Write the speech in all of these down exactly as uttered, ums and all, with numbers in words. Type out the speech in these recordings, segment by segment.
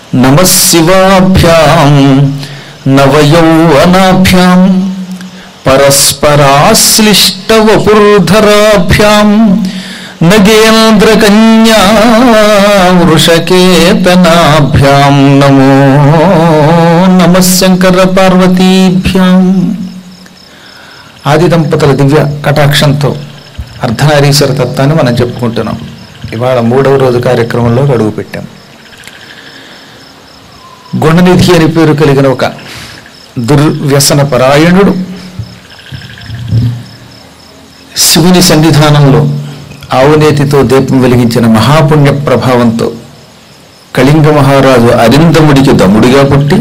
నమః శివాభ్యాం నవయౌవనాభ్యాం పరస్పరాశ్లిష్టవపుర్ధరాభ్యాం నగేంద్రకన్యా వృషకేతనాభ్యాం నమో నమః శంకర పార్వతీభ్యాం. ఆది దంపతుల దివ్య కటాక్షంతో అర్ధనారీశ్వర తత్వాన్ని మనం చెప్పుకుంటున్నాం. ఇవాళ మూడవ రోజు కార్యక్రమంలో అడుగు పెట్టాం. గుణనిధి అని పేరు కలిగిన ఒక దుర్వ్యసన పరాయణుడు శివుని సన్నిధానంలో ఆవునేతితో దీపం వెలిగించిన మహాపుణ్య ప్రభావంతో కళింగ మహారాజు అరిందముడికి దమ్ముడిగా పుట్టి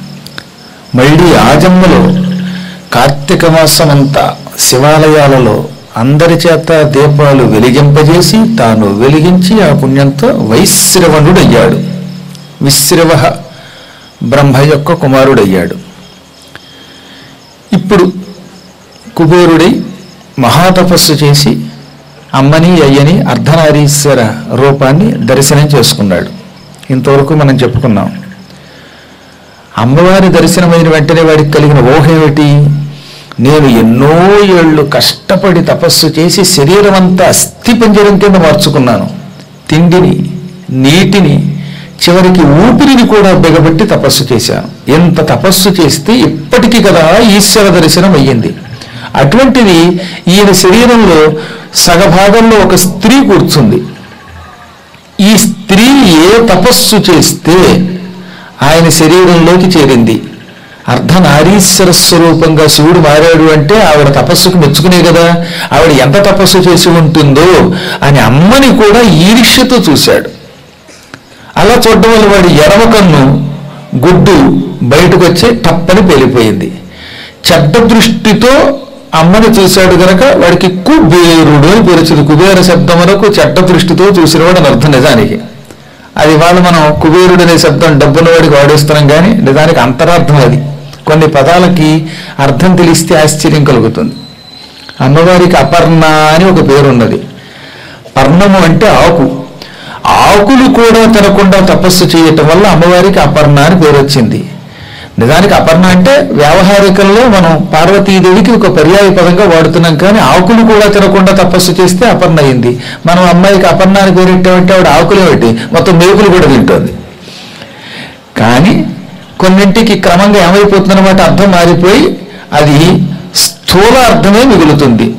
మళ్ళీ ఆజన్మలో కార్తీక మాసమంతా శివాలయాలలో అందరి చేత దీపాలు వెలిగింపజేసి తాను వెలిగించి ఆ పుణ్యంతో వైశ్రవణుడయ్యాడు. విశ్రవ బ్రహ్మ యొక్క కుమారుడయ్యాడు. ఇప్పుడు కుబేరుడై మహాతపస్సు చేసి అమ్మని అయ్యని అర్ధనారీశ్వర రూపాన్ని దర్శనం చేసుకున్నాడు. ఇంతవరకు మనం చెప్పుకున్నాం. అమ్మవారి దర్శనమైన వెంటనే వాడికి కలిగిన ఊహ ఏమిటి? నేను ఎన్నో ఏళ్ళు కష్టపడి తపస్సు చేసి శరీరం అంతా అస్థిపంజరం కింద మార్చుకున్నాను. తిండిని, నీటిని, చివరికి ఊపిరిని కూడా బిగబెట్టి తపస్సు చేశాను. ఎంత తపస్సు చేస్తే ఇప్పటికీ కదా ఈశ్వర దర్శనం అయ్యింది. అటువంటిది ఈయన శరీరంలో సగభాగంలో ఒక స్త్రీ కూర్చుంది. ఈ స్త్రీ ఏ తపస్సు చేస్తే ఆయన శరీరంలోకి చేరింది. అర్ధనారీశ్వర స్వరూపంగా శివుడు మారాడు అంటే ఆవిడ తపస్సుకు మెచ్చుకునే కదా. ఆవిడ ఎంత తపస్సు చేసి ఉంటుందో అని అమ్మని కూడా ఈర్ష్యతో చూశాడు. అలా చూడడం వల్ల వాడి ఎడమ కన్ను గుడ్డు బయటకు వచ్చి టప్పని పేలిపోయింది. చెడ్డ దృష్టితో అమ్మని చూశాడు గనక వాడికి కుబేరుడు అని పేరు. కుబేర శబ్దం వరకు చెడ్డ దృష్టితో చూసినవాడు అని అర్థం. నిజానికి అది వాళ్ళు మనం కుబేరుడు అనే శబ్దం డబ్బుల వాడికి వాడేస్తున్నాం, కానీ నిజానికి అంతరార్థం అది. కొన్ని పదాలకి అర్థం తెలిస్తే ఆశ్చర్యం కలుగుతుంది. అమ్మవారికి అపర్ణ అని ఒక పేరు ఉన్నది. పర్ణము అంటే ఆకు. ఆకులు కూడా తినకుండా తపస్సు చేయటం వల్ల అమ్మవారికి అపర్ణ అని పేరు వచ్చింది. నిజానికి అపర్ణ అంటే వ్యావహారికంలో మనం పార్వతీదేవికి ఒక పర్యాయ పదంగా వాడుతున్నాం, కానీ ఆకులు కూడా తినకుండా తపస్సు చేస్తే అపర్ణ అయింది. మనం అమ్మాయికి అపర్ణ అని పేరెట్టామంటే ఆవిడ ఆకులు ఏమిటి, మొత్తం మేకులు కూడా తింటుంది. కానీ కొన్నింటికి క్రమంగా ఏమైపోతుందన్నమాట, అర్థం మారిపోయి అది స్థూల అర్థమే మిగులుతుంది.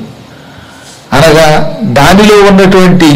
అనగా దానిలో ఉన్నటువంటి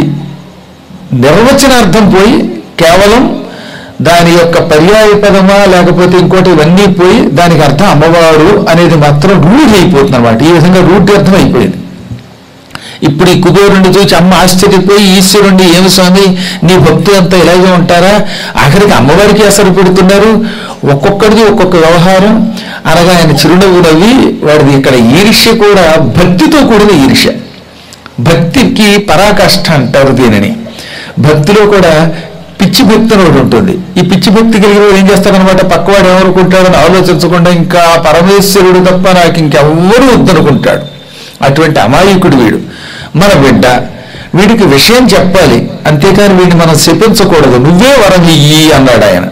నిర్వచనార్థం పోయి కేవలం దాని యొక్క పర్యాయ పదమా లేకపోతే ఇంకోటి ఇవన్నీ పోయి దానికి అర్థం అమ్మవారు అనేది మాత్రం రూఢి అయిపోతుంది అన్నమాట. ఈ విధంగా రూఢి అర్థం అయిపోయింది. ఇప్పుడు ఈ కుబేరుణ్ణి చూసి అమ్మ ఆశ్చర్యపోయి ఈశ్వరుణ్ణి, ఏమి స్వామి నీ భక్తులు అంతా ఇలాగే ఉంటారా, ఆఖరికి అమ్మవారికి అసలు పెడుతున్నారు, ఒక్కొక్కడిది ఒక్కొక్క వ్యవహారం అనగా ఆయన చిరునవ్వు నవ్వి వాడిది ఇక్కడ ఈర్ష్య కూడా భక్తితో కూడిన ఈర్ష్య. భక్తికి పరాకాష్ఠ అంటారు దీనిని. భక్తిలో కూడా పిచ్చి భక్తి ఒకటి ఉంటుంది. ఈ పిచ్చి భక్తి కలిగిన ఏం చేస్తాడనమాట, పక్కవాడు ఏమనుకుంటాడని ఆలోచించకుండా ఇంకా పరమేశ్వరుడు తప్ప నాకు ఇంకెవ్వరూ వద్దనుకుంటాడు. అటువంటి అమాయకుడు వీడు. మన బిడ్డ, వీడికి విషయం చెప్పాలి, అంతేకాని వీడిని మనం శపించకూడదు. నువ్వే వరం ఇయ్యి అన్నాడు ఆయన.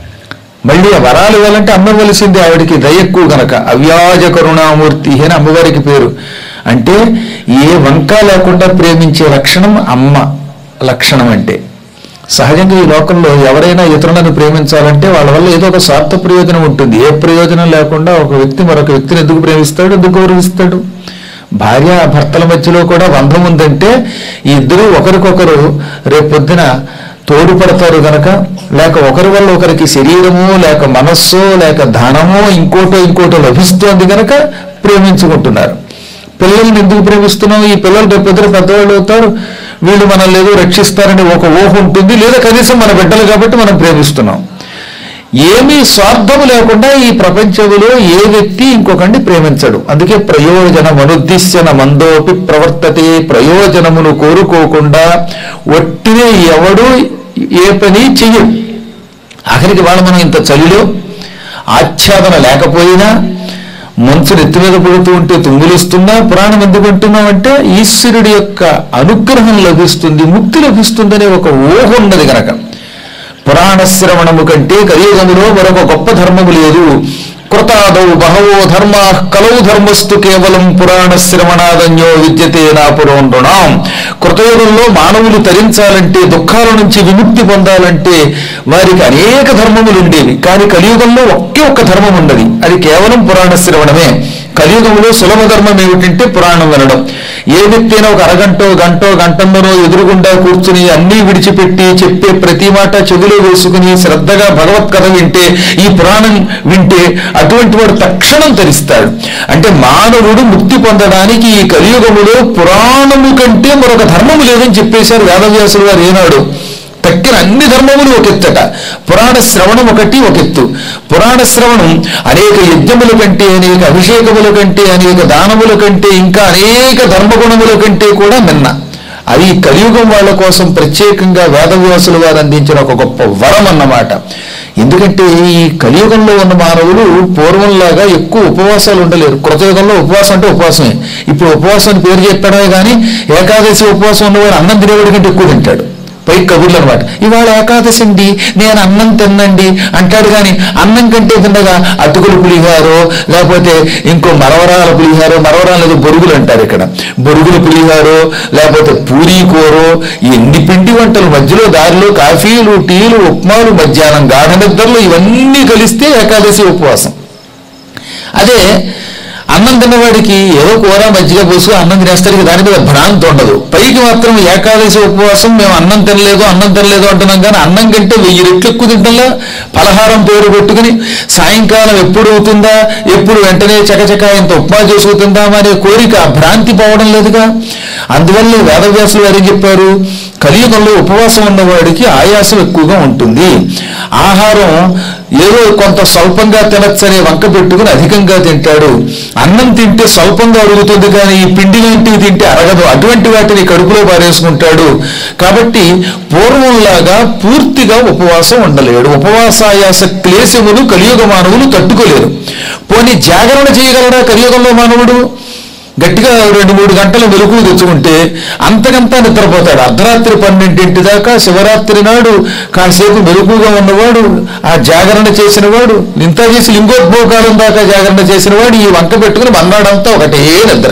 మళ్ళీ ఆ వరాలు ఇవ్వాలంటే అమ్మవలసింది. ఆవిడికి దయ ఎక్కువ గనక అవ్యాజ కరుణామూర్తి అని అమ్మవారికి పేరు. అంటే ఏ వంక లేకుండా ప్రేమించే లక్షణం అమ్మ లక్షణం. అంటే సహజంగా ఈ లోకంలో ఎవరైనా ఇతరులను ప్రేమించాలంటే వాళ్ళ వల్ల ఏదో ఒక స్వార్థ ప్రయోజనం ఉంటుంది. ఏ ప్రయోజనం లేకుండా ఒక వ్యక్తి మరొక వ్యక్తిని ఎందుకు ప్రేమిస్తాడు, ఎందుకు గౌరవిస్తాడు? భార్య భర్తల మధ్యలో కూడా బంధం ఉందంటే ఈ ఇద్దరు ఒకరికొకరు రేపొద్దున తోడుపడతారు గనక, లేక ఒకరి వల్ల ఒకరికి శరీరమో లేక మనస్సో లేక ధనమో ఇంకోటో ఇంకోటో లభిస్తోంది గనక ప్రేమించుకుంటున్నారు. పిల్లల్ని ఎందుకు ప్రేమిస్తున్నాం? ఈ పిల్లలు రేపొద్దున పెద్దవాళ్ళు అవుతారు, వీళ్ళు మనల్ని ఏదో రక్షిస్తారని ఒక ఊహ ఉంటుంది, లేదా కనీసం మన బిడ్డలు కాబట్టి మనం ప్రేమిస్తున్నాం. ఏమీ స్వార్థము లేకుండా ఈ ప్రపంచంలో ఏ వ్యక్తి ఇంకొకరిని ప్రేమించడు. అందుకే ప్రయోజనం అనుద్దిశ్యన మందోపి ప్రవర్తతే. ప్రయోజనమును కోరుకోకుండా ఒట్టినే ఎవడు ఏ పని చెయ్యడు. ఆఖరికి వాళ్ళు మనం ఇంత చలిలో ఆచ్ఛాదన లేకపోయినా, మంచు నెత్తి మీద పడుతూ ఉంటే తుంగులుస్తున్నా ప్రాణం ఎందుకు అంటున్నామంటే ఈశ్వరుడి యొక్క అనుగ్రహం లభిస్తుంది, ముక్తి లభిస్తుందనే ఒక ఊహ ఉన్నది కనుక. పురాణ శ్రవణము కంటే కలియుగములో మరొక గొప్ప ధర్మము లేదు. కృతాదౌ బహవో ధర్మా కలౌ ధర్మస్తు కేవలం పురాణ శ్రవణాదన్యో విద్యతే నా పురోణృణాం. కృతయుగంలో మానవులు తరించాలంటే, దుఃఖాల నుంచి విముక్తి పొందాలంటే వారికి అనేక ధర్మములు ఉండేవి. కానీ కలియుగంలో ఒకే ఒక్క ధర్మం ఉన్నది, అది కేవలం పురాణ శ్రవణమే. కలియుగంలో సులభ ధర్మం ఏమిటంటే పురాణం వినడం. ఏ వ్యక్తైనా ఒక అరగంటో గంటో గంటన్నరో ఎదురుగుండా కూర్చుని అన్నీ విడిచిపెట్టి చెప్పే ప్రతి మాట చెవిలో వేసుకుని శ్రద్ధగా భగవత్ కథ వింటే, ఈ పురాణం వింటే అటువంటి వాడు తక్షణం తరిస్తాడు. అంటే మానవుడు ముక్తి పొందడానికి ఈ కలియుగములో పురాణము కంటే మరొక ధర్మము లేదని చెప్పేశారు వేదవ్యాసులు గారు ఏనాడు. తక్కిన అన్ని ధర్మములు ఒక ఎత్తట, పురాణ శ్రవణం ఒకటి ఒక ఎత్తు. పురాణ శ్రవణం అనేక యజ్ఞముల కంటే, అనేక అభిషేకముల కంటే, అనేక దానముల కంటే, ఇంకా అనేక ధర్మగుణముల కంటే కూడా మిన్న. అది కలియుగం వాళ్ళ కోసం ప్రత్యేకంగా వేదవ్యాసులు వారు అందించిన ఒక గొప్ప వరం అన్నమాట. ఎందుకంటే ఈ కలియుగంలో ఉన్న మానవులు పూర్వంలాగా ఎక్కువ ఉపవాసాలు ఉండలేరు. కృతయుగంలో ఉపవాసం అంటే ఉపవాసమే. ఇప్పుడు ఉపవాసం అని పేరు చెప్పడమే కానీ ఏకాదశి ఉపవాసం ఉన్నవాడు అన్నం తినేవాడి కంటే ఎక్కువ తింటాడు. పై కబుర్లు అనమాట. ఇవాళ ఏకాదశి అండి, నేను అన్నం తిన్నండి అంటాడు. కానీ అన్నం కంటే తిన్నగా అటుకులు పులిహారో లేకపోతే ఇంకో మరవరాల పులిహారో, మరవరాలు ఏదో బొరుగులు అంటారు ఇక్కడ, బొరుగుల పులిహారో లేకపోతే పూరీ కూరో, ఎన్ని పిండి వంటలు, మధ్యలో దారిలో కాఫీలు టీలు ఉప్మాలు, మధ్యాహ్నం గాఢ నిద్రలు, ఇవన్నీ కలిస్తే ఏకాదశి ఉపవాసం. అదే అన్నం తిన్నవాడికి ఏదో కూర మజ్జిగ పోసుకు అన్నం తినేస్తాడికి దాని మీద భ్రాంతి ఉండదు. పైకి మాత్రం ఏకాదశి ఉపవాసం మేము అన్నం తినలేదు అన్నం తినలేదు అంటున్నాం, కానీ అన్నం కంటే వెయ్యి రెట్లు ఎక్కువ తింటల్లా పలహారం పేరు పెట్టుకుని సాయంకాలం ఎప్పుడు అవుతుందా, ఎప్పుడు వెంటనే చకచక ఇంత ఉప్మా చేసుకుతుందామా అనే కోరిక, భ్రాంతి పోవడం లేదుగా. అందువల్ల వేదవ్యాసులు వారు ఏం చెప్పారు, కలియుగంలో ఉపవాసం ఉన్నవాడికి ఆయాసం ఎక్కువగా ఉంటుంది. ఆహారం ఏదో కొంత స్వల్పంగా తినచ్చనే వంక పెట్టుకుని అధికంగా తింటాడు. అన్నం తింటే స్వల్పంగా అరుగుతుంది, కానీ ఈ పిండి లాంటివి తింటే అరగదు. అటువంటి వాటిని కడుపులో పారేసుకుంటాడు. కాబట్టి పూర్వంలాగా పూర్తిగా ఉపవాసం ఉండలేడు. ఉపవాసాయాస క్లేశములు కలియుగ మానవులు తట్టుకోలేరు. పోనీ జాగరణ చేయగలరా కలియుగంలో మానవుడు? గట్టిగా రెండు మూడు గంటల వెలుగు తెచ్చుకుంటే అంతకంతా నిద్రపోతాడు. అర్ధరాత్రి పన్నెండింటి దాకా శివరాత్రి నాడు కాసేపు మెలుగుగా ఉన్నవాడు, ఆ జాగరణ చేసిన వాడు, ఇంత చేసి లింగోద్భోగాలం దాకా జాగరణ చేసిన వాడు ఈ వంక పెట్టుకుని మన్నాడంతా ఒకటే నిద్ర.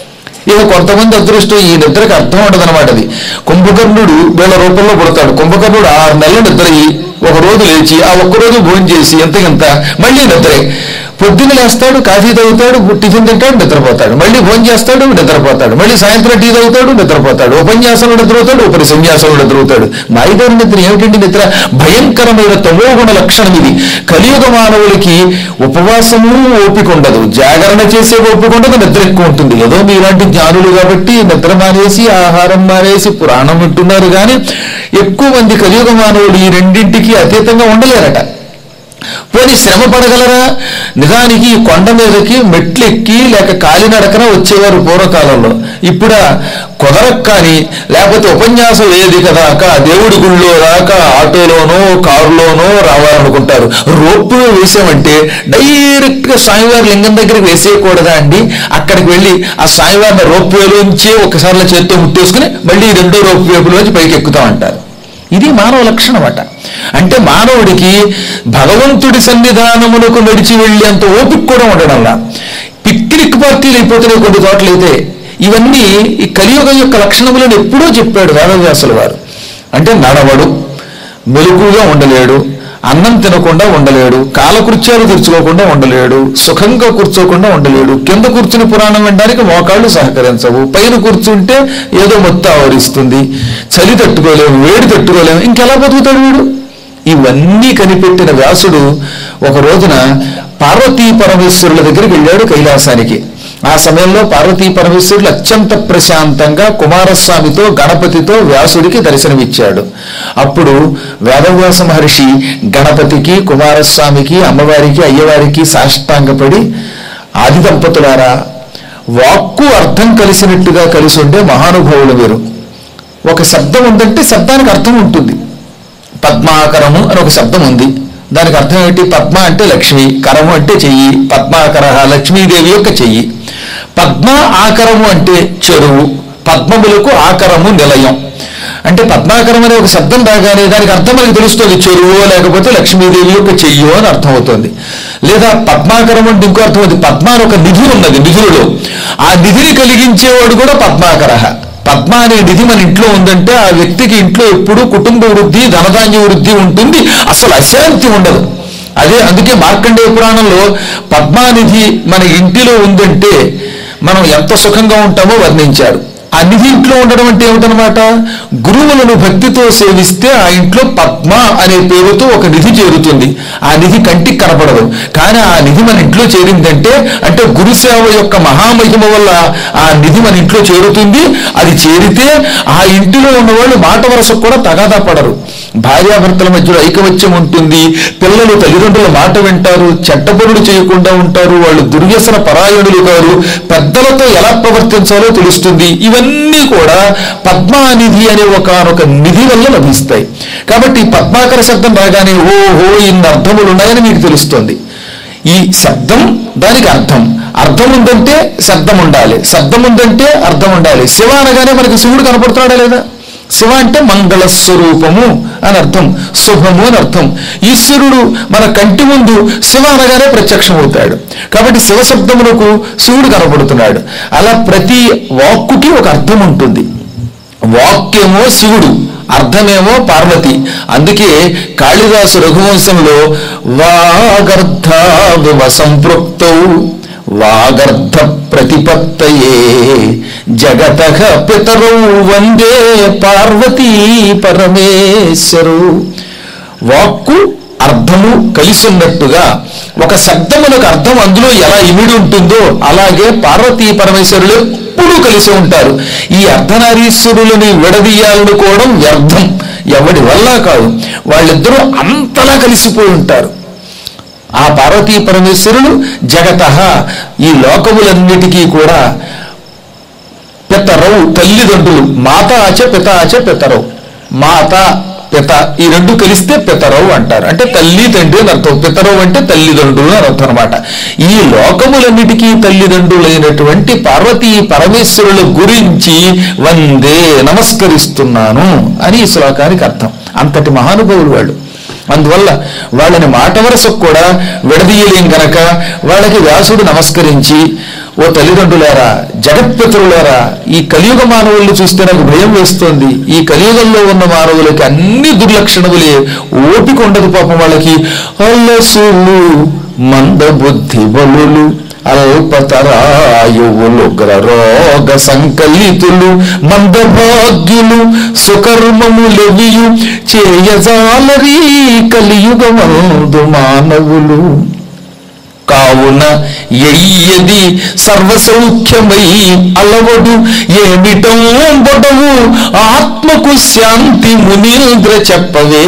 ఇక కొంతమంది అదృష్టం ఈ నిద్రకి అర్థం ఉండదన్నమాట. అది కుంభకర్ణుడు వీళ్ళ రూపంలో పుడతాడు. కుంభకర్ణుడు ఆరు నెలల నిద్ర ఒక రోజు లేచి ఆ ఒక్కరోజు భోజనం చేసి ఎంతకింత మళ్ళీ నిద్రే. పొద్దున్న లేస్తాడు, కాఫీ తాగుతాడు, టిఫిన్ తింటాడు, నిద్రపోతాడు, మళ్ళీ భోజనం చేస్తాడు, నిద్రపోతాడు, మళ్ళీ సాయంత్రం టీ తాగుతాడు, నిద్రపోతాడు, ఉపన్యాసంలో నిద్రపోతాడు, ఉపరి సన్యాసంలో నిద్రపోతాడు. మాయిదారి నిద్ర ఏమిటండి? నిద్ర భయంకరమైన తమోగుణ లక్షణం ఇది. కలియుగ మానవులకి ఉపవాసము ఓపిక ఉండదు, జాగరణ చేసే ఓపిక ఉండదు, నిద్ర ఎక్కువ ఉంటుంది. ఏదో మీలాంటి జ్ఞానులు కాబట్టి నిద్ర మానేసి ఆహారం మానేసి పురాణం వింటున్నారు, కానీ ఎక్కువ మంది కలియుగ మానవులు ఈ రెండింటికి అతీతంగా ఉండలేరట. పోనీ శ్రమ పడగలరా? నిజానికి కొండ మీదకి మెట్లెక్కి లేక కాలినడకన వచ్చేవారు పూర్వకాలంలో. ఇప్పుడు కుదరక్ కానీ లేకపోతే ఉపన్యాసం ఏది కదాకా దేవుడి గుళ్ళో దాకా ఆటోలోనో కారులోనో రావాలనుకుంటారు. రోప్పు వేసామంటే డైరెక్ట్ గా స్వామివారి లింగం దగ్గరికి వేసేయకూడదా అండి? అక్కడికి వెళ్ళి ఆ స్వామివారిని రోప్ వేలోంచి ఒకసారి చేత్తో ముట్టేసుకుని మళ్ళీ రెండో రోప్ వేపులోంచి పైకి ఎక్కుతామంటారు. ఇది మానవ లక్షణం అట. అంటే మానవుడికి భగవంతుడి సన్నిధానములకు నడిచి వెళ్ళేంత ఓపిక కూడా ఉండడంలా పిక్నిక్ పార్టీలు అయిపోతున్నాయి కొన్ని చోట్లయితే. ఇవన్నీ ఈ కలియుగం యొక్క లక్షణములను ఎప్పుడూ చెప్పాడు వేదవ్యాసుల వారు. అంటే నడవడు, మెలకుగా ఉండలేడు, అన్నం తినకుండా ఉండలేడు, కాలకృత్యాలు తీర్చుకోకుండా ఉండలేడు, సుఖంగా కూర్చోకుండా ఉండలేడు, కింద కూర్చుని పురాణం వినడానికి మోకాళ్ళు సహకరించవు, పైన కూర్చుంటే ఏదో మొత్తం ఆవరిస్తుంది, చలి తట్టుకోలేము, వేడి తట్టుకోలేము, ఇంకెలా బతుకుతాడు వీడు? ఇవన్నీ కనిపెట్టిన వ్యాసుడు ఒక రోజున పార్వతీ పరమేశ్వరుల దగ్గరికి వెళ్ళాడు కైలాసానికి. ఆ సమయంలో పార్వతీ పరమేశ్వరులు అత్యంత ప్రశాంతంగా కుమారస్వామితో గణపతితో వ్యాసుడికి దర్శనమిచ్చాడు. అప్పుడు వేదవ్యాస మహర్షి గణపతికి కుమారస్వామికి అమ్మవారికి అయ్యవారికి సాష్టాంగపడి, ఆది దంపతులారా, వాక్కు అర్థం కలిసినట్టుగా కలిసి ఉండే మహానుభావులు మీరు. ఒక శబ్దం ఉందంటే శబ్దానికి అర్థం ఉంటుంది. పద్మాకరము అని ఒక శబ్దం ఉంది, దానికి అర్థం ఏమిటి? పద్మ అంటే లక్ష్మి, కరము అంటే చెయ్యి, పద్మాకర లక్ష్మీదేవి యొక్క చెయ్యి. పద్మ ఆకరము అంటే చెరువు, పద్మములకు ఆకరము నిలయం. అంటే పద్మాకరం అనే ఒక శబ్దం రాగానే దానికి అర్థం మనకి తెలుస్తుంది, చెరువో లేకపోతే లక్ష్మీదేవి యొక్క చెయ్యో అని అర్థం అవుతుంది. లేదా పద్మాకరం అంటే ఇంకో అర్థం అవుతుంది, పద్మ అని ఒక నిధి ఉన్నది, నిధులలో ఆ నిధిని కలిగించేవాడు కూడా పద్మాకర. పద్మ అనే నిధి మన ఇంట్లో ఉందంటే ఆ వ్యక్తికి ఇంట్లో ఎప్పుడూ కుటుంబ వృద్ధి, ధనధాన్య వృద్ధి ఉంటుంది, అసలు అశాంతి ఉండదు. అదే అందుకే మార్కండేయ పురాణంలో పద్మానిధి మన ఇంటిలో ఉందంటే మనం ఎంత సుఖంగా ఉంటామో వర్ణించారు. ఆ నిధి ఇంట్లో ఉండడం అంటే ఏమిటనమాట, గురువులను భక్తితో సేవిస్తే ఆ ఇంట్లో పద్మ అనే పేరుతో ఒక నిధి చేరుతుంది. ఆ నిధి కంటికి కనపడదు, కానీ ఆ నిధి మన ఇంట్లో చేరిందంటే అంటే గురుసేవ యొక్క మహామహిమ వల్ల ఆ నిధి మన ఇంట్లో చేరుతుంది. అది చేరితే ఆ ఇంటిలో ఉన్నవాళ్ళు మాట వరసకు కూడా తగాదా పడరు, భార్యాభర్తల మధ్యలో ఐకమత్యం ఉంటుంది, పిల్లలు తల్లిదండ్రుల మాట వింటారు, చెడ్డబడులు చేయకుండా ఉంటారు, వాళ్ళు దుర్వ్యసన పరాయణులు గారు, పెద్దలతో ఎలా ప్రవర్తించాలో తెలుస్తుంది. ఇవన్నీ కూడా పద్మానిధి అనే ఒకనొక నిధి వల్ల లభిస్తాయి. కాబట్టి పద్మాకర శబ్దం రాగానే ఓహో ఇన్ని అర్థములు ఉన్నాయని మీకు తెలుస్తుంది. ఈ శబ్దం దానికి అర్థం, అర్థం ఉందంటే శబ్దం ఉండాలి, శబ్దం ఉందంటే అర్థం ఉండాలి. శివ అనగానే మనకి శివుడు కనపడుతున్నాడా లేదా? శివ అంటే మంగళ స్వరూపము అని అర్థం, శుభము అని అర్థం. ఈశ్వరుడు మన కంటి ముందు శివ అనగానే ప్రత్యక్షం అవుతాడు. కాబట్టి శివ శబ్దములకు శివుడు కనపడుతున్నాడు. అలా ప్రతి వాక్కుకి ఒక అర్థం ఉంటుంది. వాక్యేమో శివుడు, అర్థమేమో పార్వతి. అందుకే కాళిదాసు రఘువంశంలో వాగర్ధ వివ సంపృక్తౌ వాగర్ధ ప్రతిపత్తయే జగతః పితరౌ వందే పార్వతీ పరమేశ్వరు. వాక్కు అర్థము కలిసి ఉన్నట్టుగా ఒక శబ్దములకు అర్థం అందులో ఎలా ఇమిడి ఉంటుందో అలాగే పార్వతీ పరమేశ్వరులు ఎప్పుడూ కలిసి ఉంటారు. ఈ అర్ధనారీశ్వరులని విడదీయాలనుకోవడం వ్యర్థం, ఎవడి వల్ల కాదు. వాళ్ళిద్దరూ అంతలా కలిసిపోయి ఉంటారు. ఆ పార్వతీ పరమేశ్వరులు జగతః ఈ లోకములన్నిటికీ కూడా పితరౌ తల్లిదండ్రులు, మాత ఆచ పిత ఆచ పితరౌ, మాత పిత ఈ రెండు కలిస్తే పితరౌ అంటారు. అంటే తల్లి తండ్రి అని అర్థం. పితరౌ అంటే తల్లిదండ్రులు అని అర్థం అనమాట. ఈ లోకములన్నిటికీ తల్లిదండ్రులైనటువంటి పార్వతీ పరమేశ్వరుల గురించి వందే నమస్కరిస్తున్నాను అని ఈ శ్లోకానికి అర్థం. అంతటి మహానుభావులు వాళ్ళు. అందువల్ల వాళ్ళని మాట వరసకు కూడా విడదీయలేం గనక వాళ్ళకి వ్యాసుడు నమస్కరించి, ఓ తల్లిదండ్రులారా, జగత్పితరులారా, ఈ కలియుగ మానవుల్ని చూస్తే నాకు భయం వేస్తోంది. ఈ కలియుగంలో ఉన్న మానవులకి అన్ని దుర్లక్షణములే, ఓపిక ఉండదు పాపం వాళ్ళకి. అల్లసులు మందబుద్ధి బలులు అల్పతరాయువులు గ్రరోగ సంకలితులు మందభాగ్యులు సుకర్మములెవియు చేయజాలరీ కలియుగమందు మానవులు కావున ఎయ్యది సర్వసౌఖ్యమై అలవడు ఏమిటం బొడవు ఆత్మకు శాంతి మునీంద్ర చెప్పవే.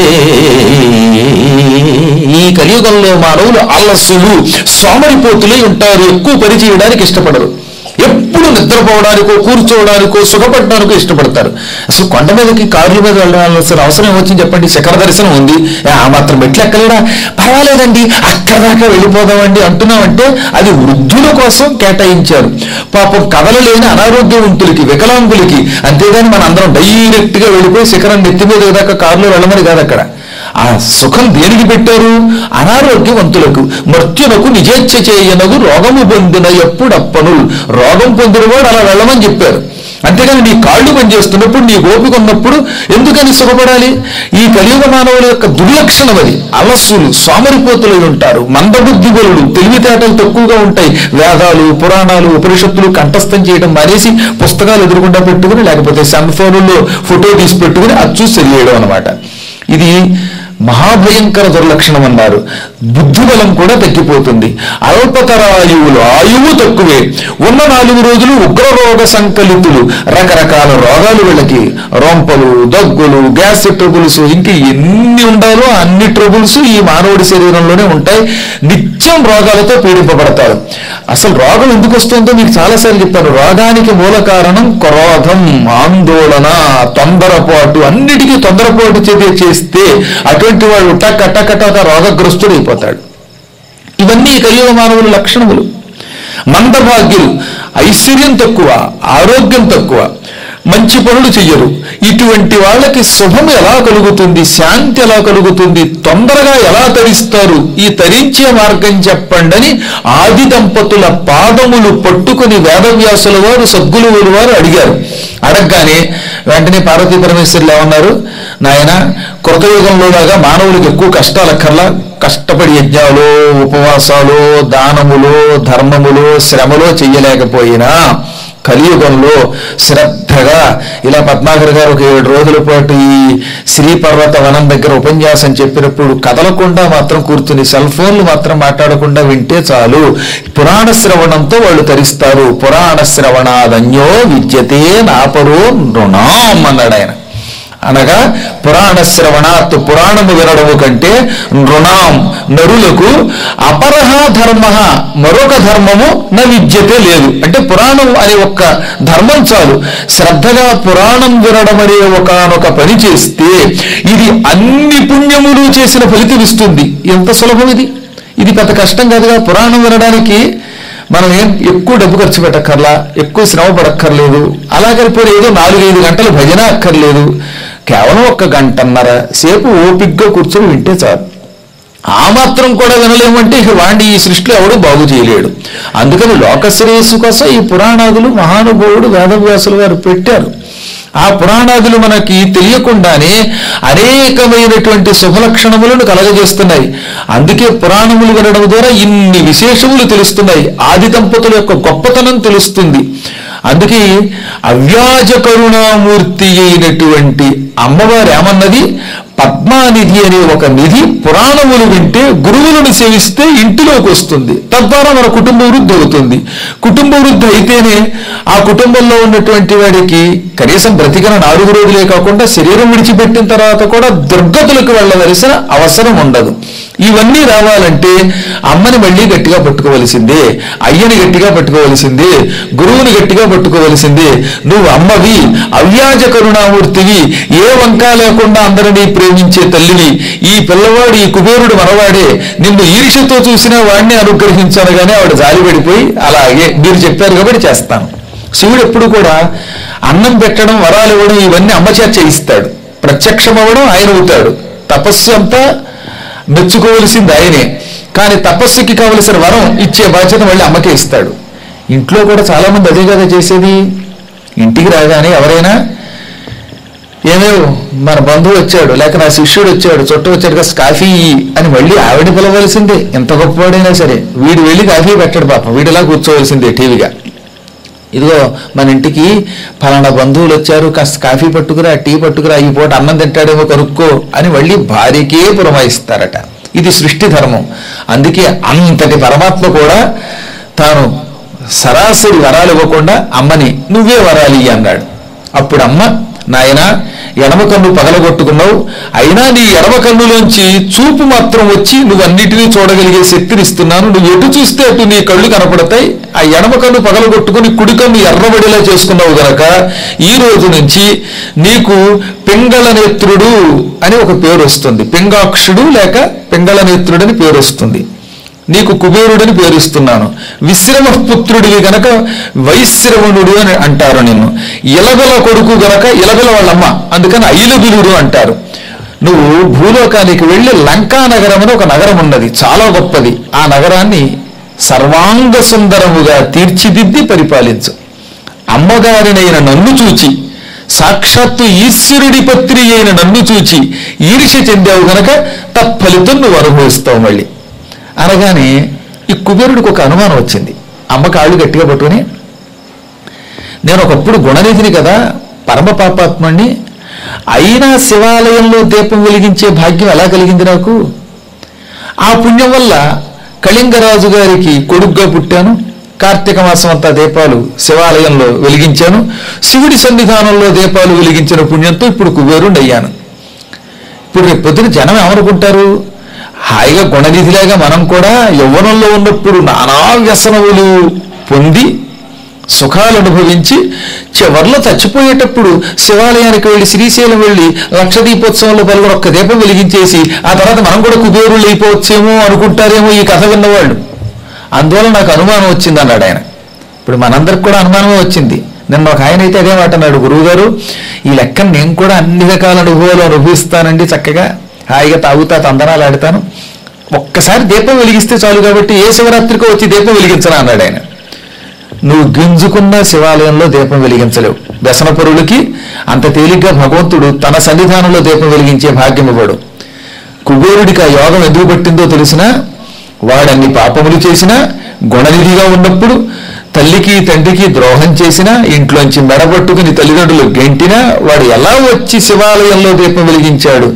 ఈ కలియుగంలో మానవులు అలసులు, సోమరిపోతులై ఉంటారు, ఎక్కువ పని చేయడానికి ఇష్టపడరు, ఎప్పుడు నిద్రపోవడానికో కూర్చోవడానికో సుఖపడడానికో ఇష్టపడతారు. అసలు కొండ మీదకి కార్ల మీద వెళ్ళాల్సిన అవసరం వచ్చింది చెప్పండి, శిఖర దర్శనం ఉంది, ఆ మాత్రం మెట్లు ఎక్కలేడా, పర్వాలేదండి అక్కడ దాకా వెళ్ళిపోదామండి అంటున్నామంటే అది వృద్ధుల కోసం కేటాయించారు. పాపం కదలలేని అనారోగ్యవంతులకి, వికలాంగులకి. అంతేగాని మన అందరం డైరెక్ట్ గా వెళ్ళిపోయి శిఖరం నెత్తి మీద దాకా కారులో వెళ్ళమని కాదు. అక్కడ ఆ సుఖం దేనికి పెట్టారు? అనారోగ్యవంతులకు, మృత్యునకు నిజేచ్ఛ చేయనగు రోగము పొందిన ఎప్పుడప్పనులు. రోగం పొందిన వాడు అలా వెళ్ళమని చెప్పారు. అంతేగాని నీ కాళ్ళు పనిచేస్తున్నప్పుడు, నీ ఓపిక ఉన్నప్పుడు ఎందుకని సుఖపడాలి? ఈ కలియుగ మానవుల యొక్క దుర్లక్షణం అది. అలస్సులు, సోమరిపోతులు ఉంటారు, మందబుద్ధి బలులు, తెలివితేటలు తక్కువగా ఉంటాయి. వేదాలు, పురాణాలు, ఉపనిషత్తులు కంఠస్థం చేయడం మానేసి పుస్తకాలు ఎదురుకుండా పెట్టుకుని లేకపోతే సెల్ ఫోన్లో ఫోటో తీసి పెట్టుకుని అది చూసి తెలియడం అనమాట. ఇది మహాభయంకర దుర్లక్షణం అన్నారు. బుద్ధిబలం కూడా తగ్గిపోతుంది. అల్పతరాయువులు, ఆయువు తక్కువే, ఉన్న నాలుగు రోజులు ఉగ్రరోగ సంకలితులు, రకరకాల రోగాలు వీళ్ళకి, రొంపలు, దగ్గులు, గ్యాస్ ట్రబుల్స్, ఇంక ఎన్ని ఉండాలో అన్ని ట్రబుల్స్ ఈ మానవుడి శరీరంలోనే ఉంటాయి. నిత్యం రోగాలతో పీడింపబడతారు. అసలు రోగం ఎందుకు వస్తుందో మీకు చాలాసార్లు చెప్పారు. రోగానికి మూల కారణం క్రోధం, ఆందోళన, తొందరపాటు. అన్నిటికీ తొందరపాటు చేతే చేస్తే అటువంటి వాడు టక టక టక రోగగ్రస్తుడు అయిపోతాడు. ఇవన్నీ కలియుగ మానవుల లక్షణములు. మందభాగ్యులు, ఐశ్వర్యం తక్కువ, ఆరోగ్యం తక్కువ. మంచి పనులు చెయ్యరు. ఇటువంటి వాళ్ళకి శుభం ఎలా కలుగుతుంది, శాంతి ఎలా కలుగుతుంది, తొందరగా ఎలా తరిస్తారు, ఈ తరించే మార్గం చెప్పండి అని ఆది దంపతుల పాదములు పట్టుకుని వేదవ్యాసుల వారు సద్గురువుల వారు అడిగారు. అడగగానే వెంటనే పార్వతీ పరమేశ్వరులు ఏమన్నారు, నాయన కృతయుగంలోలాగా మానవులకు ఎక్కువ కష్టాలు అక్కర్లా, కష్టపడి యజ్ఞాలు, ఉపవాసాలు, దానములు, ధర్మములు, శ్రమలో చెయ్యలేకపోయినా కలియుగంలో శ్రద్ధగా ఇలా పద్మాకర్ గారు ఒక ఏడు రోజుల పాటు ఈ శ్రీపర్వత వనం దగ్గర ఉపన్యాసం చెప్పినప్పుడు కదలకుండా మాత్రం కూర్చుని సెల్ ఫోన్లు మాత్రం మాట్లాడకుండా వింటే చాలు, పురాణ శ్రవణంతో వాళ్ళు తరిస్తారు. పురాణ శ్రవణాదన్యో విద్యతే నాపరో నృణాం అన్నాడు ఆయన. అనగా పురాణ శ్రవణాత్ పురాణము వినడము కంటే నృణాం నరులకు అపరహ ధర్మ మరొక ధర్మము న విద్యతే లేదు. అంటే పురాణం అనే ఒక్క ధర్మం చాలు. శ్రద్ధగా పురాణం వినడం అనే ఒకనొక పని చేస్తే ఇది అన్ని పుణ్యములు చేసిన ఫలితం ఇస్తుంది. ఎంత సులభం ఇది, ఇది పెద్ద కష్టం కాదుగా. పురాణం వినడానికి మనం ఏం ఎక్కువ డబ్బు ఖర్చు పెట్టక్కర్లా, ఎక్కువ శ్రమ పడక్కర్లేదు. అలాగైపోయి ఏదో నాలుగైదు గంటలు భజన అక్కర్లేదు. కేవలం ఒక్క గంటన్నర సేపు ఓపిగ్గా కూర్చొని వింటే చాలు. ఆ మాత్రం కూడా వినలేమంటే ఇక వాడిని ఈ సృష్టిలో ఎవడు బాగు చేయలేడు. అందుకని లోక శ్రేయస్సు కోసం ఈ పురాణాదులు మహానుభావుడు వేదవ్యాసులు గారు పెట్టారు. ఆ పురాణాదులు మనకి తెలియకుండానే అనేకమైనటువంటి శుభలక్షణములను కలగజేస్తున్నాయి. అందుకే పురాణములు వినడం ద్వారా ఇన్ని విశేషములు తెలుస్తున్నాయి. ఆది దంపతుల యొక్క గొప్పతనం తెలుస్తుంది. అందుకే అవ్యాజ కరుణామూర్తి అయినటువంటి అమ్మవారు ఏమన్నది, పద్మానిధి అనే ఒక నిధి పురాణములు వింటే, గురువులను సేవిస్తే ఇంటిలోకి వస్తుంది. తద్వారా మన కుటుంబ వృద్ధి అవుతుంది. కుటుంబ వృద్ధి అయితేనే ఆ కుటుంబంలో ఉన్నటువంటి వాడికి కనీసం బ్రతికిన నాలుగు రోజులే కాకుండా శరీరం విడిచిపెట్టిన తర్వాత కూడా దుర్గతులకు వెళ్ళవలసిన అవసరం ఉండదు. ఇవన్నీ రావాలంటే అమ్మని మళ్ళీ గట్టిగా పట్టుకోవలసిందే, అయ్యని గట్టిగా పట్టుకోవలసిందే, గురువుని గట్టిగా పట్టుకోవలసిందే. నువ్వు అమ్మవి, అవ్యాజ కరుణామూర్తివి, ఏ వంకా లేకుండా అందరినీ ప్రేమించే తల్లివి. ఈ పిల్లవాడు ఈ కుబేరుడు మనవాడే, నిన్ను ఈర్ష్యతో చూసినా వాడిని అనుగ్రహించాను కానీ ఆవిడ జాలి పడిపోయి అలాగే మీరు చెప్పారు కాబట్టి చేస్తాను. శివుడు ఎప్పుడు కూడా అన్నం పెట్టడం, వరాలు ఇవ్వడం ఇవన్నీ అమ్మ చేత చేయిస్తాడు. ప్రత్యక్షం అవ్వడం ఆయన అవుతాడు. తపస్సు అంతా మెచ్చుకోవలసింది ఆయనే. కానీ తపస్సుకి కావలసిన వరం ఇచ్చే బాధ్యత మళ్ళీ అమ్మకే ఇస్తాడు. ఇంట్లో కూడా చాలా మంది అదే కదా చేసేది. ఇంటికి రాగానే ఎవరైనా ఏమేవో మన బంధువు వచ్చాడు, లేక నా శిష్యుడు వచ్చాడు, చుట్టూ వచ్చాడు కదా కాఫీ అని మళ్ళీ ఆవిడ పిలవలసిందే. ఎంత గొప్పవాడైనా సరే వీడు వెళ్ళి కాఫీ పెట్టాడు పాపం, వీడిలా కూర్చోవలసిందే టీవీగా. ఇదిగో మన ఇంటికి ఫలానా బంధువులు వచ్చారు, కాస్త కాఫీ పట్టుకురా, టీ పట్టుకురా, ఈ పూట అన్నం తింటాడేమో కనుక్కో అని మళ్ళీ భార్యకే పురమాయిస్తారట. ఇది సృష్టి ధర్మం. అందుకే అంతటి పరమాత్మ కూడా తాను సరాసరి వరాలు ఇవ్వకుండా అమ్మని నువ్వే వరాలి అన్నాడు. అప్పుడు అమ్మ, నాయన ఎడమ కన్ను పగలగొట్టుకున్నావు, అయినా నీ ఎడమ కన్నులోంచి చూపు మాత్రం వచ్చి నువ్వు అన్నిటినీ చూడగలిగే శక్తిని ఇస్తున్నాను. నువ్వు ఎటు చూస్తే అటు నీ కళ్ళు కనపడతాయి. ఆ ఎడమ కన్ను పగలగొట్టుకుని కుడి కన్ను ఎర్రబడిలా చేసుకున్నావు గనక ఈ రోజు నుంచి నీకు పింగళ నేత్రుడు అని ఒక పేరు వస్తుంది. పింగాక్షుడు లేక పింగళ నేత్రుడు అని పేరు వస్తుంది. నీకు కుబేరుడని పేరుస్తున్నాను. విశ్రమ పుత్రుడివి గనక వైశ్రవణుడు అని అంటారు నిన్ను. ఇలగల కొడుకు గనక ఇలగల వాళ్ళమ్మ, అందుకని ఐలబిలుడు అంటారు. నువ్వు భూలోకానికి వెళ్ళి లంకా నగరం అని ఒక నగరం ఉన్నది, చాలా గొప్పది. ఆ నగరాన్ని సర్వాంగ సుందరముగా తీర్చిదిద్ది పరిపాలించు. అమ్మగారినైన నన్ను చూచి, సాక్షాత్తు ఈశ్వరుడి పత్రి అయిన నన్ను చూచి ఈర్ష్య చెందావు గనక తత్ఫలితం నువ్వు అనుభవిస్తావు మళ్ళీ అనగానే ఈ కుబేరుడికి ఒక అనుమానం వచ్చింది. అమ్మ కాళ్ళు గట్టిగా పట్టుకుని, నేను ఒకప్పుడు గుణనిధిని కదా, పరమ పాపాత్ముణ్ణి, అయినా శివాలయంలో దీపం వెలిగించే భాగ్యం ఎలా కలిగింది నాకు? ఆ పుణ్యం వల్ల కళింగరాజు గారికి కొడుగ్గా పుట్టాను. కార్తీక మాసం అంతా దీపాలు శివాలయంలో వెలిగించాను. శివుడి సన్నిధానంలో దీపాలు వెలిగించిన పుణ్యంతో ఇప్పుడు కుబేరుణ్ణి అయ్యాను. ఇప్పుడు రేపు పొద్దున జనం ఏమనుకుంటారు? హాయిగా గుణనిధిలాగా మనం కూడా యవ్వనంలో ఉన్నప్పుడు నానా వ్యసనములు పొంది సుఖాలు అనుభవించి చివర్లో చచ్చిపోయేటప్పుడు శివాలయానికి వెళ్ళి శ్రీశైలం వెళ్ళి లక్ష దీపోత్సవంలో పాల్గొని ఒక్క దీపం వెలిగించేసి ఆ తర్వాత మనం కూడా కుబేరులు అయిపోవచ్చేమో అనుకుంటారేమో ఈ కథ విన్నవాళ్ళు. అందువల్ల నాకు అనుమానం వచ్చింది అన్నాడు ఆయన. ఇప్పుడు మనందరికి కూడా అనుమానమే వచ్చింది. నిన్న ఒక ఆయన అయితే అదే మాట అన్నాడు, గురువు గారు ఈ లెక్కను నేను కూడా అన్ని రకాల అనుభవాలు అనుభవిస్తానండి, చక్కగా హాయిగా తాగుతా తందనాలు ఆడతాను, ఒక్కసారి దీపం వెలిగిస్తే చాలు కాబట్టి ఏ శివరాత్రికో వచ్చి దీపం వెలిగించరా అన్నాడు ఆయన. నువ్వు గింజుకున్న శివాలయంలో దీపం వెలిగించలేవు. వ్యసనపరులకి అంత తేలిగ్గా భగవంతుడు తన సన్నిధానంలో దీపం వెలిగించే భాగ్యం ఇవ్వడు. కుబేరుడికి ఆ యోగం ఎందుకు పట్టిందో తెలిసినా, వాడన్ని పాపములు చేసినా, గుణనిధిగా ఉన్నప్పుడు తల్లికి తండ్రికి ద్రోహం చేసినా, ఇంట్లోంచి మెడబట్టుకుని తల్లిదండ్రులు గెంటినా, వాడు ఎలా వచ్చి శివాలయంలో దీపం వెలిగించాడు.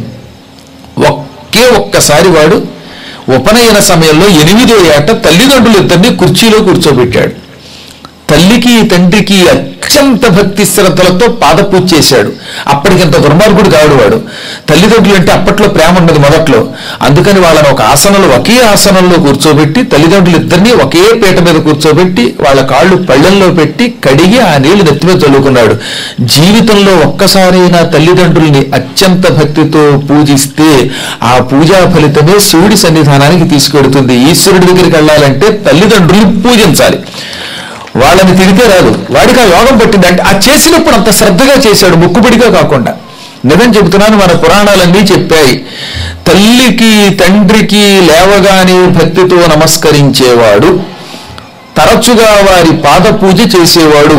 ఒకే ఒక్కసారి వాడు ఉపనయన సమయంలో ఎనిమిదో ఏట తల్లిదండ్రులు ఇద్దరిని కుర్చీలో కూర్చోబెట్టాడు. తల్లికి తండ్రికి అత్యంత భక్తి శ్రద్ధలతో పాదపూజ చేశాడు. అప్పటికింత దుర్మార్గుడు కాడు వాడు. తల్లిదండ్రులు అంటే అప్పట్లో ప్రేమ ఉన్నది మొదట్లో, అందుకని వాళ్ళని ఒక ఆసనంలో ఒకే ఆసనంలో కూర్చోబెట్టి తల్లిదండ్రులు ఇద్దరిని ఒకే పీట మీద కూర్చోబెట్టి వాళ్ళ కాళ్ళు పళ్ళెంలో పెట్టి కడిగి ఆ నీళ్లు నెత్తి మీద చల్లుకున్నాడు. జీవితంలో ఒక్కసారైనా తల్లిదండ్రుల్ని అత్యంత భక్తితో పూజిస్తే ఆ పూజా ఫలితమే శివుడి సన్నిధానానికి తీసుకెడుతుంది. ఈశ్వరుడి దగ్గరికి వెళ్ళాలంటే తల్లిదండ్రులు పూజించాలి, వాళ్ళని తిరిగితే రాదు. వాడికి ఆ యోగం పట్టింది అంటే ఆ చేసినప్పుడు అంత శ్రద్ధగా చేశాడు, ముక్కుబడిగా కాకుండా. నిజం చెబుతున్నాను, మన పురాణాలన్నీ చెప్పాయి. తల్లికి తండ్రికి లేవగానే భక్తితో నమస్కరించేవాడు, తరచుగా వారి పాద పూజ చేసేవాడు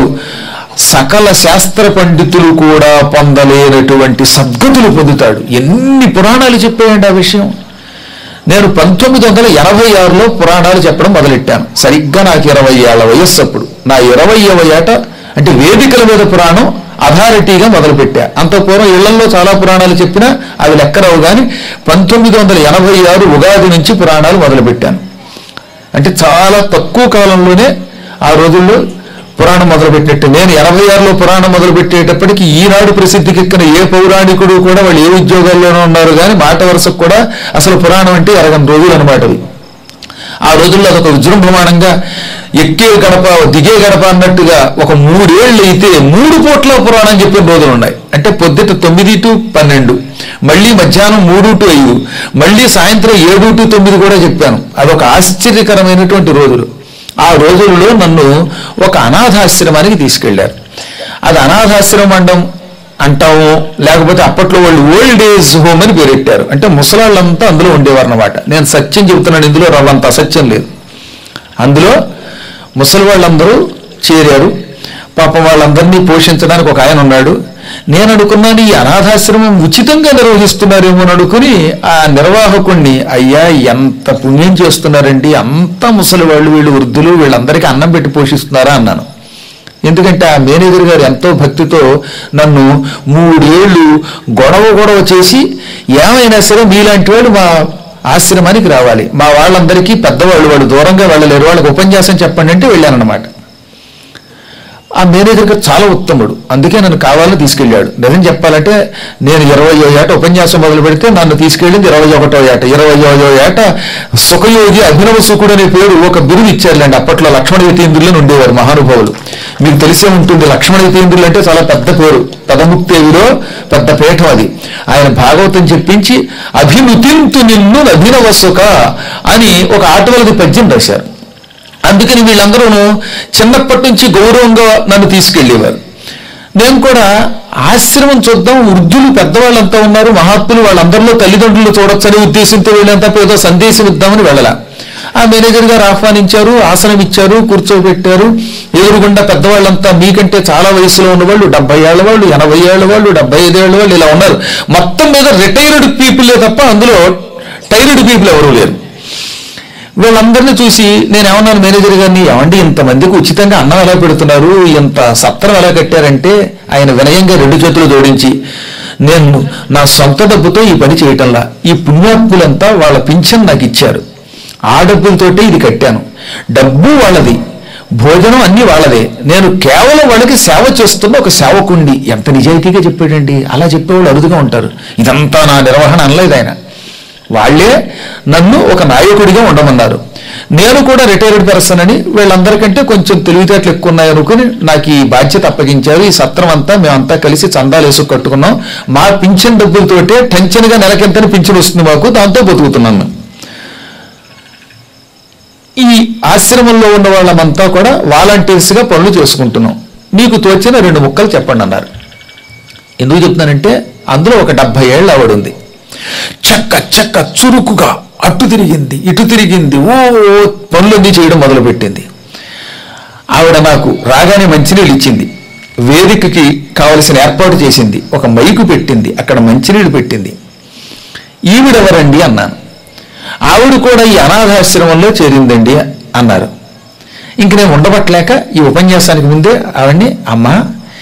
సకల శాస్త్ర పండితులు కూడా పొందలేనటువంటి సద్గతులు పొందుతాడు. ఎన్ని పురాణాలు చెప్పాయండి ఆ విషయం. నేను పంతొమ్మిది వందల ఎనభై ఆరులో పురాణాలు చెప్పడం మొదలెట్టాను. సరిగ్గా నాకు ఇరవై ఏళ్ల వయస్సు అప్పుడు. నా ఇరవైవ ఏట అంటే వేదికల మీద పురాణం అథారిటీగా మొదలుపెట్టా. అంత పూర్వం ఇళ్లలో చాలా పురాణాలు చెప్పినా అవి లెక్కరావు. కానీ పంతొమ్మిది వందల ఎనభై ఆరు ఉగాది నుంచి పురాణాలు మొదలుపెట్టాను. అంటే చాలా తక్కువ కాలంలోనే ఆ రోజుల్లో పురాణం మొదలుపెట్టినట్టు. నేను ఎనభై ఆరులో పురాణం మొదలుపెట్టేటప్పటికి ఈనాడు ప్రసిద్ధికి ఎక్కిన ఏ పౌరాణికుడు కూడా వాళ్ళు ఏ ఉద్యోగాల్లోనూ ఉన్నారు కానీ మాట వరుసకు కూడా అసలు పురాణం అంటే ఎరగని రోజులు అనమాట. ఆ రోజుల్లో అదొక విజృంభమానంగా ఎక్కే గడప దిగే గడప అన్నట్టుగా ఒక మూడేళ్ళు అయితే మూడు పూట్ల పురాణం చెప్పిన రోజులు ఉన్నాయి. అంటే పొద్దుట తొమ్మిది టు పన్నెండు, మళ్ళీ మధ్యాహ్నం మూడు టు ఐదు, మళ్ళీ సాయంత్రం ఏడు టు తొమ్మిది కూడా చెప్పాను. అదొక ఆశ్చర్యకరమైనటువంటి రోజులు. ఆ రోజుల్లో నన్ను ఒక అనాథాశ్రమానికి తీసుకెళ్లారు. అది అనాథాశ్రమం అండం అంటాము, లేకపోతే అప్పట్లో వాళ్ళు ఓల్డ్ ఏజ్ హోమ్ అని పేరెట్టారు. అంటే ముసలాళ్ళంతా అందులో ఉండేవారు అన్నమాట. నేను సత్యం చెబుతున్నాను, ఇందులో రవ్వంత అసత్యం లేదు. అందులో ముసలి వాళ్ళందరూ చేరారు. పాపం వాళ్ళందరినీ పోషించడానికి ఒక ఆయన ఉన్నాడు. నేను అనుకున్నాను ఈ అనాథాశ్రమం ఉచితంగా నిర్వహిస్తున్నారేమో అని అనుకుని ఆ నిర్వాహకుణ్ణి, అయ్యా ఎంత పుణ్యం చేస్తున్నారండి, అంత ముసలి వాళ్ళు, వీళ్ళు వృద్ధులు, వీళ్ళందరికీ అన్నం పెట్టి పోషిస్తున్నారా అన్నాను. ఎందుకంటే ఆ మేనేజర్ గారు ఎంతో భక్తితో నన్ను మూడేళ్లు గొడవ గొడవ చేసి ఏమైనా సరే మీలాంటి వాళ్ళు మా ఆశ్రమానికి రావాలి, మా వాళ్ళందరికీ పెద్దవాళ్ళు, వాళ్ళు దూరంగా వెళ్ళలేరు, వాళ్ళకి ఉపన్యాసం చెప్పండి అంటే వెళ్ళానన్నమాట. ఆ మేనేజర్ గారు చాలా ఉత్తముడు, అందుకే నన్ను కావాలని తీసుకెళ్ళాడు. నిజం చెప్పాలంటే నేను ఇరవయో ఏట ఉపన్యాసం మొదలు పెడితే నన్ను తీసుకెళ్ళింది ఇరవై ఒకటో ఏట. ఇరవయో ఏట సుఖయోగి అభినవ సుఖుడు అనే పేరు ఒక బిరుదు ఇచ్చారులేండి. అప్పట్లో లక్ష్మణ యతీంద్రులను ఉండేవారు మహానుభావులు. మీకు తెలిసే ఉంటుంది, లక్ష్మణ యతీంద్రులు అంటే చాలా పెద్ద పేరు, పదముక్తేవిలో పెద్ద పీఠం అది. ఆయన భాగవతం చెప్పించి అభినుతింతు నిన్ను అభినవ సుఖ అని ఒక ఆటవలది పద్యం రాశారు. అందుకని వీళ్ళందరూ చిన్నప్పటి నుంచి గౌరవంగా నన్ను తీసుకెళ్లేవారు. నేను కూడా ఆశ్రమం చూద్దాం, వృద్ధులు పెద్దవాళ్ళంతా ఉన్నారు, మహాత్ములు, వాళ్ళందరిలో తల్లిదండ్రులు చూడొచ్చనే ఉద్దేశంతో వెళ్ళేంత ఏదో సందేశం ఇద్దామని వెళ్ళాల. ఆ మేనేజర్ గారు ఆహ్వానించారు, ఆసనం ఇచ్చారు, కూర్చోబెట్టారు. ఎదురుగుండా పెద్దవాళ్ళంతా మీకంటే చాలా వయసులో ఉన్నవాళ్ళు, డెబ్బై ఏళ్ల వాళ్ళు, ఎనభై ఏళ్ల వాళ్ళు, డెబ్బై ఐదేళ్ల వాళ్ళు ఇలా ఉన్నారు. మొత్తం మీద రిటైర్డ్ పీపులే తప్ప అందులో టైర్డ్ పీపుల్ ఎవరూ లేరు. వీళ్ళందరినీ చూసి నేను ఏమన్నాను మేనేజర్ గారిని, ఏమండి ఇంతమందికి ఉచితంగా అన్నం ఎలా పెడుతున్నారు, ఇంత సత్రం ఎలా కట్టారంటే ఆయన వినయంగా రెండు చేతులు జోడించి, నేను నా సొంత డబ్బుతో ఈ పని చేయటంలా, ఈ పుణ్యాత్ములంతా వాళ్ళ పింఛన్ నాకు ఇచ్చారు, ఆ డబ్బులతోటే ఇది కట్టాను, డబ్బు వాళ్ళది, భోజనం అన్ని వాళ్ళదే, నేను కేవలం వాళ్ళకి సేవ చేస్తున్న ఒక సేవకుండి. ఎంత నిజాయితీగా చెప్పాడండి. అలా చెప్పేవాళ్ళు అరుదుగా ఉంటారు. ఇదంతా నా నిర్వహణ అనలేదు ఆయన. వాళ్లే నన్ను ఒక నాయకుడిగా ఉండమన్నారు. నేను కూడా రిటైర్డ్ పర్సన్ అని వీళ్ళందరికంటే కొంచెం తెలివితేటలు ఎక్కువ ఉన్నాయనుకుని నాకు ఈ బాధ్యత అప్పగించారు. ఈ సత్రం అంతా మేమంతా కలిసి చందాలు వేసుకు కట్టుకున్నాం. మా పింఛన్ డబ్బులతోటే టెన్షన్గా నెలకింతని పింఛన్ వస్తుంది మాకు, దాంతో బతుకుతున్నాను. ఈ ఆశ్రమంలో ఉన్న వాళ్ళమంతా కూడా వాలంటీర్స్గా పనులు చేసుకుంటున్నాం. మీకు తోచిన రెండు ముక్కలు చెప్పండి అన్నారు. ఎందుకు చెప్తున్నానంటే అందులో ఒక డెబ్బై ఏళ్ళ ఆవిడ ఉంది. చక్క చక్క చురుకుగా అటు తిరిగింది ఇటు తిరిగింది, ఓ పనులన్నీ చేయడం మొదలుపెట్టింది. ఆవిడ నాకు రాగానే మంచినీళ్ళు ఇచ్చింది, వేదికకి కావలసిన ఏర్పాటు చేసింది, ఒక మైకు పెట్టింది, అక్కడ మంచినీళ్ళు పెట్టింది. ఈవిడెవరండి అన్నాను. ఆవిడ కూడా ఈ అనాథాశ్రమంలో చేరిందండి అన్నారు. ఇంక నేను ఉండబట్టలేక ఈ ఉపన్యాసానికి ముందే ఆవిడ్ని, అమ్మా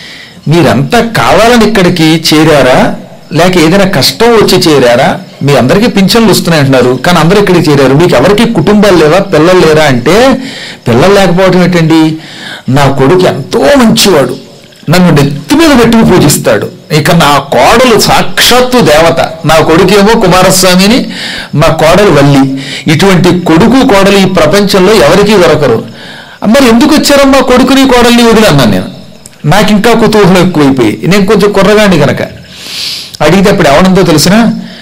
మీరంతా కావాలని ఇక్కడికి చేరారా లేక ఏదైనా కష్టం వచ్చి చేరారా? మీ అందరికీ పింఛన్లు వస్తున్నాయి అంటున్నారు, కానీ అందరూ ఇక్కడికి చేరారు, మీకు ఎవరికి కుటుంబాలు లేవా, పిల్లలు లేరా అంటే, పిల్లలు లేకపోవడం ఏంటండి, నా కొడుకు ఎంతో మంచివాడు, నన్ను నెత్తి మీద పెట్టుకు పూజిస్తాడు, ఇక నా కోడలు సాక్షాత్తు దేవత, నా కొడుకేమో కుమారస్వామిని, మా కోడలు వల్లి, ఇటువంటి కొడుకు కోడలు ఈ ప్రపంచంలో ఎవరికీ దొరకరు. మరి ఎందుకు వచ్చారమ్మా కొడుకుని కోడల్ని వదిలి అన్నాను నేను. నాకు ఇంకా కుతూహలం ఎక్కువైపోయి, నేను కొంచెం కుర్రగాండి కనుక అడిగితే అప్పుడు ఎవడంతో తెలిసిన,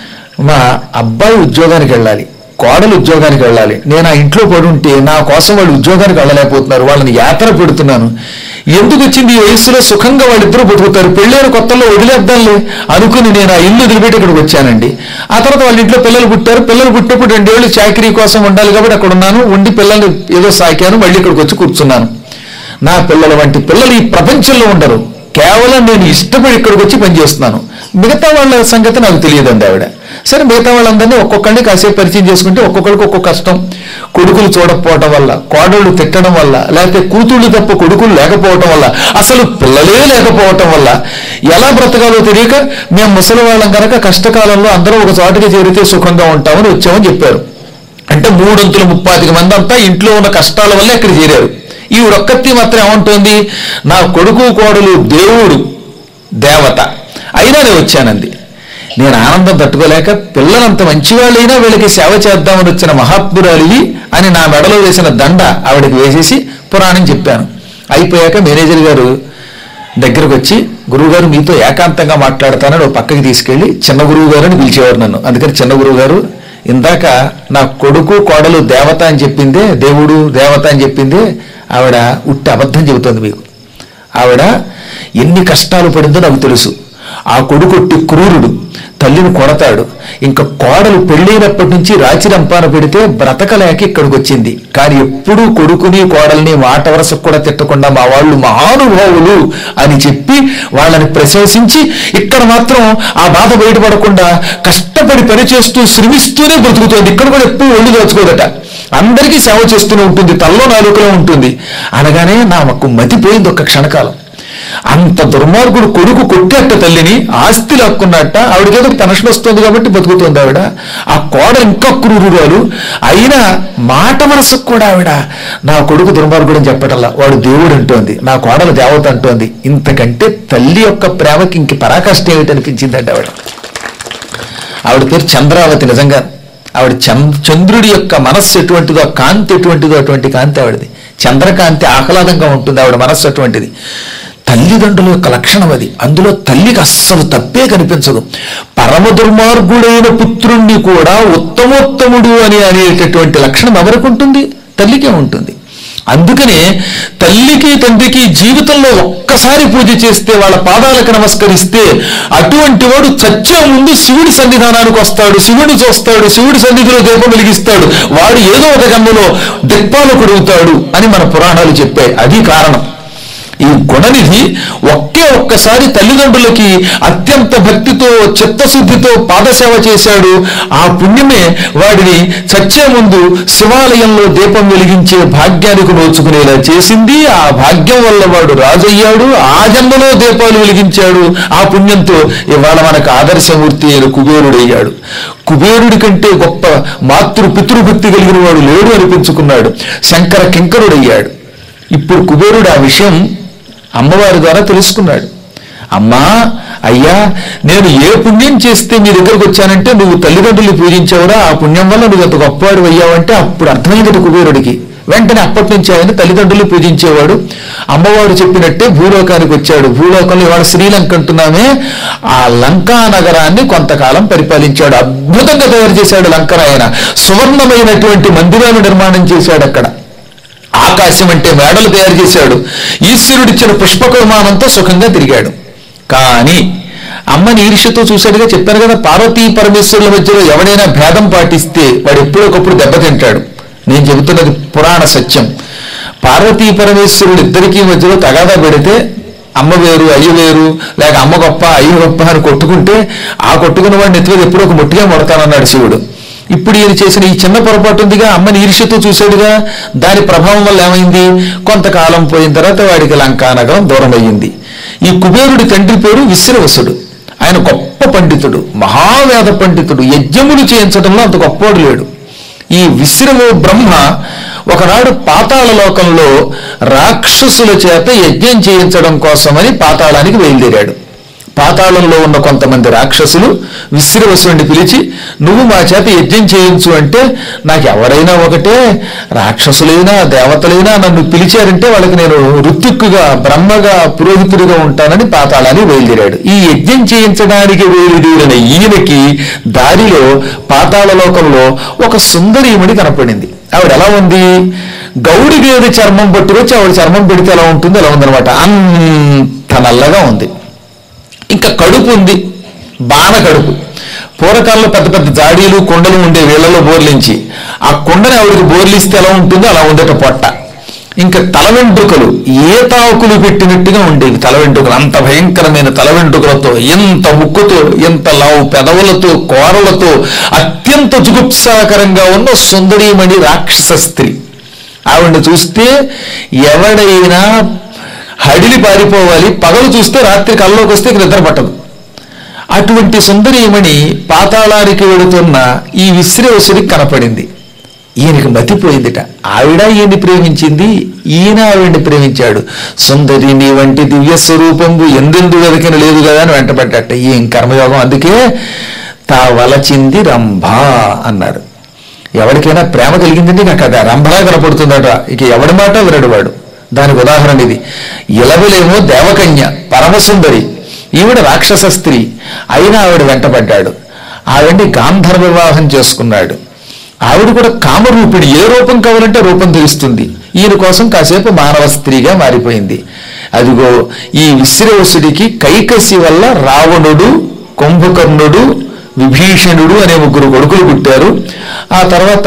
మా అబ్బాయి ఉద్యోగానికి వెళ్ళాలి, కోడలు ఉద్యోగానికి వెళ్ళాలి, నేను ఆ ఇంట్లో పడుంటే నా కోసం వాళ్ళు ఉద్యోగానికి వెళ్ళలేకపోతున్నారు, వాళ్ళని యాత్ర పెడుతున్నాను, ఎందుకు వచ్చింది ఈ వయసులో సుఖంగా వాళ్ళిద్దరూ బతుకుతారు, పెళ్ళైన కొత్తలో వదిలేద్దాంలే అనుకుని నేను ఆ ఇల్లు వదిలిపెట్టి ఇక్కడికి వచ్చానండి. ఆ తర్వాత వాళ్ళ ఇంట్లో పిల్లలు పుట్టారు, పిల్లలు పుట్టినప్పుడు రెండేళ్ళు చాకరీ కోసం ఉండాలి కాబట్టి అక్కడ ఉన్నాను, ఉండి పిల్లల్ని ఏదో సాకాను, మళ్ళీ ఇక్కడికి వచ్చి కూర్చున్నాను. నా పిల్లల వంటి పిల్లలు ఈ ప్రపంచంలో ఉండరు, కేవలం నేను ఇష్టపడి ఇక్కడికి వచ్చి పనిచేస్తున్నాను, మిగతా వాళ్ళ సంగతి నాకు తెలియదండి ఆవిడ. సరే మిగతా వాళ్ళందరినీ ఒక్కొక్కరిని కాసేపు పరిచయం చేసుకుంటే ఒక్కొక్కరికి ఒక్కొక్క కష్టం, కొడుకులు చూడకపోవటం వల్ల, కోడళ్ళు తిట్టడం వల్ల, లేకపోతే కూతుళ్ళు తప్ప కొడుకులు లేకపోవటం వల్ల, అసలు పిల్లలే లేకపోవటం వల్ల ఎలా బ్రతకాలో తెలియక మేము ముసలి వాళ్ళం కనుక కష్టకాలంలో అందరూ ఒక చోటకి చేరితే సుఖంగా ఉంటామని వచ్చామని చెప్పారు. అంటే మూడొంతుల ముప్పాతిక మంది అంతా ఇంట్లో ఉన్న కష్టాల వల్ల ఇక్కడ చేరారు. ఈ ఒక్కతి మాత్రం ఏమంటోంది, నా కొడుకు కోడలు దేవుడు దేవత అయినా నేను వచ్చానంది. నేను ఆనందం తట్టుకోలేక, పిల్లలంత మంచివాళ్ళైనా వీళ్ళకి సేవ చేద్దామని వచ్చిన మహాత్మురాలివి అని నా మెడలో వేసిన దండ ఆవిడకి వేసేసి పురాణం చెప్పాను. అయిపోయాక మేనేజర్ గారు దగ్గరకు వచ్చి, గురువుగారు మీతో ఏకాంతంగా మాట్లాడతానని ఒక పక్కకి తీసుకెళ్లి చిన్న గురువు గారు అని పిలిచేవారు నన్ను. అందుకని చిన్న గురువు గారు, ఇందాక నా కొడుకు కోడలు దేవత అని చెప్పిందే, దేవుడు దేవత అని చెప్పిందే ఆవిడ ఉట్టి అబద్ధం చెబుతోంది మీకు. ఆవిడ ఎన్ని కష్టాలు పడిందో నాకు తెలుసు. ఆ కొడుకు ఒట్టి క్రూరుడు, తల్లిని కొడతాడు, ఇంకా కోడలు పెళ్ళైనప్పటి నుంచి రాచిరంపాన పెడితే బ్రతకలేక ఇక్కడికి వచ్చింది. కానీ ఎప్పుడూ కొడుకుని కోడల్ని మాట వరసకు కూడా తిట్టకుండా మా వాళ్ళు మహానుభావులు అని చెప్పి వాళ్ళని ప్రశంసించి, ఇక్కడ మాత్రం ఆ బాధ బయటపడకుండా కష్టపడి పనిచేస్తూ శ్రమిస్తూనే బ్రతుకుతోంది. ఇక్కడ కూడా ఎప్పుడు ఒళ్ళు దోచుకోదట, అందరికీ సేవ చేస్తూనే ఉంటుంది, తల్లో నాలుకలో ఉంటుంది. అనగానే నాకు మతిపోయింది ఒక్క క్షణకాలం. అంత దుర్మార్గుడు కొడుకు కొట్టేట తల్లిని, ఆస్తి లాక్కున్నట్ట, ఆవిడకేదో పెన్షన్ వస్తుంది కాబట్టి బతుకుతుంది ఆవిడ. ఆ కోడ ఇంకా క్రూరురాలు అయినా మాట మనసుకు కూడా ఆవిడ నా కొడుకు దుర్మార్గుడు అని చెప్పటల్లా వాడు దేవుడు అంటోంది, నా కోడలు దేవత అంటోంది. ఇంతకంటే తల్లి యొక్క ప్రేమకి ఇంక పరాకాష్ట ఏమిటి అనిపించిందంటే ఆవిడ. ఆవిడ పేరు చంద్రావతి. నిజంగా ఆవిడ చంద్రుడి యొక్క మనస్సు ఎటువంటిదో, కాంతి ఎటువంటిదో అటువంటి కాంతి ఆవిడది. చంద్రకాంతి ఆహ్లాదంగా ఉంటుంది, ఆవిడ మనస్సు అటువంటిది. తల్లిదండ్రుల యొక్క లక్షణం అది. అందులో తల్లికి అస్సలు తప్పే కనిపించదు. పరమ దుర్మార్గుడైన పుత్రుణ్ణి కూడా ఉత్తమోత్తముడు అని అనేటటువంటి లక్షణం ఎవరికి ఉంటుంది? తల్లికే ఉంటుంది. అందుకనే తల్లికి తండ్రికి జీవితంలో ఒక్కసారి పూజ చేస్తే, వాళ్ళ పాదాలకు నమస్కరిస్తే, అటువంటి వాడు చచ్చే ముందు శివుడి సన్నిధానానికి వస్తాడు, శివుడిని చూస్తాడు, శివుడి సన్నిధిలో దీపం వెలిగిస్తాడు, వాడు ఏదో ఒక జన్మలో దిక్పాలకుడు అవుతాడు అని మన పురాణాలు చెప్పాయి. అది కారణం. ఈ గుణనిధి ఒకే ఒక్కసారి తల్లిదండ్రులకి అత్యంత భక్తితో చిత్తశుద్ధితో పాదసేవ చేశాడు. ఆ పుణ్యమే వాడిని చచ్చే ముందు శివాలయంలో దీపం వెలిగించే భాగ్యానికి నోచుకునేలా చేసింది. ఆ భాగ్యం వల్ల వాడు రాజయ్యాడు, ఆ జన్మలో దీపాలు వెలిగించాడు. ఆ పుణ్యంతో ఇవాళ మనకు ఆదర్శమూర్తి అయిన కుబేరుడయ్యాడు. కుబేరుడి కంటే గొప్ప మాతృ పితృభక్తి కలిగిన వాడు లేడు అనిపించుకున్నాడు. శంకర కింకరుడయ్యాడు. ఇప్పుడు కుబేరుడు ఆ విషయం అమ్మవారి ద్వారా తెలుసుకున్నాడు. అమ్మా, అయ్యా, నేను ఏ పుణ్యం చేస్తే మీ దగ్గరకు వచ్చానంటే, నువ్వు తల్లిదండ్రులు పూజించావురా, ఆ పుణ్యం వల్ల నువ్వు అంత గొప్పవాడు అయ్యావంటే అప్పుడు అర్థమైంది కుబేరుడికి. వెంటనే అప్పటి నుంచి ఆయన తల్లిదండ్రులు పూజించేవాడు. అమ్మవారు చెప్పినట్టే భూలోకానికి వచ్చాడు. భూలోకంలో ఇవాళ శ్రీలంక అంటున్నామే, ఆ లంకా నగరాన్ని కొంతకాలం పరిపాలించాడు. అద్భుతంగా తయారు చేశాడు లంకను. ఆయన సువర్ణమైనటువంటి మందిరాలు నిర్మాణం చేశాడు అక్కడ. ఆ ఆకాశం అంటే మేడలు తయారు చేశాడు. ఈశ్వరుడిచ్చిన పుష్పక విమానంతో సుఖంగా తిరిగాడు. కానీ అమ్మని ఈర్ష్యతో చూశాడుగా, చెప్పారు కదా, పార్వతీ పరమేశ్వరుల మధ్యలో ఎవడైనా భేదం పాటిస్తే వాడు ఎప్పుడొకప్పుడు దెబ్బతింటాడు. నేను చెబుతున్నది పురాణ సత్యం. పార్వతీ పరమేశ్వరుడు ఇద్దరికీ మధ్యలో తగాదా పెడితే అమ్మ వేరు అయ్య వేరు, లేక అమ్మ గొప్ప అయ్య గొప్ప అని కొట్టుకుంటే ఆ కొట్టుకున్న వాడిని ఎత్తుగా ఎప్పుడో ఒక ముట్టిగా మొడతానన్నాడు శివుడు. ఇప్పుడు ఈయన చేసిన ఈ చిన్న పొరపాటు ఉందిగా, అమ్మని ఈర్ష్యతో చూశాడుగా, దాని ప్రభావం వల్ల ఏమైంది, కొంతకాలం పోయిన తర్వాత వాడికి లంకానగరం దూరం అయ్యింది. ఈ కుబేరుడి తండ్రి పేరు విశ్రవసుడు. ఆయన గొప్ప పండితుడు, మహావేద పండితుడు, యజ్ఞములు చేయించడంలో అంత గొప్పవాడు లేడు. ఈ విశ్రవ బ్రహ్మ ఒకనాడు పాతాళ లోకంలో రాక్షసుల చేత యజ్ఞం చేయించడం కోసమని పాతాళానికి బయలుదేరాడు. పాతాళంలో ఉన్న కొంతమంది రాక్షసులు విశ్రవసుని పిలిచి, నువ్వు మా చేత యజ్ఞం చేయించు అంటే, నాకు ఎవరైనా ఒకటే, రాక్షసులైనా దేవతలైనా నన్ను పిలిచారంటే వాళ్ళకి నేను ఋత్విక్కుగా బ్రహ్మగా పురోహితుడిగా ఉంటానని పాతాళానికి బయలుదేరాడు. ఈ యజ్ఞం చేయించడానికి బయలుదేరిన ఈయనకి దారిలో పాతాళ లోకంలో ఒక సుందరీమణి కనపడింది. ఆవిడ ఎలా ఉంది, గౌడి గేదె చర్మం పట్టుకొచ్చి ఆవిడ చర్మం పెడితే ఎలా ఉంటుంది అలా ఉందనమాట. అంత నల్లగా ఉంది. ఇంకా కడుపు ఉంది, బాణ కడుపు. పూర్వకాలంలో పెద్ద పెద్ద జాడీలు కుండలు ఉండే వీళ్లలో బోర్లించి ఆ కుండని ఆవిడకి బోర్లిస్తే ఎలా ఉంటుందో అలా ఉండేట పొట్ట. ఇంకా తల వెంట్రుకలు ఏ తాకులు పెట్టినట్టుగా ఉండేవి. తల వెంట్రుకలు అంత భయంకరమైన తల వెంట్రుకలతో, ఎంత ముక్కుతో, ఎంత లావు పెదవులతో, కోరలతో అత్యంత జుగుప్సాకరంగా ఉన్న సుందరీమణి రాక్షస స్త్రీ. ఆవిడని చూస్తే ఎవడైనా హడిలి పారిపోవాలి, పగలు చూస్తే రాత్రి కల్లోకి వస్తే నిద్ర పట్టదు. అటువంటి సుందరీమణి పాతాళానికి వెళుతున్న ఈ విశ్రవసుడికి కనపడింది. ఈయనకి మతిపోయిందిట. ఆవిడ ఈయన్ని ప్రేమించింది, ఈయన ఆవిడ్ని ప్రేమించాడు. సుందరి నీ వంటి దివ్య స్వరూపంబు ఎందెందు వెదకిన లేదు కదా అని వెంటపడ్డట. ఏం కర్మయోగం, అందుకే తా వలచింది రంభ అన్నారు. ఎవరికైనా ప్రేమ కలిగిందంటే నాకు అది రంభలా కనపడుతుందట. ఇక ఎవడి మాట వినడు వాడు. దానికి ఉదాహరణ ఇది. ఇలవలేమో దేవకన్య పరమసుందరి, ఈవిడ రాక్షస స్త్రీ, అయినా ఆవిడ వెంటబడ్డాడు. ఆవిడ్ని గాంధర్వ వివాహం చేసుకున్నాడు. ఆవిడ కూడా కామరూపిణి, ఏ రూపం కావాలంటే రూపం తెలుస్తుంది. ఈయన కోసం కాసేపు మానవ స్త్రీగా మారిపోయింది. అదిగో ఈ విశ్రవసుడికి కైకసి వల్ల రావణుడు, కుంభకర్ణుడు, విభీషణుడు అనే ముగ్గురు కొడుకులు పుట్టారు. ఆ తర్వాత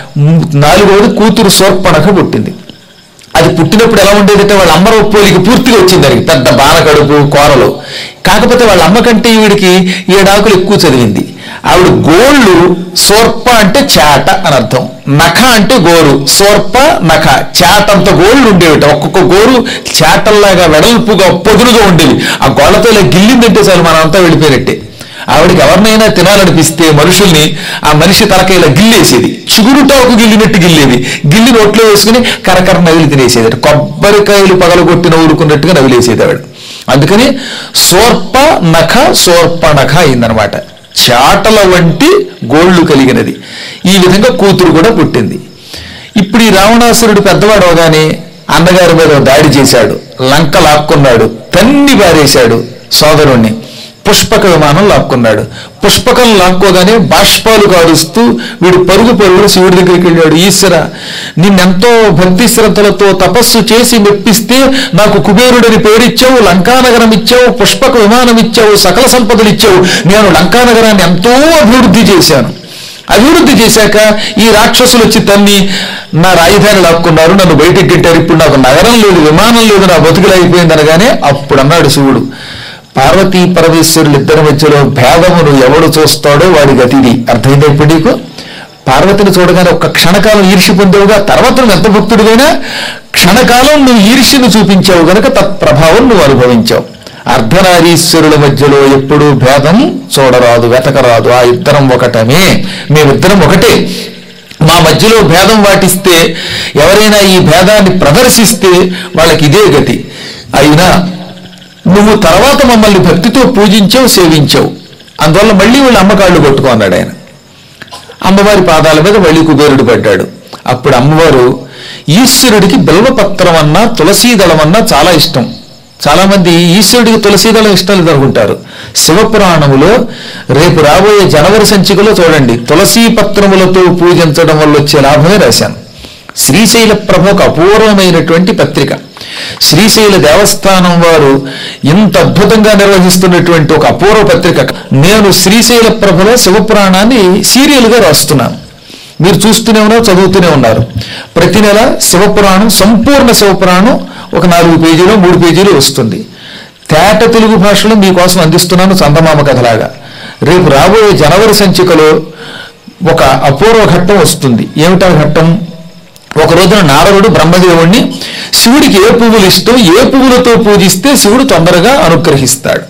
నాలుగోది కూతురు శూర్పణఖ పుట్టింది. అది పుట్టినప్పుడు ఎలా ఉండేదంటే వాళ్ళ అమ్మ రూపోలికి పూర్తిగా వచ్చింది. దానికి పెద్ద బాణ కడుపు, కోరలు. కాకపోతే వాళ్ళ అమ్మ కంటే ఈవిడికి ఏడాకులు ఎక్కువ చదివింది. ఆవిడ గోళ్ళు, సోర్ప అంటే చాట అని అర్థం, నఖ అంటే గోరు, సోర్ప నఖ, చాటంత గోళ్ళు ఉండేవిట. ఒక్కొక్క గోరు చాటల్లాగా వెడల్పుగా పొదులుగా ఉండేవి. ఆ గోళ్ళతో ఇలా గిల్లిందంటే చాలు మనంతా వెళ్ళిపోయినట్టే. ఆవిడకి ఎవరినైనా తినాలనిపిస్తే మనుషుల్ని ఆ మనిషి తలకాయలా గిల్లేసేది, చిగురుటాకు గిల్లినట్టు గిల్లేది. గిల్లి నోట్లో వేసుకుని కరకర నవిలి తినేసేది. కొబ్బరికాయలు పగలగొట్టిన ఊరుకున్నట్టుగా నవిలేసేది ఆవిడ. అందుకని సోర్ప నఖ సోర్ప నఖ అయిందనమాట. చాటల వంటి గోళ్లు కలిగినది. ఈ విధంగా కూతురు కూడా పుట్టింది. ఇప్పుడు ఈ రావణాసురుడు పెద్దవాడు అవగానే అన్నగారి మీద దాడి చేశాడు, లంక లాక్కున్నాడు, తన్ని పారేశాడు సోదరుణ్ణి. పుష్పక విమానం లాక్కున్నాడు. పుష్పకం లాక్కోగానే బాష్పాలు కారుస్తూ వీడు పరుగు పరుగులు శివుడి దగ్గరికి వెళ్ళాడు. ఈశ్వర, నిన్నెంతో భక్తి శ్రద్ధలతో తపస్సు చేసి మెప్పిస్తే నాకు కుబేరుడని పేరిచ్చావు, లంకానగరం ఇచ్చావు, పుష్పక విమానం ఇచ్చావు, సకల సంపదలు ఇచ్చావు. నేను లంకానగరాన్ని ఎంతో అభివృద్ధి చేశాను. అభివృద్ధి చేశాక ఈ రాక్షసులు వచ్చి తన్ని నా రాజధాని లాక్కున్నారు, నన్ను బయటికి గెట్టారు. ఇప్పుడు నాకు నగరం లేదు, విమానం లేదు, నా బతుకులైపోయింది అనగానే అప్పుడు అన్నాడు శివుడు, పార్వతీ పరమేశ్వరులు ఇద్దరి మధ్యలో భేదమును ఎవడు చూస్తాడో వాడి గతిది. అర్థమైందా ఇప్పుడు నీకు? పార్వతిని చూడగానే ఒక్క క్షణకాలం ఈర్ష్య పొందేవుగా, తర్వాత నువ్వు ఎంత భక్తుడివైనా క్షణకాలం నువ్వు ఈర్ష్యను చూపించావు గనక తత్ప్రభావం నువ్వు అనుభవించావు. అర్ధనారీశ్వరుల మధ్యలో ఎప్పుడూ భేదం చూడరాదు, వెతకరాదు. ఆ ఇద్దరం ఒకటమే, మేమిద్దరం ఒకటే. మా మధ్యలో భేదం వాటిస్తే, ఎవరైనా ఈ భేదాన్ని ప్రదర్శిస్తే వాళ్ళకి ఇదే గతి. అయినా నువ్వు తర్వాత మమ్మల్ని భక్తితో పూజించావు, సేవించావు, అందువల్ల మళ్ళీ వీళ్ళు అమ్మకాళ్ళు కొట్టుకో అన్నాడు ఆయన. అమ్మవారి పాదాల మీద మళ్ళీ కుబేరుడు పడ్డాడు. అప్పుడు అమ్మవారు, ఈశ్వరుడికి బిల్వపత్రం అన్నా తులసీదళం అన్నా చాలా ఇష్టం. చాలా మంది ఈశ్వరుడికి తులసీదళం ఇష్టం లేదు అనుకుంటారు. శివపురాణములో రేపు రాబోయే జనవరి సంచికలో చూడండి, తులసీ పత్రములతో పూజించడం వల్ల వచ్చే లాభమే రాశాను. శ్రీశైల ప్రభ ఒక అపూర్వమైనటువంటి పత్రిక. శ్రీశైల దేవస్థానం వారు ఇంత అద్భుతంగా నిర్వహిస్తున్నటువంటి ఒక అపూర్వ పత్రిక. నేను శ్రీశైల ప్రభలో శివపురాణాన్ని సీరియల్గా రాస్తున్నాను. మీరు చూస్తూనే ఉన్నారు, చదువుతూనే ఉన్నారు. ప్రతి నెల శివపురాణం, సంపూర్ణ శివపురాణం ఒక నాలుగు పేజీలు మూడు పేజీలు వస్తుంది. తేట తెలుగు భాషలో మీకోసం అందిస్తున్నాను చందమామ కథలాగా. రేపు రాబోయే జనవరి సంచికలో ఒక అపూర్వ ఘట్టం వస్తుంది. ఏమిటా ఘట్టం? ఒక రోజున నారదుడు బ్రహ్మదేవుణ్ణి శివుడికి ఏ పువ్వులు ఇష్టం, ఏ పువ్వులతో పూజిస్తే శివుడు తొందరగా అనుగ్రహిస్తాడు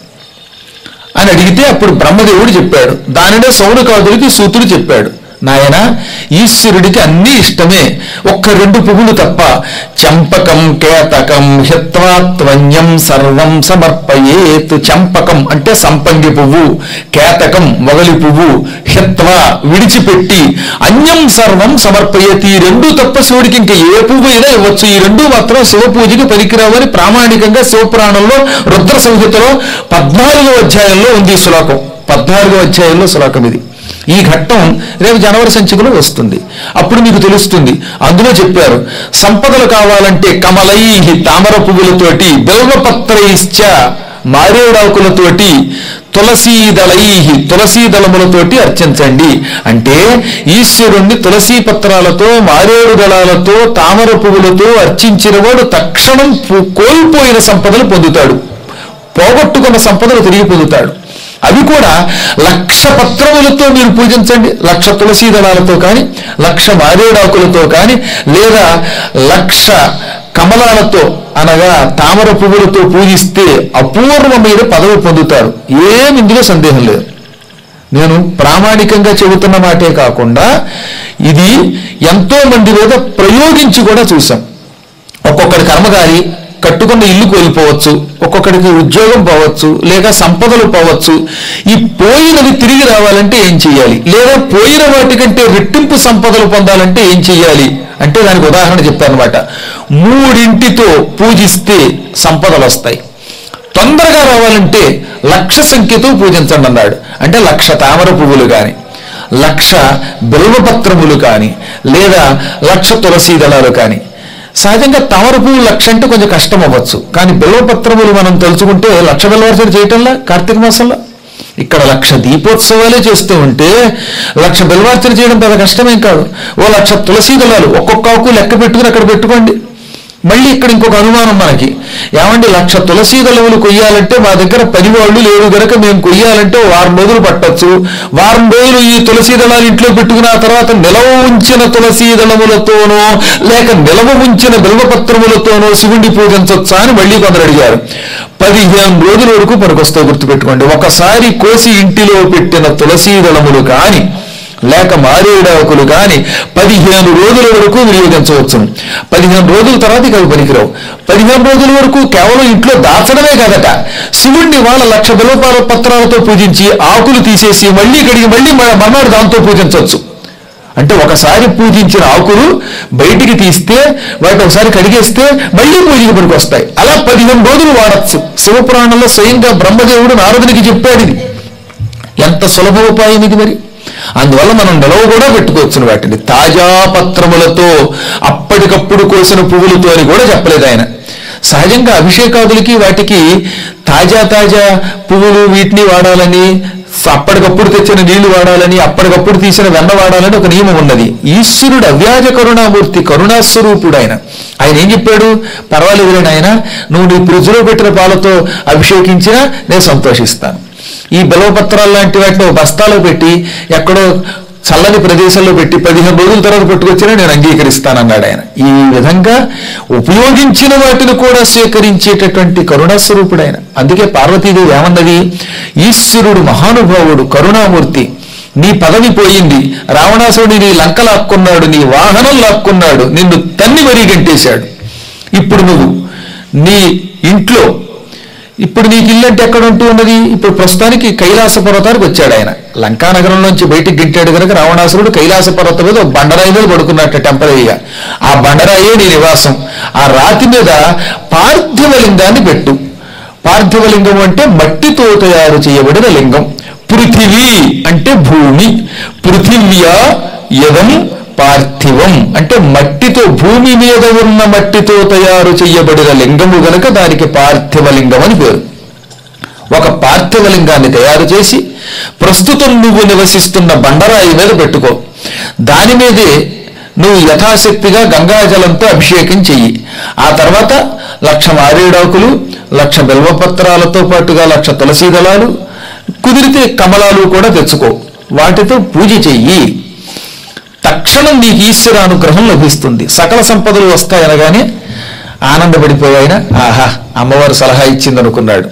అని అడిగితే అప్పుడు బ్రహ్మదేవుడు చెప్పాడు. దానినే సౌనకాదుడికి సూతుడు చెప్పాడు, నాయన ఈశ్వరుడికి అన్నీ ఇష్టమే, ఒక్క రెండు పువ్వులు తప్ప, చంపకం కేతకం హ్యత్వాత్వన్యం సర్వం సమర్పయేత్. చంపకం అంటే సంపంగి పువ్వు, కేతకం మొగలి పువ్వు, హ్యత్వ విడిచిపెట్టి, అన్యం సర్వం సమర్పయేత్, ఈ రెండు తప్ప శివుడికి ఇంకా ఏ పువ్వు అయినా ఇవ్వచ్చు, ఈ రెండు మాత్రం శివ పూజకి పనికిరావు అని ప్రామాణికంగా శివపురాణంలో రుద్ర సంహితలో పద్నాలుగో అధ్యాయంలో ఉంది శ్లోకం. పద్నాలుగో అధ్యాయంలో శ్లోకం ఇది. ఈ ఘట్టం రేపు జనవరి సంచికలో వస్తుంది. అప్పుడు మీకు తెలుస్తుంది. అందులో చెప్పారు, సంపదలు కావాలంటే కమలై తామర పువ్వులతోటి, బిల్వపత్రైశ్చ మారేడాకులతోటి, తులసీదళై తులసీదళములతోటి అర్చించండి. అంటే ఈశ్వరుణ్ణి తులసీ పత్రాలతో, మారేడు దళాలతో, తామర పువ్వులతో అర్చించిన వాడు తక్షణం కోల్పోయిన సంపదలు పొందుతాడు, పోగొట్టుకున్న సంపదలు తిరిగి పొందుతాడు. అవి కూడా లక్ష పత్రములతో మీరు పూజించండి. లక్ష తులసీ దళాలతో కానీ, లక్ష మారేడాకులతో కానీ, లేదా లక్ష కమలాలతో అనగా తామర పువ్వులతో పూజిస్తే అపూర్వమైన పదవి పొందుతారు. ఏమి ఇందులో సందేహం లేదు. నేను ప్రామాణికంగా చెబుతున్న మాటే కాకుండా ఇది ఎంతో మంది మీద ప్రయోగించి కూడా చూసాం. ఒక్కొక్కడి కర్మగారి కట్టుకున్న ఇల్లు కోల్పోవచ్చు, ఒక్కొక్కడికి ఉద్యోగం పోవచ్చు, లేక సంపదలు పోవచ్చు. ఈ పోయినవి తిరిగి రావాలంటే ఏం చెయ్యాలి, లేదా పోయిన వాటికంటే రెట్టింపు సంపదలు పొందాలంటే ఏం చెయ్యాలి అంటే దానికి ఉదాహరణ చెప్పారనమాట. మూడింటితో పూజిస్తే సంపదలు వస్తాయి. తొందరగా రావాలంటే లక్ష సంఖ్యతో పూజించండి అన్నాడు. అంటే లక్ష తామర పువ్వులు కానీ, లక్ష బిల్వపత్రములు కానీ, లేదా లక్ష తులసీ దళాలు కానీ. సహజంగా తామర పువ్వు లక్ష అంటే కొంచెం కష్టం అవ్వచ్చు, కానీ బిల్వపత్రములు మనం తలుచుకుంటే లక్ష బిల్వార్చన చేయటంలా కార్తీక మాసంలో ఇక్కడ లక్ష దీపోత్సవాలే చేస్తూ ఉంటే లక్ష బిల్వార్చన చేయడం పెద్ద కష్టమేం కాదు. ఓ లక్ష తులసీ దళాలు ఒక్కొక్క ఆకు లెక్క పెట్టుకుని అక్కడ పెట్టుకోండి. మళ్ళీ ఇక్కడ ఇంకొక అనుమానం మనకి, ఏమండి లక్ష తులసీ దళములు కొయ్యాలంటే మా దగ్గర పని వాళ్ళు లేరు గనక మేము కొయ్యాలంటే వారం రోజులు పట్టచ్చు. వారం రోజులు ఈ తులసీ దళాలు ఇంట్లో పెట్టుకున్న తర్వాత నిలవ ఉంచిన తులసీ దళములతోనో లేక నిలవ ఉంచిన బిల్వపత్రములతోనో శివుడిని పూజించవచ్చా అని మళ్ళీ కొందరు అడిగారు. పదిహేను రోజుల వరకు పనికొస్తాయి, గుర్తుపెట్టుకోండి. ఒకసారి కోసి ఇంటిలో పెట్టిన తులసీ దళములు కానీ లేక మారేడాకులు కానీ పదిహేను రోజుల వరకు వినియోగించవచ్చు. పదిహేను రోజుల తర్వాత ఇక పనికిరావు. పదిహేను రోజుల వరకు కేవలం ఇంట్లో దాచడమే కాదట, శివుణ్ణి వాళ్ళ లక్ష బిల్వపాల పత్రాలతో పూజించి ఆకులు తీసేసి మళ్ళీ కడిగి మళ్ళీ మర్నాడు దాంతో పూజించవచ్చు. అంటే ఒకసారి పూజించిన ఆకులు బయటికి తీస్తే వాటి ఒకసారి కడిగేస్తే మళ్ళీ పూజకి పనికి వస్తాయి. అలా పదిహేను రోజులు వాడచ్చు. శివపురాణంలో స్వయంగా బ్రహ్మదేవుడు నారదునికి చెప్పాడు. ఇది ఎంత సులభ ఉపాయం ఇది మరి. అందువల్ల మనం నిలవ కూడా పెట్టుకోవచ్చు వాటిని. తాజా పత్రములతో అప్పటికప్పుడు కోసిన పువ్వులతో అని కూడా చెప్పలేదు ఆయన. సహజంగా అభిషేకాదులకి వాటికి తాజా తాజా పువ్వులు వీటిని వాడాలని, అప్పటికప్పుడు తెచ్చిన నీళ్లు వాడాలని, అప్పటికప్పుడు తీసిన వెన్న వాడాలని ఒక నియమం ఉన్నది. ఈశ్వరుడు అవ్యాజ కరుణామూర్తి, కరుణాస్వరూపుడు ఆయన. ఆయన ఏం చెప్పాడు, పర్వాలేదు ఆయన, నువ్వు నీ ఫ్రిడ్జ్లో పెట్టిన పాలతో అభిషేకించినా నేను సంతోషిస్తాను. ఈ బిల్వపత్రాలు లాంటి వాటిని బస్తాలో పెట్టి ఎక్కడో చల్లని ప్రదేశంలో పెట్టి పదిహేను రోజుల తర్వాత పెట్టుకొచ్చినా నేను అంగీకరిస్తానన్నాడు ఆయన. ఈ విధంగా ఉపయోగించిన వాటిని కూడా స్వీకరించేటటువంటి కరుణాస్వరూపుడు ఆయన. అందుకే పార్వతీదేవి ఏమన్నది, ఈశ్వరుడు మహానుభావుడు, కరుణామూర్తి, నీ పదవి పోయింది, రావణాసురుడు నీ లంక లాక్కున్నాడు, నీ వాహనం లాక్కున్నాడు, నిన్ను తన్ని మరీ గంటేశాడు. ఇప్పుడు నువ్వు నీ ఇంట్లో, ఇప్పుడు నీకు ఇల్లు అంటే ఎక్కడ ఉంటూ ఉన్నది, ఇప్పుడు ప్రస్తుతానికి కైలాస పర్వతానికి వచ్చాడు ఆయన. లంకా నగరంలోంచి బయటికి గింటాడు కనుక రావణాసురుడు కైలాస పర్వతం మీద బండరాయి మీద పడుకున్నట్టు టెంపరీగా. ఆ బండరాయే నీ నివాసం. ఆ రాతి మీద పార్థివలింగాన్ని పెట్టు. పార్థివలింగం అంటే మట్టితో తయారు చేయబడిన లింగం. పృథివీ అంటే భూమి, పృథివ్యా యదం పార్థివం అంటే మట్టితో, భూమి మీద ఉన్న మట్టితో తయారు చేయబడిన లింగము గనక దానికి పార్థివ లింగం అని పేరు. ఒక పార్థివ లింగాన్ని తయారు చేసి ప్రస్తుతం నువ్వు నివసిస్తున్న బండరాయి మీద పెట్టుకో. దాని మీదే నువ్వు యథాశక్తిగా గంగాజలంతో అభిషేకం చెయ్యి. ఆ తర్వాత లక్ష మారేడాకులు, లక్ష బిల్వపత్రాలతో పాటుగా లక్ష తులసీ దళాలు, కుదిరితే కమలాలు కూడా తెచ్చుకో. వాటితో పూజ చెయ్యి. తక్షణం నీకు ఈశ్వర అనుగ్రహం లభిస్తుంది, సకల సంపదలు వస్తాయనగానే ఆనందపడిపోయాయన. ఆహా, అమ్మవారు సలహా ఇచ్చిందనుకున్నాడు.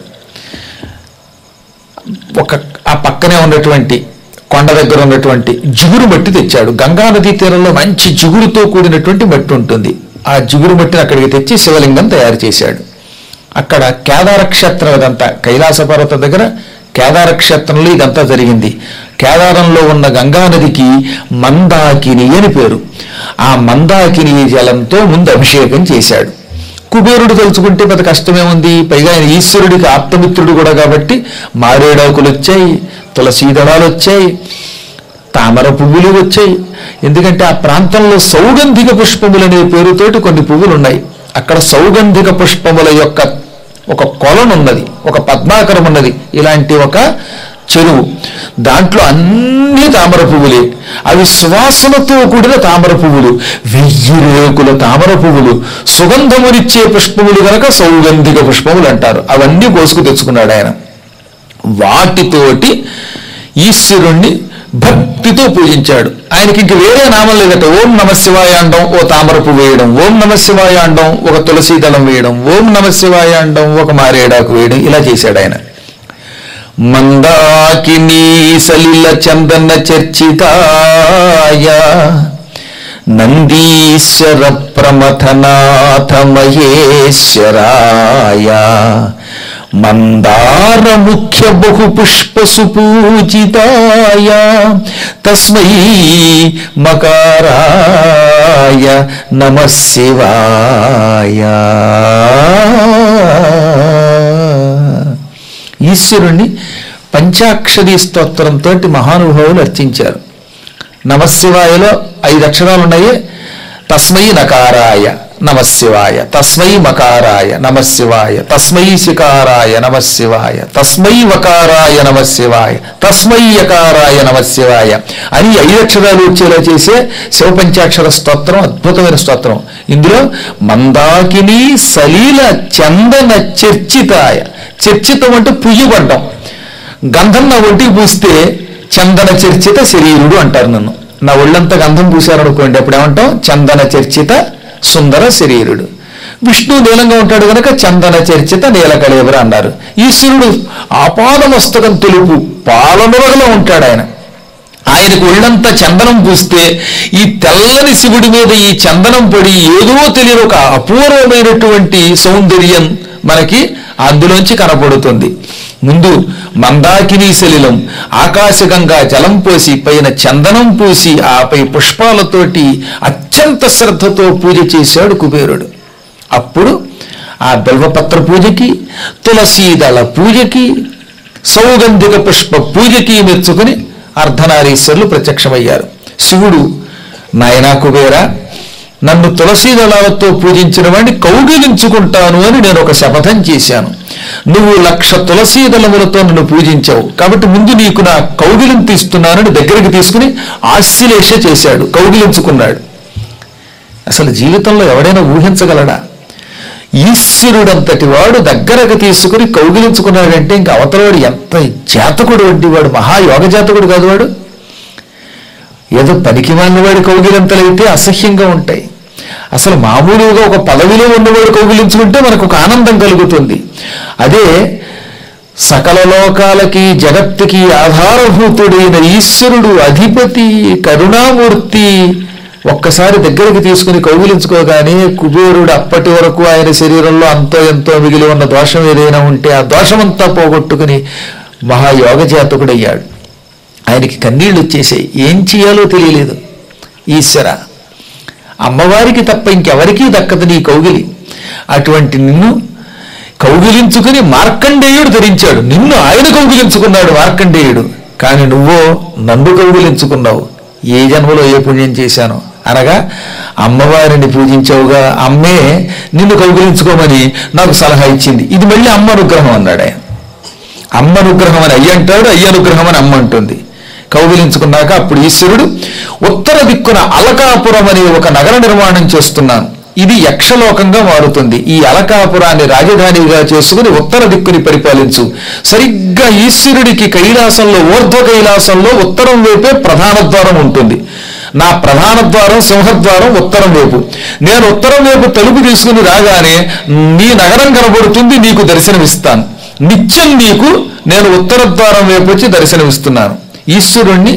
ఒక ఆ పక్కనే ఉన్నటువంటి కొండ దగ్గర ఉన్నటువంటి జిగురు మట్టి తెచ్చాడు. గంగా నదీ తీరంలో మంచి జిగురుతో కూడినటువంటి మట్టి ఉంటుంది. ఆ జిగురు మట్టిని అక్కడికి తెచ్చి శివలింగం తయారు చేశాడు. అక్కడ కేదార క్షేత్రం, ఇదంతా కైలాస పర్వతం దగ్గర కేదార క్షేత్రంలో ఇదంతా జరిగింది. కేదారంలో ఉన్న గంగా నదికి మందాకిని అని పేరు. ఆ మందాకిని జలంతో ముందు అభిషేకం చేశాడు. కుబేరుడు తలుచుకుంటే పెద్ద కష్టమే ఉంది. పైగా ఆయన ఈశ్వరుడికి ఆప్తమిత్రుడు కూడా కాబట్టి మారేడాకులు వచ్చాయి, తులసీదళాలు వచ్చాయి, తామర పువ్వులు వచ్చాయి. ఎందుకంటే ఆ ప్రాంతంలో సౌగంధిక పుష్పములు అనే పేరుతోటి కొన్ని పువ్వులు ఉన్నాయి. అక్కడ సౌగంధిక పుష్పముల యొక్క ఒక కొలను ఉన్నది, ఒక పద్మాకరం ఉన్నది, ఇలాంటి ఒక చెరువు. దాంట్లో అన్ని తామర పువ్వులే. అవి సువాసనతో కూడిన తామర పువ్వులు, వెయ్యి రేకుల తామర పువ్వులు, సుగంధమునిచ్చే పుష్పములు కనుక సౌగంధిక పుష్పములు అంటారు. అవన్నీ కోసుకు తెచ్చుకున్నాడు ఆయన. వాటితోటి ఈశ్వరుణ్ణి భక్తితో పూజించాడు. ఆయనకి ఇంక వేరే నామం లేదట. ఓం నమ శివాయ అండం, ఓ తామర పువ్వు వేయడం, ఓం నమ శివాయ అండం, ఒక తులసీ దళం వేయడం, ఓం నమ శివాయ అండం, ఒక మారేడాకు వేయడం, ఇలా చేశాడు ఆయన. మందాకినీ సలిల చందన చర్చితాయ నందీశ్వర ప్రమథనాథ మహేశ్వరాయ మందార ముఖ్య బహు పుష్ప సుపూజితాయ తస్మై మకారాయ నమః శివాయ. ఈశ్వరుణ్ణి పంచాక్షరీ స్తోత్రంతో మహానుభావులు అర్చించారు. నమశివాయలో ఐదు అక్షరాలు ఉన్నాయి. తస్మై నకారాయ నమశివాయ, తస్మై మకారాయ నమశివాయ, తస్మై శికారాయ నమశివాయ, తస్మై వకారాయ నమశివాయ, తస్మై యకారాయ నమశివాయ అని ఐదు అక్షరాలు వచ్చేలా చేసే శివపంచాక్షర స్తోత్రం అద్భుతమైన స్తోత్రం. ఇందులో మందాకిని సలీల చందన చర్చితాయ, చర్చితం అంటే పుయ్యబడ్డం. గంధం నా ఒంటికి పూస్తే చందన చర్చిత శరీరుడు అంటారు నన్ను. నా ఒళ్ళంతా గంధం పూశారనుకోండి, అప్పుడు ఏమంటాం? చందన చర్చిత సుందర శరీరుడు. విష్ణు నీలంగా ఉంటాడు కనుక చందన చర్చిత నీలకళేవర అన్నారు. ఈశ్వరుడు ఆపాదమస్తకం తెలుపు పాలనురగలో ఉంటాడు ఆయన. ఆయనకు ఒళ్ళంతా చందనం పూస్తే ఈ తెల్లని శివుడి మీద ఈ చందనం పడి ఏదో తెలియని ఒక అపూర్వమైనటువంటి సౌందర్యం మనకి అందులోంచి కనపడుతుంది. ముందు మందాకినీ సలిలం, ఆకాశగంగా జలం పోసి పైన చందనం పూసి ఆపై పుష్పాలతోటి అత్యంత శ్రద్ధతో పూజ చేశాడు కుబేరుడు. అప్పుడు ఆ బిల్వపత్ర పూజకి, తులసీదళ పూజకి, సౌగంధిక పుష్ప పూజకి మెచ్చుకుని అర్ధనారీశ్వరులు ప్రత్యక్షమయ్యారు. శివుడు, నాయనా కుబేరా, నన్ను తులసీ దళాలతో పూజించిన వాడిని కౌగిలించుకుంటాను అని నేను ఒక శపథం చేశాను. నువ్వు లక్ష తులసీ దళములతో నన్ను పూజించావు కాబట్టి ముందు నీకు నా కౌగిలిం తీస్తున్నానని దగ్గరికి తీసుకుని ఆశ్లేష చేశాడు, కౌగిలించుకున్నాడు. అసలు జీవితంలో ఎవడైనా ఊహించగలడా? ఈశ్వరుడంతటి వాడు దగ్గరకు తీసుకుని కౌగిలించుకున్నాడంటే ఇంకా అవతలవాడు ఎంత జాతకుడు వంటి వాడు, మహాయోగ జాతకుడు కాదు వాడు. ఏదో పనికి మాలినవాడి కౌగిలింతలైతే అసహ్యంగా ఉంటాయి. అసలు మామూలుగా ఒక పదవిలో ఉన్నవాడు కౌగిలించుకుంటే మనకు ఒక ఆనందం కలుగుతుంది. అదే సకల లోకాలకి జగత్తుకి ఆధారభూతుడైన ఈశ్వరుడు, అధిపతి, కరుణామూర్తి ఒక్కసారి దగ్గరికి తీసుకుని కౌగిలించుకోగానే కుబేరుడు అప్పటి వరకు ఆయన శరీరంలో అంతో ఎంతో మిగిలి ఉన్న దోషం ఏదైనా ఉంటే ఆ దోషమంతా పోగొట్టుకుని మహాయోగ జాతకుడయ్యాడు. ఆయనకి కన్నీళ్లు వచ్చేసాయి. ఏం చేయాలో తెలియలేదు. ఈశ్వర, అమ్మవారికి తప్ప ఇంకెవరికీ దక్కదు నీ కౌగిలి. అటువంటి నిన్ను కౌగిలించుకుని మార్కండేయుడు ధరించాడు. నిన్ను ఆయన కౌగిలించుకున్నాడు మార్కండేయుడు. కానీ నువ్వో నన్ను కౌగిలించుకున్నావు. ఏ జన్మలో ఏ పుణ్యం చేశానో అనగా అమ్మవారిని పూజించావుగా, అమ్మే నిన్ను కౌగిలించుకోమని నాకు సలహా ఇచ్చింది. ఇది మళ్ళీ అమ్మ అనుగ్రహం అన్నాడు ఆయన. అమ్మ అనుగ్రహం అని అయ్య అంటాడు, అయ్య అనుగ్రహం అని అమ్మ అంటుంది. కౌగిలించుకున్నాక అప్పుడు ఈశ్వరుడు ఉత్తర దిక్కున అలకాపురం అనే ఒక నగర నిర్మాణం చేస్తున్నాను, ఇది యక్షలోకంగా మారుతుంది, ఈ అలకాపురాన్ని రాజధానిగా చేసుకుని ఉత్తర దిక్కుని పరిపాలించు. సరిగ్గా ఈశ్వరుడికి కైలాసంలో ఊర్ధ్వ కైలాసంలో ఉత్తరం వైపే ప్రధాన ద్వారం ఉంటుంది. నా ప్రధాన ద్వారం సింహద్వారం ఉత్తరం వైపు. నేను ఉత్తరం వైపు తలుపు తీసుకుని రాగానే నీ నగరం కనబడుతుంది, నీకు దర్శనమిస్తాను. నిత్యం నీకు నేను ఉత్తర ద్వారం వైపు వచ్చి దర్శనమిస్తున్నాను. ఈశ్వరుణ్ణి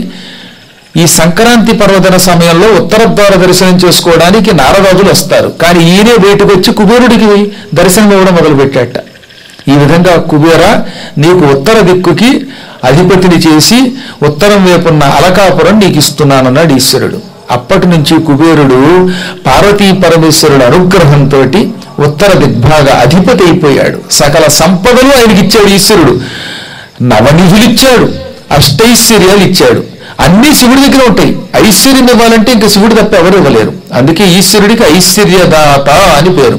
ఈ సంక్రాంతి పర్వదిన సమయంలో ఉత్తర ద్వార దర్శనం చేసుకోవడానికి నారదాదులు వస్తారు. కానీ ఈయనే బయటకు వచ్చి కుబేరుడికి దర్శనం ఇవ్వడం మొదలుపెట్టాట. ఈ విధంగా కుబేర నీకు ఉత్తర దిక్కుకి అధిపతిని చేసి ఉత్తరం వైపున్న అలకాపురం నీకు ఇస్తున్నానన్నాడు ఈశ్వరుడు. అప్పటి నుంచి కుబేరుడు పార్వతీ పరమేశ్వరుడు అనుగ్రహంతో ఉత్తర దిగ్భాగ అధిపతి అయిపోయాడు. సకల సంపదలు ఆయనకి ఇచ్చాడు ఈశ్వరుడు. నవనిధులిచ్చాడు, అష్టైశ్వర్యాలు ఇచ్చాడు. అన్ని శివుడి దగ్గర ఉంటాయి. ఐశ్వర్యం ఇవ్వాలంటే ఇంకా శివుడు తప్ప ఎవరు ఇవ్వలేరు. అందుకే ఈశ్వరుడికి ఐశ్వర్యదాత అని పేరు.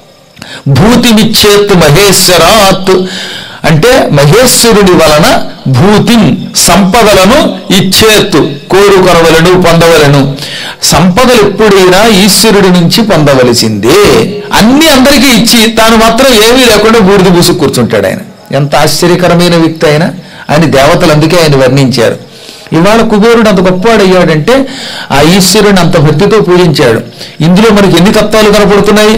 భూతినిచ్చేత్ మహేశ్వరాత్ అంటే మహేశ్వరుడి వలన భూతి సంపదలను ఇచ్చేత్తు కోరుకొనవలను పొందవలను. సంపదలు ఎప్పుడైనా ఈశ్వరుడి నుంచి పొందవలసిందే. అన్ని అందరికీ ఇచ్చి తాను మాత్రం ఏమీ లేకుండా బూడిద పూసి కూర్చుంటాడు ఆయన. ఎంత ఆశ్చర్యకరమైన వ్యక్తి ఆయన అని దేవతలు అందుకే ఆయన వర్ణించారు. ఇవాళ కుబేరుడు అంత గొప్పవాడయ్యాడంటే ఆ ఈశ్వరుని అంత భక్తితో పూజించాడు. ఇందులో మనకి ఎన్ని తత్వాలు కనపడుతున్నాయి?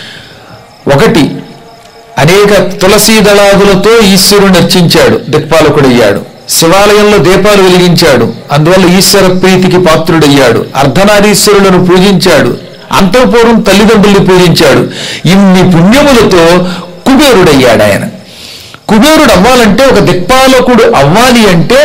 ఒకటి, అనేక తులసీ దళాదులతో ఈశ్వరుని అర్చించాడు, దిక్పాలకుడయ్యాడు. శివాలయంలో దీపాలు వెలిగించాడు, అందువల్ల ఈశ్వర ప్రీతికి పాత్రుడయ్యాడు. అర్ధనారీశ్వరులను పూజించాడు, అంతఃపూర్వం తల్లిదండ్రుల్ని పూజించాడు. ఇన్ని పుణ్యములతో కుబేరుడయ్యాడు ఆయన. కుబేరుడు అవ్వాలంటే, ఒక దిక్పాలకుడు అవ్వాలి అంటే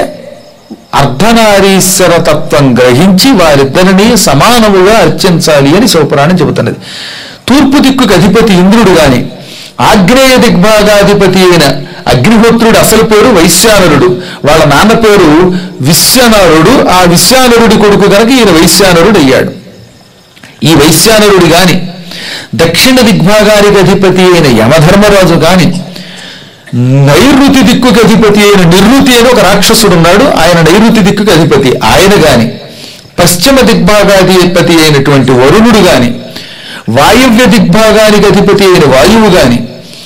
అర్ధనారీశ్వర తత్వం గ్రహించి వారిద్దరిని సమానముగా అర్చించాలి అని శివపురాణం చెబుతున్నది. తూర్పు దిక్కుకి అధిపతి ఇంద్రుడు గాని, ఆగ్నేయ దిగ్భాగాధిపతి అయిన అగ్నిహోత్రుడు అసలు పేరు వైశ్యానరుడు, వాళ్ళ నాన్న పేరు విశ్వనరుడు. ఆ విశ్వానరుడి కొడుకు కనుక ఈయన వైశ్యానరుడు అయ్యాడు. ఈ వైశ్యానరుడు గాని, దక్షిణ దిగ్భాగానికి అధిపతి అయిన యమధర్మరాజు గాని, నైరుతి దిక్కుకి అధిపతి అయిన నిర్రుతి అని ఒక రాక్షసుడు ఉన్నాడు, ఆయన నైరుతి దిక్కుకి అధిపతి, ఆయన గాని, పశ్చిమ దిగ్భాగాధిపతి అయినటువంటి వరుణుడు గాని, వాయువ్య దిగ్భాగానికి అధిపతి అయిన వాయువు గాని,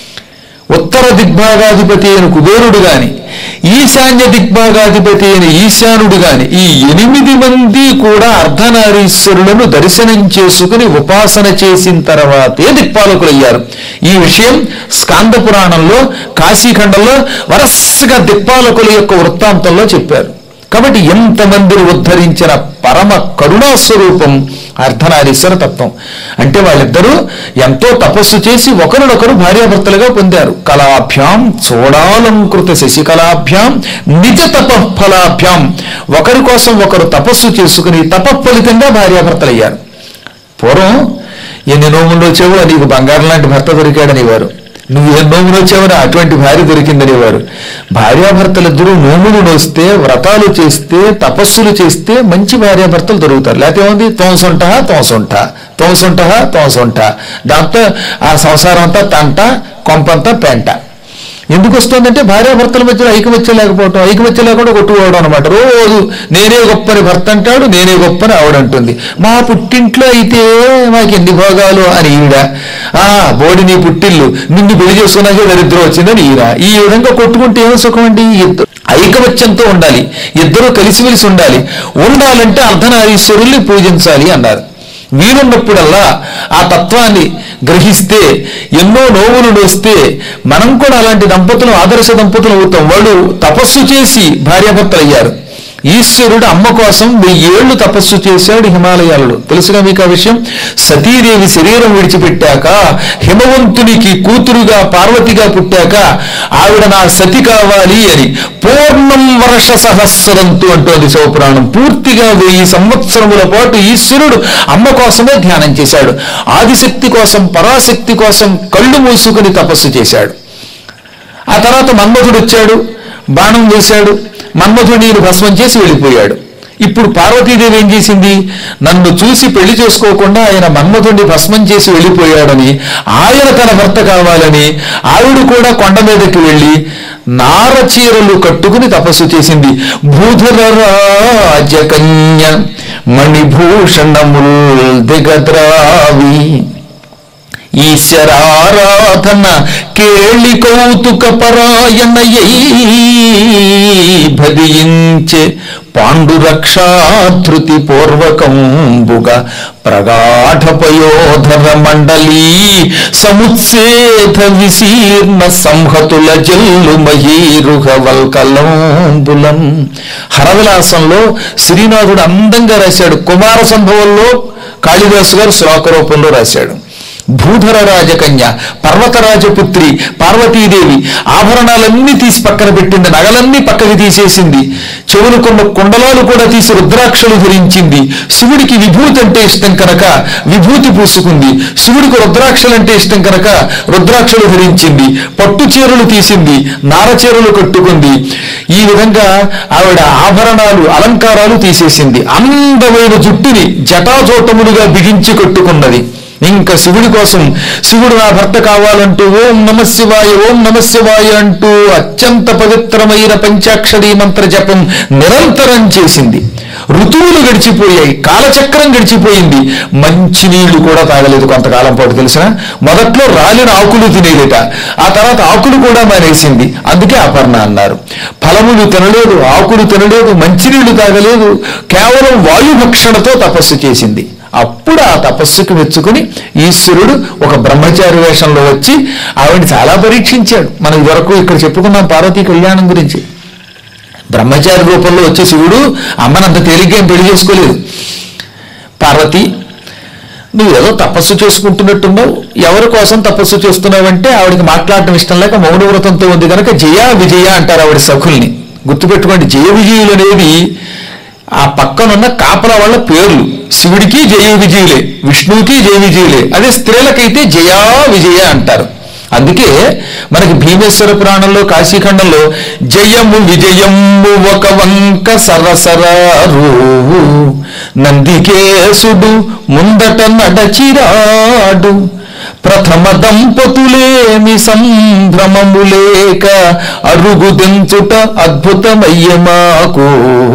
ఉత్తర దిగ్భాగాధిపతి అయిన కుబేరుడు గాని, ఈశాన్య దిగ్భాగాధిపతి అయిన ఈశానుడు గాని, ఈ ఎనిమిది మంది కూడా అర్ధనారీశ్వరులను దర్శనం చేసుకుని ఉపాసన చేసిన తర్వాతే దిక్పాలకులయ్యారు. ఈ విషయం స్కాంద పురాణంలో కాశీఖండంలో వరసగా దిక్పాలకుల యొక్క వృత్తాంతంలో చెప్పారు. కాబట్టి ఎంతమందిని ఉద్ధరించిన పరమ కరుణాస్వరూపం అర్ధనారీశ్వర తత్వం. అంటే వాళ్ళిద్దరూ ఎంతో తపస్సు చేసి ఒకరినొకరు భార్యాభర్తలుగా పొందారు. కళాభ్యాం చూడాలంకృత శశికళాభ్యాం నిజ తపఫలాభ్యాం, ఒకరి కోసం ఒకరు తపస్సు చేసుకుని తపఫలితంగా భార్యాభర్తలయ్యారు. పూర్వం ఎన్ని నోములు వచ్చావో నీకు బంగారం లాంటి భర్త దొరికాడనేవారు, నువ్వు ఏ నోములు వచ్చావో అటువంటి భార్య దొరికిందనేవారు. భార్యాభర్తలిద్దరూ నోములు నోస్తే, వ్రతాలు చేస్తే, తపస్సులు చేస్తే మంచి భార్యాభర్తలు దొరుకుతారు. లేకపోతే ఏముంది, తోంసొంట తోంసొంట తోంసొంట తోంసొంట, దాంతో ఆ సంసారం అంతా తంట, కొంపంతా పెంట. ఎందుకు వస్తుందంటే భార్యాభర్తల మధ్యలో ఐకమత్యం లేకపోవటం, ఐకమత్యం లేకుండా కొట్టుకోవడం అనమాట. రోజు నేనే గొప్పని భర్త అంటాడు, నేనే గొప్పని ఆవిడంటుంది. మా పుట్టింట్లో అయితే మాకు ఎన్ని భోగాలు అని ఈవిడ, ఆ బోడి నీ పుట్టిల్లు, నిన్ను పెళ్లి చేసుకున్నాకే దరిద్రం వచ్చిందని ఈయన. ఈ విధంగా కొట్టుకుంటే ఏమో సుఖం అండి. ఐకమత్యంతో ఉండాలి, ఇద్దరూ కలిసిమెలిసి ఉండాలి. ఉండాలంటే అర్ధనారీశ్వరుల్ని పూజించాలి అన్నారు. వీలున్నప్పుడల్లా ఆ తత్వాన్ని గ్రహిస్తే, ఎన్నో నోవులు నోస్తే మనం కూడా అలాంటి దంపతులు ఆదర్శ దంపతులు అవుతాం. వాళ్ళు తపస్సు చేసి భార్యాభర్తలు అయ్యారు. ఈశ్వరుడు అమ్మ కోసం వెయ్యేళ్లు తపస్సు చేశాడు హిమాలయాలలో. తెలుసుగా మీకు ఆ విషయం? సతీదేవి శరీరం విడిచిపెట్టాక, హిమవంతునికి కూతురుగా పార్వతిగా పుట్టాక ఆవిడ నా సతి కావాలి అని పూర్ణం వర్ష సహస్రంతు అంటోంది శివపురాణం. పూర్తిగా వెయ్యి సంవత్సరముల పాటు ఈశ్వరుడు అమ్మ కోసమే ధ్యానం చేశాడు. ఆదిశక్తి కోసం, పరాశక్తి కోసం కళ్ళు మూసుకుని తపస్సు చేశాడు. ఆ తర్వాత మన్మధుడు వచ్చాడు, బాణం వేశాడు, మన్మధుడిని భస్మం చేసి వెళ్ళిపోయాడు. ఇప్పుడు పార్వతీదేవి ఏం చేసింది? నన్ను చూసి పెళ్లి చేసుకోకుండా ఆయన మన్మథుడిని భస్మం చేసి వెళ్ళిపోయాడని, ఆయన తన భర్త కావాలని ఆవిడ కూడా కొండ మీదకి వెళ్ళి నార చీరలు కట్టుకుని తపస్సు చేసింది. భూధర రాజకన్య మణిభూషణముల్ దిగద్రావి ఈశ్వరారాధన కేళి కౌతుక పరాయణయై భజించే పాండురక్షాధృతి పూర్వకంబుగా ప్రగాఢపయోధర మండలీ సముత్సేధ విశీర్ణ సంహతుల జల్లు మహీరుహ వల్కలంబులం. హరవిలాసంలో శ్రీనాథుడు అందంగా రాశాడు. కుమార సంభవంలో కాళిదాసు గారు శ్లోక రూపంలో రాశాడు. భూధర రాజకన్య, పర్వతరాజపుత్రి పార్వతీదేవి ఆభరణాలన్నీ తీసి పక్కన పెట్టింది, నగలన్నీ పక్కకి తీసేసింది, చెవులకున్న కుండలాలు కూడా తీసి రుద్రాక్షలు ధరించింది. శివుడికి విభూతి అంటే ఇష్టం కనుక విభూతి పూసుకుంది, శివుడికి రుద్రాక్షలు అంటే ఇష్టం కనుక రుద్రాక్షలు ధరించింది, పట్టు చీరలు తీసింది, నార చీరలు కట్టుకుంది. ఈ విధంగా ఆవిడ ఆభరణాలు అలంకారాలు తీసేసింది. అందమైన జుట్టుని జటాజోటములుగా బిగించి కట్టుకున్నది. ఇంకా శివుడి కోసం శివుడు నా భర్త కావాలంటూ ఓం నమ శివాయ ఓం నమ శివాయ అంటూ అత్యంత పవిత్రమైన పంచాక్షరీ మంత్ర జపం నిరంతరం చేసింది. ఋతువులు గడిచిపోయాయి, కాలచక్రం గడిచిపోయింది, మంచినీళ్లు కూడా తాగలేదు కొంతకాలం పాటు. తెలిసిన మొదట్లో రాలిన ఆకులు తినేదిట, ఆ తర్వాత ఆకులు కూడా మానేసింది. అందుకే అపర్ణ అన్నారు. ఫలములు తినలేదు, ఆకులు తినలేదు, మంచినీళ్లు తాగలేదు, కేవలం వాయుభక్షణతో తపస్సు చేసింది. అప్పుడు ఆ తపస్సుకు మెచ్చుకుని ఈశ్వరుడు ఒక బ్రహ్మచారి వేషంలో వచ్చి ఆవిడని చాలా పరీక్షించాడు. మనం ఇదివరకు ఇక్కడ చెప్పుకున్నాం పార్వతీ కళ్యాణం గురించి. బ్రహ్మచారి రూపంలో వచ్చే శివుడు అమ్మనంత తేలిగ్గా పెళ్లి చేసుకోలేదు. పార్వతి, నువ్వు ఏదో తపస్సు చేసుకుంటున్నట్టున్నావు, ఎవరి కోసం తపస్సు చేస్తున్నావంటే ఆవిడికి మాట్లాడటం ఇష్టం లేక మౌనవ్రతంతో ఉంది కనుక జయ విజయ అంటారు ఆవిడ సఖుల్ని. గుర్తుపెట్టుకోండి, జయ విజయులు అనేది ఆ పక్కనున్న కాపల వాళ్ళ పేర్లు. శివుడికి జయ విజయులే, విష్ణువుకి జయ విజయులే. అదే స్త్రీలకైతే జయా విజయ అంటారు. అందుకే మనకి భీమేశ్వర పురాణంలో కాశీఖండంలో జయము విజయము ఒక వంక సరసరారు నందికేశుడు ముందట నడచిరాడు ప్రథమ దంపతులేమి సంభ్రమము లేక అరుగుదెంచుట అద్భుతమయ్యమాకు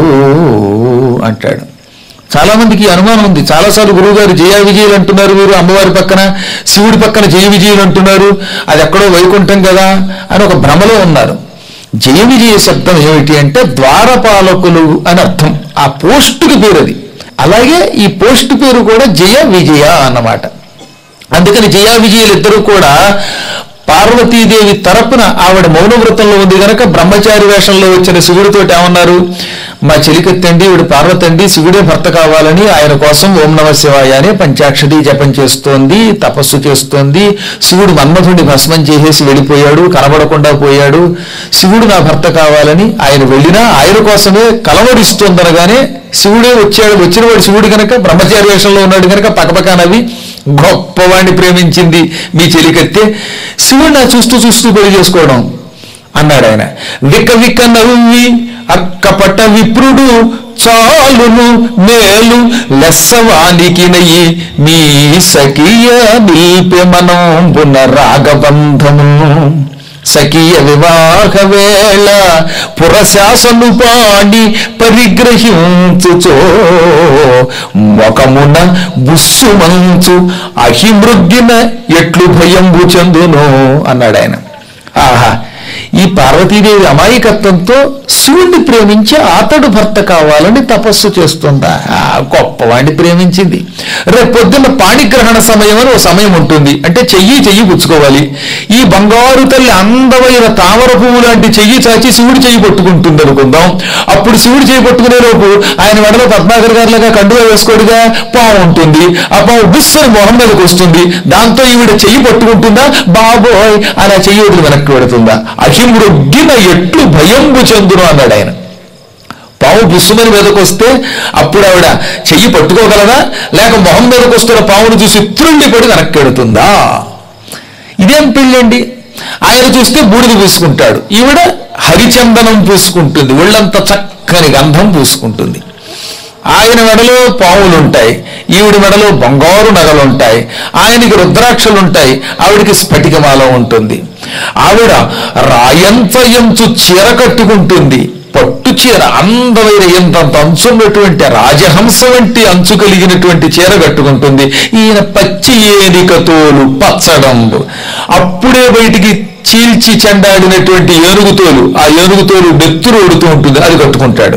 అంటాడు. చాలా మందికి అనుమానం ఉంది. చాలాసార్లు గురువు గారు జయ విజయులు అంటున్నారు, వీరు అమ్మవారి పక్కన శివుడి పక్కన జయ విజయులు అంటున్నారు, అది ఎక్కడో వైకుంఠం కదా అని ఒక భ్రమలో ఉన్నారు. జయ విజయ శబ్దం ఏమిటి అంటే ద్వారపాలకులు అని అర్థం. ఆ పోస్టుకి పేరు అది. అలాగే ఈ పోస్టు పేరు కూడా జయ విజయ అన్నమాట. అందుకని జయా విజయులు ఇద్దరు కూడా పార్వతీదేవి తరపున ఆవిడ మౌనవ్రతంలో ఉంది కనుక బ్రహ్మచారి వేషంలో వచ్చిన శివుడితో ఏమన్నారు, మా చెలికత్తండి ఈవిడ పార్వతండి, శివుడే భర్త కావాలని ఆయన కోసం ఓం నమ శివాయ అని పంచాక్షరి జపం చేస్తోంది, తపస్సు చేస్తోంది. శివుడు మన్మథుడిని భస్మం చేసేసి వెళ్ళిపోయాడు, కనబడకుండా పోయాడు. శివుడు నా భర్త కావాలని ఆయన వెళ్ళినా ఆయన కోసమే కలవరిస్తోందనగానే శివుడే వచ్చాడు. వచ్చినవాడు శివుడు కనుక బ్రహ్మచారి వేషంలో ఉన్నాడు కనుక పక్కపక్క నవ్వి గొప్పవాడిని ప్రేమించింది మీ చెలికత్తే, శివుడు నా చూస్తూ చూస్తూ పెళ్లి చేసుకోవడం అన్నాడు ఆయన. విక విక నవ్వి అక్కపట విప్రుడు చాలును మేలు లెస్సవానికి నయ్యి మీ సఖియ నిల్పె మనంబున రాగబంధము సఖియ వివాహ వేళ పురశాసను పాడి పరిగ్రహించుచో మొకమున బుస్సు మంచు అహిమృగ్గిన ఎట్లు భయంబు చెందును అన్నాడు ఆయన. ఆహా, ఈ పార్వతీదేవి అమాయకత్వంతో శివుణ్ణి ప్రేమించి అతడు భర్త కావాలని తపస్సు చేస్తుందా? గొప్పవాడిని ప్రేమించింది. రేపు పొద్దున్న పాణిగ్రహణ సమయం అని ఓ సమయం ఉంటుంది, అంటే చెయ్యి చెయ్యి పుచ్చుకోవాలి. ఈ బంగారు తల్లి అందమైన తామర పువ్వు లాంటి చెయ్యి చాచి శివుడి చెయ్యి పట్టుకుంటుంది అనుకుందాం. అప్పుడు శివుడి చెయ్యి పట్టుకునే లోపు ఆయన వెడలో పద్మాకర్ గారిలాగా కండుగా వేసుకోడుగా పాము ఉంటుంది. ఆ పాము బుస్సని మొహం మీదకి వస్తుంది. దాంతో ఈవిడ చెయ్యి పట్టుకుంటుందా, బాబోయ్ అలా చెయ్యి వదిలి వెనక్కి పెడుతుందా? అహిమృగ్గిన ఎట్లు భయంబు చెందును అన్నాడు ఆయన. పాము బుస్సుమని మీదకి వస్తే అప్పుడు ఆవిడ చెయ్యి పట్టుకోగలదా, లేక మొహం మీదకి వస్తున్న పామును చూసి త్రుండి పడి వెనక్కి పెడుతుందా? ఇదేం పెళ్ళండి? ఆయన చూస్తే బూడిద పూసుకుంటాడు, ఈవిడ హరిచందనం పూసుకుంటుంది, ఒళ్ళంతా చక్కని గంధం పూసుకుంటుంది. ఆయన మెడలో పావులు ఉంటాయి, ఈవిడి మెడలో బంగారు నగలు ఉంటాయి, ఆయనకి రుద్రాక్షలు ఉంటాయి, ఆవిడికి స్ఫటికమాల ఉంటుంది. ఆవిడ రాయంతయంచు చీర కట్టుకుంటుంది, పట్టు చీర, అందమైన ఎంతంత అంచున్నటువంటి రాజహంస వంటి అంచు కలిగినటువంటి చీర కట్టుకుంటుంది. ఈయన పచ్చి ఏనికతోలు పచ్చడంబు, అప్పుడే బయటికి చీల్చి చెండాడినటువంటి ఏనుగుతోలు, ఆ ఏనుగుతోలు బెత్తురు ఓడుతూ ఉంటుంది, అది కట్టుకుంటాడు.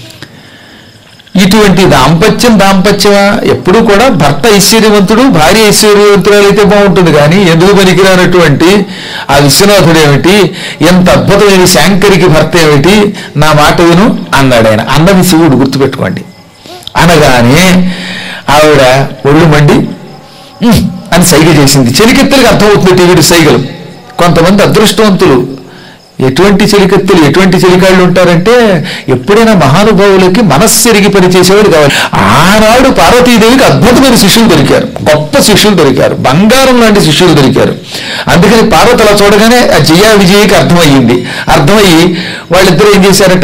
ఇటువంటి దాంపత్యం దాంపత్యమా? ఎప్పుడు కూడా భర్త ఐశ్వర్యవంతుడు, భార్య ఐశ్వర్యవంతురాలైతే బాగుంటుంది. కానీ ఎందుకు పనికిరానటువంటి ఆ విశ్వనాథుడు ఏమిటి, ఎంత అద్భుతమైన శాంకరికి భర్త ఏమిటి, నా మాట విను అన్నాడు ఆయన. అన్నది శివుడు, గుర్తుపెట్టుకోండి. అనగానే ఆవిడ ఒళ్ళు మండి అని సైగ చేసింది. చెలికెత్తలకు అర్థమవుతుంది వీడి సైగలు. కొంతమంది అదృష్టవంతులు ఎటువంటి చెలికత్తెలు, ఎటువంటి చెలికాళ్ళు ఉంటారంటే, ఎప్పుడైనా మహానుభావులకి మనస్సెరిగి పనిచేసేవాడు కావాలి. ఆనాడు పార్వతీదేవికి అద్భుతమైన శిష్యులు దొరికారు, గొప్ప శిష్యులు దొరికారు, బంగారం లాంటి శిష్యులు దొరికారు. అందుకని పార్వతి అలా చూడగానే ఆ జయ విజయకి అర్థమయ్యింది. అర్థమయ్యి వాళ్ళిద్దరూ ఏం చేశారట,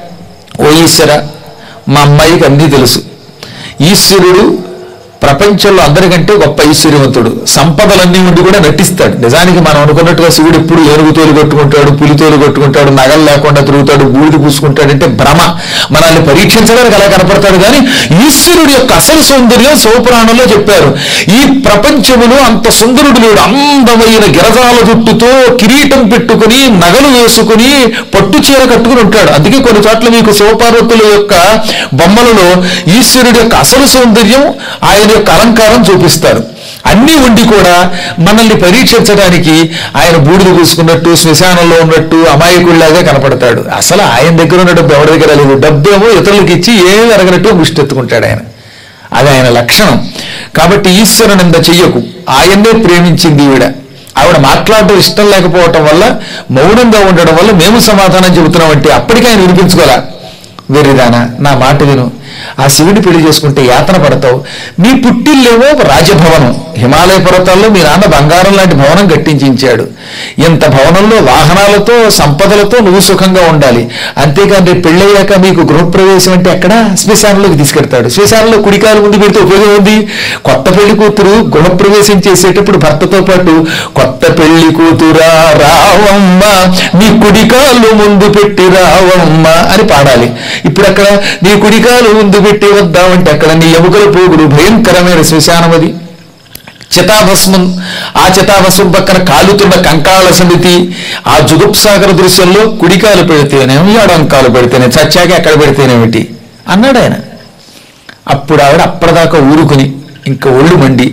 ఓ ఈశ్వర, మా అమ్మాయికి అన్నీ తెలుసు, ఈశ్వరుడు ప్రపంచంలో అందరికంటే గొప్ప ఐశ్వర్యవంతుడు, సంపదలన్నీ ఉండి కూడా నటిస్తాడు. నిజానికి మనం అనుకున్నట్టుగా శివుడు ఎప్పుడు ఏనుగుతోలు కట్టుకుంటాడు, పులితోలు కట్టుకుంటాడు, నగలు లేకుండా తిరుగుతాడు, బూడిది పూసుకుంటాడంటే భ్రమ. మనల్ని పరీక్షించడానికి అలా కనపడతాడు. కానీ ఈశ్వరుడు యొక్క అసలు సౌందర్యం శివపురాణంలో చెప్పారు. ఈ ప్రపంచములో అంత సుందరుడు లేడు. అందమైన గిరజాల జుట్టుతో కిరీటం పెట్టుకుని, నగలు వేసుకుని, పట్టు చీర కట్టుకుని ఉంటాడు. అందుకే కొన్ని చోట్ల మీకు శివపార్వతుల యొక్క బొమ్మలలో ఈశ్వరుడు యొక్క అసలు సౌందర్యం, ఆయన యొక్క అలంకారం చూపిస్తారు. అన్నీ ఉండి కూడా మనల్ని పరీక్షించడానికి ఆయన బూడిద పూసుకున్నట్టు, శ్మశానంలో ఉన్నట్టు అమాయకుడిలాగా కనపడతాడు. అసలు ఆయన దగ్గర ఉన్న డబ్బు ఎవరి దగ్గర లేదు. డబ్బేమో ఇతరులకు ఇచ్చి ఏమి అరగనట్టు ముష్టెత్తుకుంటాడు ఆయన. అది ఆయన లక్షణం. కాబట్టి ఈశ్వరునింద చెయ్యకు. ఆయన్నే ప్రేమించింది ఈవిడ. ఆవిడ మాట్లాడటం ఇష్టం లేకపోవటం వల్ల, మౌనంగా ఉండడం వల్ల మేము సమాధానం చెబుతున్నామంటే అప్పటికీ ఆయన వినిపించుకోలే. వెర్రిదానా, నా మాట విను, ఆ శివుని పెళ్లి చేసుకుంటే యాతన పడతావు. మీ పుట్టిల్లేమో రాజభవనం, హిమాలయ పర్వతాల్లో మీ నాన్న బంగారం లాంటి భవనం కట్టించాడు. ఇంత భవనంలో వాహనాలతో, సంపదలతో నువ్వు సుఖంగా ఉండాలి. అంతేకాని రేపు పెళ్ళయ్యాక మీకు గృహప్రవేశం అంటే ఎక్కడ, శ్మశానంలోకి తీసుకెడతాడు. శ్మశానంలో కుడికాలు ముందు పెడితే ఉపయోగం ఉంది. కొత్త పెళ్లి కూతురు గృహప్రవేశం చేసేటప్పుడు భర్తతో పాటు, కొత్త పెళ్లి కూతురా రావమ్మ, నీ కుడికాలు ముందు పెట్టి రావమ్మ అని పాడాలి. ఇప్పుడు అక్కడ నీ కుడికాలు ముందు పెట్టి వద్దామంటే అక్కడ నీ ఎముకల పోగులు, భయంకరమైన శ్మశానం అది. చితాభస్మం, ఆ చితాభస్మం పక్కన కాలుతున్న కంకాళ సమితి, ఆ జుగుప్సాగర దృశ్యంలో కుడికాలు పెడితేనేమి, ఎడంకాలు పెడితేనే, చచ్చాక ఎక్కడ పెడితేనేమిటి అన్నాడు ఆయన. అప్పుడు ఆవిడ అప్పటిదాకా ఊరుకుని ఇంకా ఒళ్ళు మండి,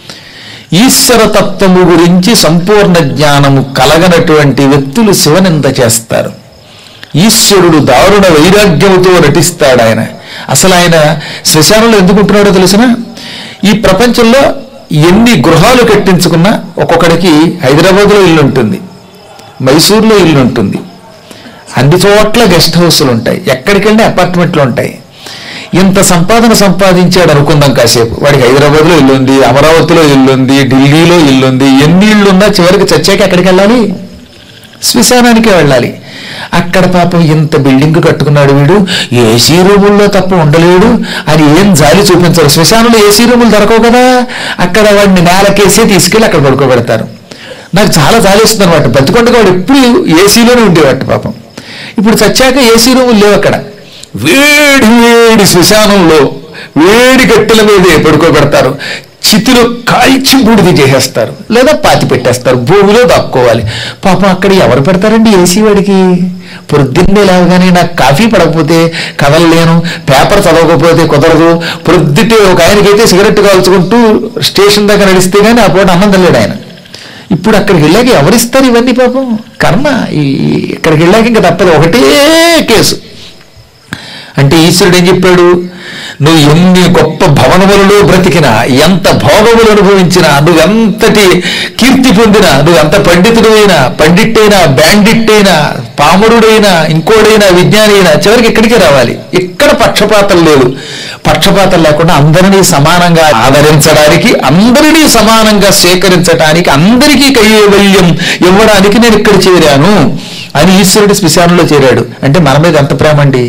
ఈశ్వరతత్వము గురించి సంపూర్ణ జ్ఞానము కలగనటువంటి వ్యక్తులు శివనింద చేస్తారు. ఈశ్వరుడు దారుణ వైరాగ్యముతో నటిస్తాడు ఆయన. అసలు ఆయన శ్మశానంలో ఎందుకు ఉంటున్నాడో తెలిసిన, ఈ ప్రపంచంలో ఎన్ని గృహాలు కట్టించుకున్నా ఒక్కొక్కడికి హైదరాబాద్లో ఇల్లు ఉంటుంది, మైసూర్లో ఇల్లు ఉంటుంది, అన్ని చోట్ల గెస్ట్ హౌస్లు ఉంటాయి, ఎక్కడికి వెళ్ళి అపార్ట్మెంట్లు ఉంటాయి. ఇంత సంపాదన సంపాదించాడు అనుకుందాం కాసేపు, వాడికి హైదరాబాద్లో ఇల్లుంది, అమరావతిలో ఇల్లుంది, ఢిల్లీలో ఇల్లుంది. ఎన్ని ఇళ్ళున్నా చివరికి చచ్చాక ఎక్కడికి వెళ్ళాలి, శ్మశానానికే వెళ్ళాలి. అక్కడ పాపం ఇంత బిల్డింగ్ కట్టుకున్నాడు వీడు, ఏసీ రూముల్లో తప్ప ఉండలేడు అని ఏం జాలి చూపించారు. శ్మశానంలో ఏసీ రూములు దొరకవు కదా, అక్కడ వాడిని నేలకేసే తీసుకెళ్ళి అక్కడ పడుకోబెడతారు. నాకు చాలా జాలిస్తుంది అనమాట. బతికొండగా వాడు ఎప్పుడు ఏసీలోనే ఉండేవాడు పాపం. ఇప్పుడు చచ్చాక ఏసీ రూములు లేవు అక్కడ. వేడి వేడి శ్మశానంలో వేడి కట్టెల మీదే పడుకోబెడతారు. చితిలో కాల్చి బూడిది చేసేస్తారు, లేదా పాతి పెట్టేస్తారు, భూమిలో దాక్కోవాలి. పాపం అక్కడ ఎవరు పెడతారండి ఏసీ వాడికి? పొద్దున్నే లేవగానే నాకు కాఫీ పడకపోతే కదలలేను, పేపర్ చదవకపోతే కుదరదు. పొద్దుటే ఒక ఆయనకైతే సిగరెట్ కాల్చుకుంటూ స్టేషన్ దగ్గర నడిస్తే కానీ ఆ పూట అన్నం తినలేడు ఆయన. ఇప్పుడు అక్కడికి వెళ్ళాక ఎవరిస్తారు ఇవన్నీ? పాపం కర్మ. ఈ ఇక్కడికి వెళ్ళాక ఇంకా తప్పదు, ఒకటే కేసు. అంటే ఈశ్వరుడు ఏం చెప్పాడు, నువ్వు ఎన్ని గొప్ప భవనములలో బ్రతికినా, ఎంత భోగములు అనుభవించినా, నువ్వెంతటి కీర్తి పొందినా, నువ్వెంత పండితుడు అయినా, పండిట్టైనా, బ్యాండిట్ అయినా, పామరుడైనా, ఇంకోడైనా, విజ్ఞాని అయినా, చివరికి ఇక్కడికే రావాలి. ఇక్కడ పక్షపాతం లేదు. పక్షపాతం లేకుండా అందరినీ సమానంగా ఆదరించడానికి, అందరినీ సమానంగా స్వీకరించడానికి, అందరికీ కైవల్యం ఇవ్వడానికి నేను ఇక్కడ చేరాను అని ఈశ్వరుడు శ్మశానంలో చేరాడు. అంటే మన మీద ఎంత ప్రేమ అండి.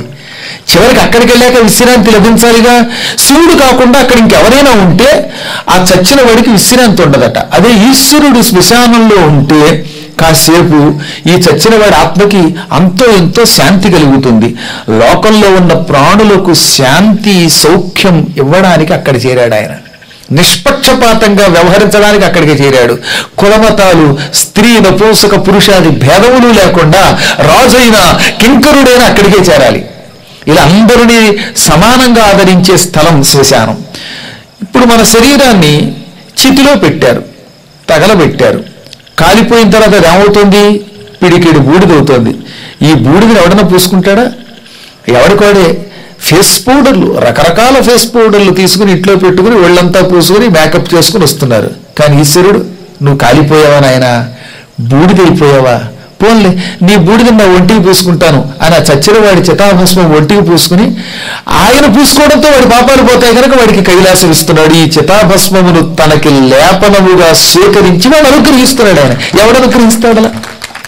చివరికి అక్కడికి వెళ్ళాక విశ్రాంతి లభించాలిగా. శివుడు కాకుండా అక్కడ ఇంకెవరైనా ఉంటే ఆ చచ్చిన వాడికి విశ్రాంతి ఉండదట. అదే ఈశ్వరుడు శ్మశానంలో ఉంటే కాసేపు ఈ చచ్చిన వాడి ఆత్మకి అంతో ఎంతో శాంతి కలుగుతుంది. లోకంలో ఉన్న ప్రాణులకు శాంతి సౌఖ్యం ఇవ్వడానికి అక్కడ చేరాడు ఆయన. నిష్పక్షపాతంగా వ్యవహరించడానికి అక్కడికి చేరాడు. కులమతాలు, స్త్రీ నపుంసక పురుషాది భేదములు లేకుండా రాజైన కింకరుడైన అక్కడికే చేరాలి. ఇలా అందరినీ సమానంగా ఆదరించే స్థలం శ్మశానం. ఇప్పుడు మన శరీరాన్ని చితిలో పెట్టారు, తగలబెట్టారు. కాలిపోయిన తర్వాత అది ఏమవుతుంది? పిడికిడి బూడిదవుతుంది. ఈ బూడిదని ఎవడన్నా పూసుకుంటాడా? ఎవడికోడే ఫేస్ పౌడర్లు, రకరకాల ఫేస్ పౌడర్లు తీసుకుని ఇంట్లో పెట్టుకుని ఒళ్ళంతా పూసుకుని మేకప్ చేసుకుని వస్తున్నారు. కానీ ఈశ్వరుడు, నువ్వు కాలిపోయావా నాయనా, బూడిదైపోయావా, పోన్లే నీ బూడిద నా ఒంటికి పూసుకుంటాను అని ఆ చచ్చిన వాడి చితాభస్మం ఒంటికి పూసుకుని ఆయన పూసుకోవడంతో వాడి పాపాలు పోతాయి కనుక వాడికి కైలాసం ఇస్తున్నాడు. ఈ చితాభస్మమును తనకి లేపనముగా స్వీకరించి వాడు అనుగ్రహిస్తున్నాడు. ఆయన ఎవడు అనుగ్రహిస్తాడు? అలా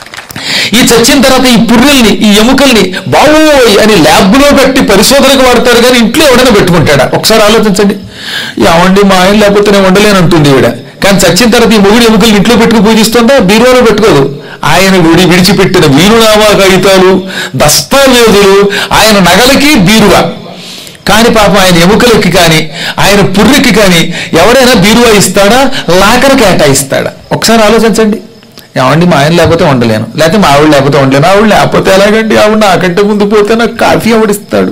ఈ చచ్చిన తర్వాత ఈ పుర్రెల్ని, ఈ ఎముకల్ని బావోయ్ అని ల్యాబ్లో పెట్టి పరిశోధనకు వాడతారు, కానీ ఇంట్లో ఎవడైనా పెట్టుకుంటాడా? ఒకసారి ఆలోచించండి. ఏమండి మా ఆయన లేకపోతే నేను వండలేనంటుంది ఈవిడ. కానీ చచ్చిన తర్వాత ఈ మొగుడు ఎముకల్ని ఇంట్లో పెట్టుకు పూజిస్తుందా? బీరువాలో పెట్టుకోదు. ఆయన విడి విడిచిపెట్టిన వీరునామా కాగితాలు, దస్తావేజులు, ఆయన నగలకి బీరువా. కానీ పాపం ఆయన ఎముకలకి కానీ ఆయన పుర్రెకి కానీ ఎవడైనా బీరువా ఇస్తాడా? లాకర్ కేటాయిస్తాడా? ఒకసారి ఆలోచించండి. ఏమండి మా ఆయన లేకపోతే ఉండలేను, లేకపోతే మా ఆవిడ లేకపోతే ఉండలేను. ఆవిడ లేకపోతే ఎలాగండి? ఆవిడ నాకంటే ముందు పోతే నాకు కాఫీ ఆవిడిస్తాడు.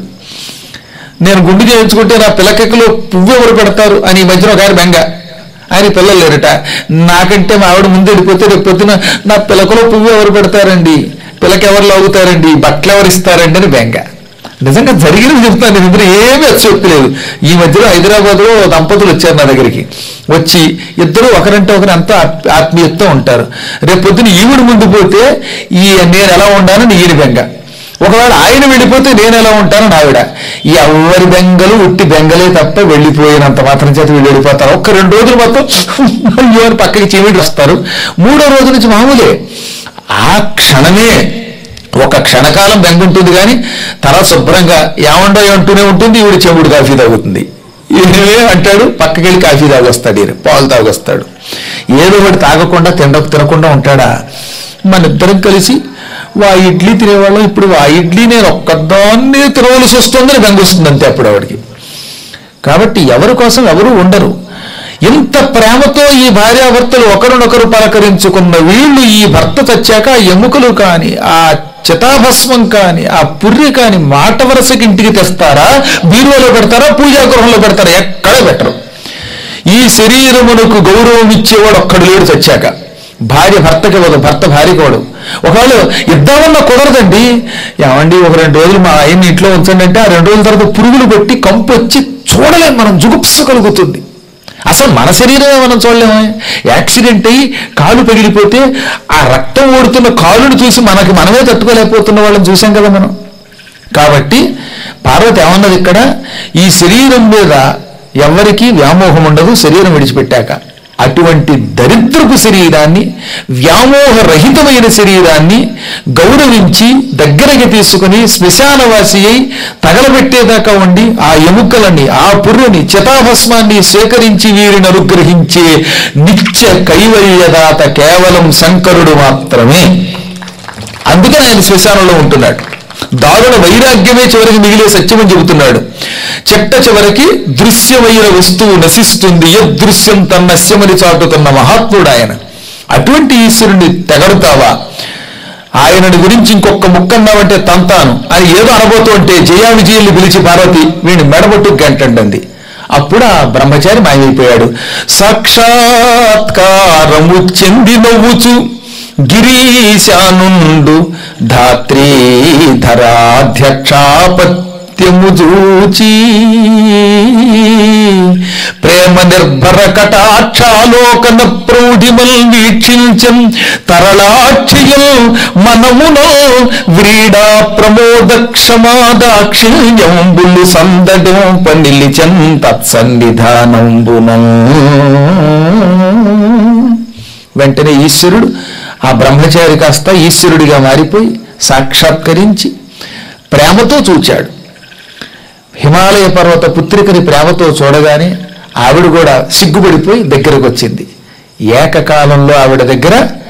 నేను గుండు చేయించుకుంటే నా పిల్లకెక్కలో పువ్వు ఎవరు పెడతారు అని ఈ మధ్యన ఒక ఆయన బెంగ. ఆయన పిల్లలు లేరట. నాకంటే మా ఆవిడ ముందు వెళ్ళిపోతే రేపు పొద్దున నా పిల్లకలో పువ్వు ఎవరు పెడతారండి, పిల్లకి ఎవరు లాగుతారండి, బట్టలు ఎవరు ఇస్తారండి అని బెంగ. నిజంగా జరిగినవి చెప్తాను. నేను ఇద్దరు ఏమీ చెప్పలేదు. ఈ మధ్యలో హైదరాబాద్లో దంపతులు వచ్చారు నా దగ్గరికి. వచ్చి ఇద్దరు ఒకరంటే ఒకరు ఎంతో ఆత్మీయతతో ఉంటారు. రేపు పొద్దున ఈవిడ ముందు పోతే ఈ నేను ఎలా ఉండాలని ఈయన బెంగ, ఒకవేళ ఆయన వెళ్ళిపోతే నేను ఎలా ఉంటానని ఆవిడ. ఎవరి బెంగలు ఉట్టి బెంగలే తప్ప వెళ్ళిపోయినంత మాత్రం చేత వీళ్ళు వెళ్ళిపోతారు. ఒక్క రెండు రోజులు మొత్తం అయ్యో అని పక్కకి చీమిడి వస్తారు. మూడో రోజు నుంచి మామూలే. ఆ క్షణమే ఒక క్షణకాలం బెంగ ఉంటుంది, కానీ తర్వాత శుభ్రంగా ఏమండో అంటూనే ఉంటుంది. ఈవిడ చెవుడు కాఫీ తాగుతుంది. ఈయనవే అంటాడు, పక్కకి వెళ్ళి కాఫీ తాగొస్తాడు, ఈయన పాలు తాగొస్తాడు. ఏదో ఒకటి తాగకుండా తిండ తినకుండా ఉంటాడా? మన ఇద్దరం కలిసి వా ఇడ్లీ తినేవాళ్ళం, ఇప్పుడు ఆ ఇడ్లీ నేను ఒక్కదాన్ని తినవలసి వస్తుందని బెంగ వస్తుంది అంతే అప్పుడు ఆవిడికి. కాబట్టి ఎవరి కోసం ఎవరు ఉండరు. ఇంత ప్రేమతో ఈ భార్యాభర్తలు ఒకరినొకరు పలకరించుకున్న వీళ్ళు ఈ భర్త చచ్చాక ఆ ఎముకలు కానీ, ఆ చితాభస్మం కానీ, ఆ పుర్రి కానీ మాట వరసకి ఇంటికి తెస్తారా, బీరువాలో పెడతారా, పూజా గృహంలో పెడతారా? ఎక్కడ పెట్టరు. ఈ శరీరమునకు గౌరవం ఇచ్చేవాడు ఒక్కడు లేడు చచ్చాక. భార్య భర్తకి ఇవ్వదు, భర్త భార్యకి ఇవ్వడు. ఒకవేళ ఇద్దామన్నా కుదరదండి. ఏమండి ఒక రెండు రోజులు మా ఆయన్ని ఇంట్లో ఉంచండి అంటే ఆ రెండు రోజుల తర్వాత పురుగులు పెట్టి కంపు వచ్చి చూడలేం, మనం జుగుప్స కలుగుతుంది. అసలు మన శరీరమే మనం చూడలేము. యాక్సిడెంట్ అయ్యి కాలు పగిలిపోతే ఆ రక్తం ఓడుతున్న కాలును చూసి మనకి మనమే తట్టుకోలేకపోతున్న వాళ్ళని చూసాం కదా మనం. కాబట్టి పార్వతి ఏమన్నది ఇక్కడ, ఈ శరీరం మీద ఎవరికీ వ్యామోహం ఉండదు శరీరం విడిచిపెట్టాక. అటువంటి దరిద్రపు శరీరాన్ని, వ్యామోహరహితమైన శరీరాన్ని గౌరవించి దగ్గరకి తీసుకుని శ్మశానవాసి అయి తగలబెట్టేదాకా ఉండి ఆ ఎముకలని, ఆ పుర్రుని, చితాభస్మాన్ని స్వీకరించి వీరిని అనుగ్రహించే నిత్య కైవల్యదాత కేవలం శంకరుడు మాత్రమే. అందుకని ఆయన శ్మశానంలో ఉంటున్నాడు. దారుణ వైరాగ్యమే చివరికి మిగిలే సత్యమని చెబుతున్నాడు. చెట్ట చివరికి దృశ్యమైన వస్తువు నశిస్తుంది, యదృశ్యం తన్నశ్యమని చాటుతున్న మహాత్ముడు ఆయన. అటువంటి ఈశ్వరుణ్ణి తెగడుతావా? ఆయనని గురించి ఇంకొక ముక్కన్నావంటే తంతాను అని ఏదో అనబోతూ ఉంటే జయా విజయుల్ని పిలిచి పార్వతి వీడిని మెడబొట్టు గంటండి. అప్పుడు ఆ బ్రహ్మచారి మాయమైపోయాడు. సాక్షాత్కారము చెంది నవ్వుచు గిరీశానుండు ధాత్రీధరాధ్యక్షాపత్యము చూచి ప్రేమ నిర్భర కటాక్షాలోకన ప్రౌఢిమల్ వీక్షించం తరళాక్షియల్ మనమునో వ్రీడా ప్రమోద క్షమాదాక్షిణ్యంబులు సందడం పనిలిచన్ తత్సన్నిధానంబునం. వెంటనే ఈశ్వరుడు ఆ బ్రహ్మచారి కాస్త ఈశ్వరుడిగా మారిపోయి సాక్షాత్కరించి ప్రేమతో చూచాడు. హిమాలయ పర్వత పుత్రికని ప్రేమతో చూడగానే ఆవిడ కూడా సిగ్గుపడిపోయి దగ్గరకు వచ్చింది. ఏకకాలంలో ఆవిడ దగ్గర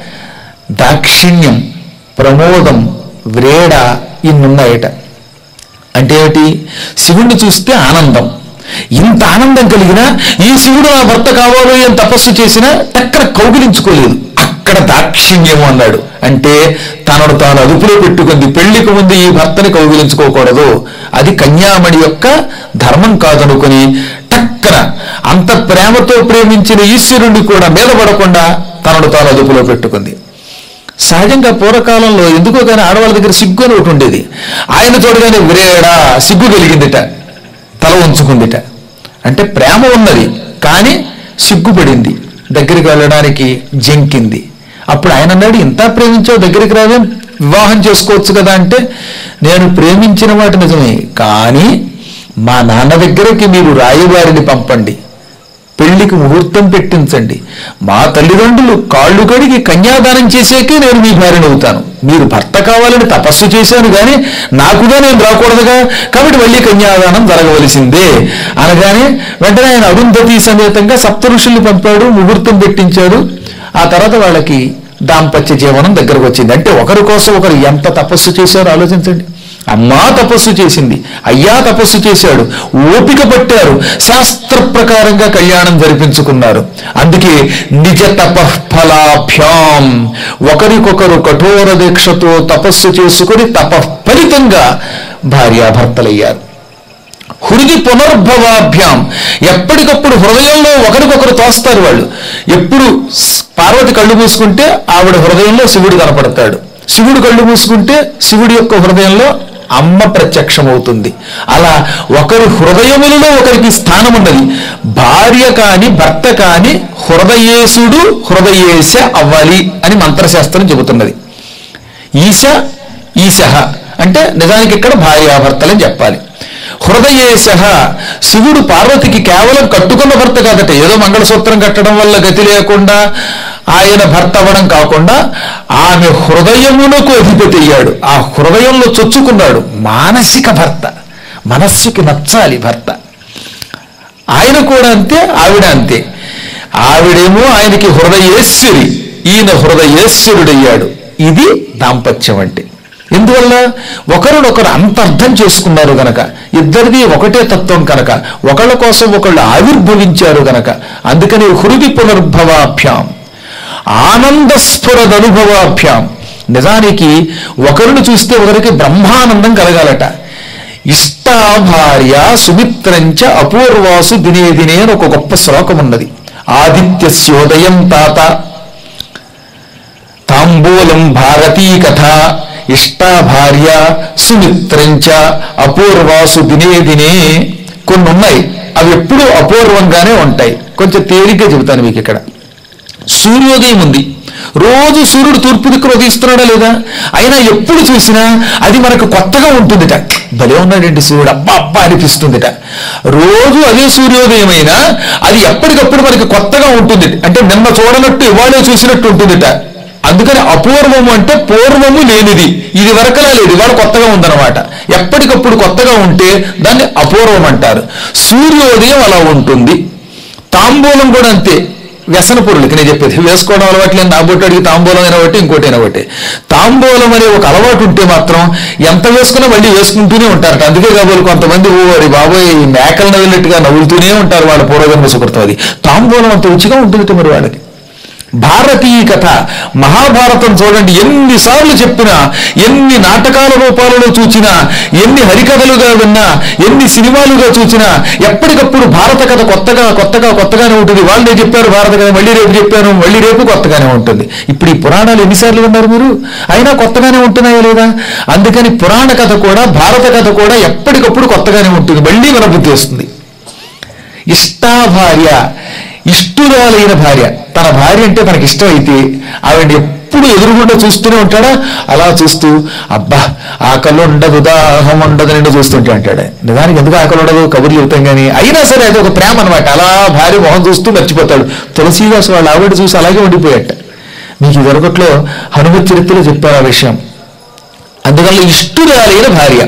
దాక్షిణ్యం, ప్రమోదం, వ్రేడ ఇన్నున్నాయట. అంటే ఏమిటి? శివుణ్ణి చూస్తే ఆనందం. ఇంత ఆనందం కలిగినా ఈ శివుడు నా భర్త కావాలో ఏం తపస్సు చేసినా టక్కన కౌగిలించుకోలేదు. అక్కడ దాక్షిణ్యము అన్నాడు. అంటే తనను తాను అదుపులో పెట్టుకుంది. పెళ్లికి ముందు ఈ భర్తని కౌగిలించుకోకూడదు, అది కన్యామణి యొక్క ధర్మం కాదనుకుని టక్కన అంత ప్రేమతో ప్రేమించిన ఈశ్వరుణ్ణి కూడా మీద పడకుండా తనను తాను అదుపులో పెట్టుకుంది. సహజంగా పూర్వకాలంలో ఎందుకో కానీ ఆడవాళ్ళ దగ్గర సిగ్గు అని ఒకటి ఉండేది. ఆయన చూడగానే విరేడా సిగ్గు కలిగిందిట, తల ఉంచుకుందిట. అంటే ప్రేమ ఉన్నది కానీ సిగ్గుపడింది, దగ్గరికి వెళ్ళడానికి జంకింది. అప్పుడు ఆయన అన్నాడు, ఇంత ప్రేమించావు దగ్గరికి రావే, వివాహం చేసుకోవచ్చు కదా. అంటే నేను ప్రేమించిన వాటి నిజమే, కానీ మా నాన్న దగ్గరికి మీరు రాయవారిని పంపండి, పెళ్లికి ముహూర్తం పెట్టించండి, మా తల్లిదండ్రులు కాళ్ళు కడిగి కన్యాదానం చేసేకే నేను మీ భార్యను అవుతాను. మీరు భర్త కావాలని తపస్సు చేశాను కానీ నాకుగా నేను రాకూడదుగా, కాబట్టి మళ్ళీ కన్యాదానం జరగవలసిందే అనగానే వెంటనే ఆయన అరుంధతి సమేతంగా సప్త ఋషుల్ని పంపాడు, ముహూర్తం పెట్టించాడు. ఆ తర్వాత వాళ్ళకి దాంపత్య జీవనం దగ్గరకు వచ్చింది. అంటే ఒకరి కోసం ఒకరు ఎంత తపస్సు చేశారో ఆలోచించండి. అమ్మా తపస్సు చేసింది, అయ్యా తపస్సు చేశాడు, ఓపిక పట్టారు, శాస్త్ర ప్రకారంగా కళ్యాణం జరిపించుకున్నారు. అందుకే నిజ తపఃఫలాభ్యాం, ఒకరికొకరు కఠోర దీక్షతో తపస్సు చేసుకుని తపఃఫలితంగా భార్యాభర్తలయ్యారు. హృది పునర్భవాభ్యాం, ఎప్పటికప్పుడు హృదయంలో ఒకరికొకరు తోస్తారు వాళ్ళు. ఎప్పుడు పార్వతి కళ్ళు మూసుకుంటే ఆవిడ హృదయంలో శివుడు కనపడతాడు, శివుడు కళ్ళు మూసుకుంటే శివుడి యొక్క హృదయంలో అమ్మ ప్రత్యక్షమవుతుంది. అలా ఒకరి హృదయములలో ఒకరికి స్థానం ఉన్నది. భార్య కాని భర్త కాని హృదయేశుడు హృదయేశ అవ్వాలి అని మంత్రశాస్త్రం చెబుతున్నది. ఈశ ఈశ అంటే నిజానికి ఇక్కడ భార్యాభర్తలని చెప్పాలి. హృదయేశ, శివుడు పార్వతికి కేవలం కట్టుకున్న భర్త కాదట, ఏదో మంగళసూత్రం కట్టడం వల్ల గతి లేకుండా ఆయన భర్త అవ్వడం కాకుండా ఆమె హృదయమునకు అధిపతి అయ్యాడు. ఆ హృదయంలో చొచ్చుకున్నాడు. మానసిక భర్త, మనస్సుకి నచ్చాలి భర్త. ఆయన కూడా అంతే, ఆవిడ అంతే. ఆవిడేమో ఆయనకి హృదయేశ్వరి, ఈయన హృదయేశ్వరుడయ్యాడు. ఇది దాంపత్యం అంటే. ఎందువల్ల? ఒకరినొకరు అంత అర్థం చేసుకున్నారు గనక, ఇద్దరిది ఒకటే తత్వం కనుక, ఒకళ్ళ కోసం ఒకళ్ళు ఆవిర్భవించారు గనక. అందుకని హృది పునర్భవాభ్యాం, ఆనందస్ఫురదనుభవాభ్యాం. నిజానికి ఒకరిని చూస్తే ఒకరికి బ్రహ్మానందం కలగాలట. ఇష్టా భార్య సుమిత్రంచ అపూర్వాసు దినే దినే అని ఒక గొప్ప శ్లోకం ఉన్నది. ఆదిత్యస్యోదయం తాత తాంబూలం భారతీ కథ ఇష్టా భార్య సుమిత్రంచ అపూర్వాసు దినే దినే. కొన్ని ఉన్నాయి, అవి ఎప్పుడూ అపూర్వంగానే ఉంటాయి. కొంచెం తేలిగ్గా చెబుతాను మీకు. ఇక్కడ సూర్యోదయం ఉంది, రోజు సూర్యుడు తూర్పు దిక్కున ఉదయిస్తున్నాడా లేదా? అయినా ఎప్పుడు చూసినా అది మనకు కొత్తగా ఉంటుందిట. భలే ఉన్నాడండి సూర్యుడు, అబ్బా అబ్బా అనిపిస్తుందిట. రోజు అదే సూర్యోదయం అయినా అది ఎప్పటికప్పుడు మనకి కొత్తగా ఉంటుంది. అంటే నిన్న చూడనట్టు ఇవాళే చూసినట్టు ఉంటుందిట. అందుకని అపూర్వము అంటే పూర్వము లేనిది, ఇది వరకలా లేదు, ఇవాళ కొత్తగా ఉందన్నమాట. ఎప్పటికప్పుడు కొత్తగా ఉంటే దాన్ని అపూర్వం అంటారు. సూర్యోదయం అలా ఉంటుంది. తాంబూలం కూడా అంతే. వ్యసన పొరులకి నేను చెప్పేది, వేసుకోవడం అలవాటు లేని నా బొట్టు అడిగి తాంబూలం అయినా ఒకటి ఇంకోటి అయినా ఒకటి. తాంబూలం అనే ఒక అలవాటు ఉంటే మాత్రం ఎంత వేసుకున్నా మళ్ళీ వేసుకుంటూనే ఉంటారట. అందుకే కాబోలు కొంతమంది ఓరి బాబోయ్ మేకలు నవ్వినట్టుగా నవ్వుతూనే ఉంటారు, వాళ్ళ పూర్వజన్మ సుకృతం అది. తాంబూలం అంత రుచిగా ఉంటుంది మరి వాళ్ళకి. భారతీయ కథ, మహాభారతం చూడండి, ఎన్నిసార్లు చెప్పినా, ఎన్ని నాటకాల రూపాలలో చూచినా, ఎన్ని హరికథలుగా విన్నా, ఎన్ని సినిమాలుగా చూసినా ఎప్పటికప్పుడు భారత కథ కొత్తగా కొత్తగా కొత్తగానే ఉంటుంది. వాళ్ళే చెప్పారు భారత కథ, మళ్ళీ రేపు చెప్పాను, మళ్ళీ రేపు కొత్తగానే ఉంటుంది. ఇప్పుడు ఈ పురాణాలు ఎన్నిసార్లు విన్నారు మీరు? అయినా కొత్తగానే ఉంటున్నాయా లేదా? అందుకని పురాణ కథ కూడా భారత కథ కూడా ఎప్పటికప్పుడు కొత్తగానే ఉంటుంది, మళ్ళీ వినబుద్ధి వస్తుంది. ఇష్టా భార్య, ఇష్టురాలైన భార్య. తన భార్య అంటే తనకి ఇష్టం అయితే ఆవిడ ఎప్పుడు ఎదురుగుండా చూస్తూనే ఉంటాడా? అలా చూస్తూ అబ్బా ఆకలి ఉండదు, దాహం ఉండదు నిండు చూస్తుంటే అంటాడు. నిజానికి ఎందుకు ఆకలి ఉండదు కబుర్లు చెబుతాం కానీ అయినా సరే అది ఒక ప్రేమ అనమాట. అలా భార్య మొహం చూస్తూ మర్చిపోతాడు. తులసీదాసు వాళ్ళు ఆవిడ చూసి అలాగే ఉండిపోయాట. మీకు ఇదొకట్లో హనుమత్ చరిత్రలో చెప్పారు ఆ విషయం. అందువల్ల ఇష్టురాలైన భార్య.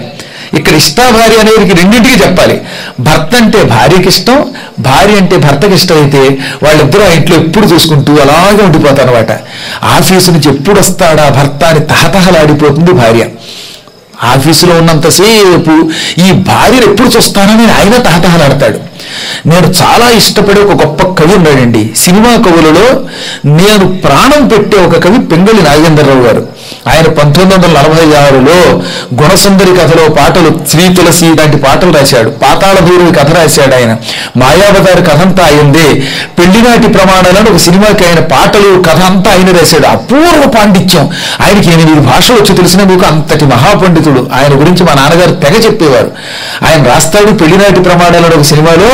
ఇక్కడ ఇష్టాభార్య అనేది రెండింటికి చెప్పాలి. భర్త అంటే భార్యకి ఇష్టం, భార్య అంటే భర్తకి ఇష్టం అయితే వాళ్ళిద్దరూ ఆ ఇంట్లో ఎప్పుడు చూసుకుంటూ అలాగే ఉండిపోతారు అనమాట. ఆఫీసు నుంచి ఎప్పుడు వస్తాడా భర్త అని తహతహలాడిపోతుంది భార్య. ఆఫీసులో ఉన్నంతసేపు ఈ భార్యను ఎప్పుడు చూస్తానని ఆయన తహతహలాడతాడు. నేను చాలా ఇష్టపడే ఒక గొప్ప కవి ఉన్నాడండి. సినిమా కవులలో నేను ప్రాణం పెట్టే ఒక కవి పెంగళి నాగేంద్రరావు గారు. ఆయన పంతొమ్మిది వందల నలభై ఆరులో గుణసుందరి కథలో పాటలు, శ్రీ తులసి లాంటి పాటలు రాశాడు. పాతాళ భైరవి కథ రాశాడు ఆయన. మాయాబజారు కథ అంతా అయిందే. పెళ్లినాటి ప్రమాణాలను ఒక సినిమాకి ఆయన పాటలు కథ అంతా ఆయన రాశాడు. అపూర్వ పాండిత్యం ఆయనకి. ఎనిమిది భాషలు వచ్చి తెలిసిన మీకు అంతటి మహాపండితుడు. ఆయన గురించి మా నాన్నగారు తెగ చెప్పేవారు. ఆయన రాస్తాడు పెళ్లినాటి ప్రమాణాలను ఒక సినిమాలో,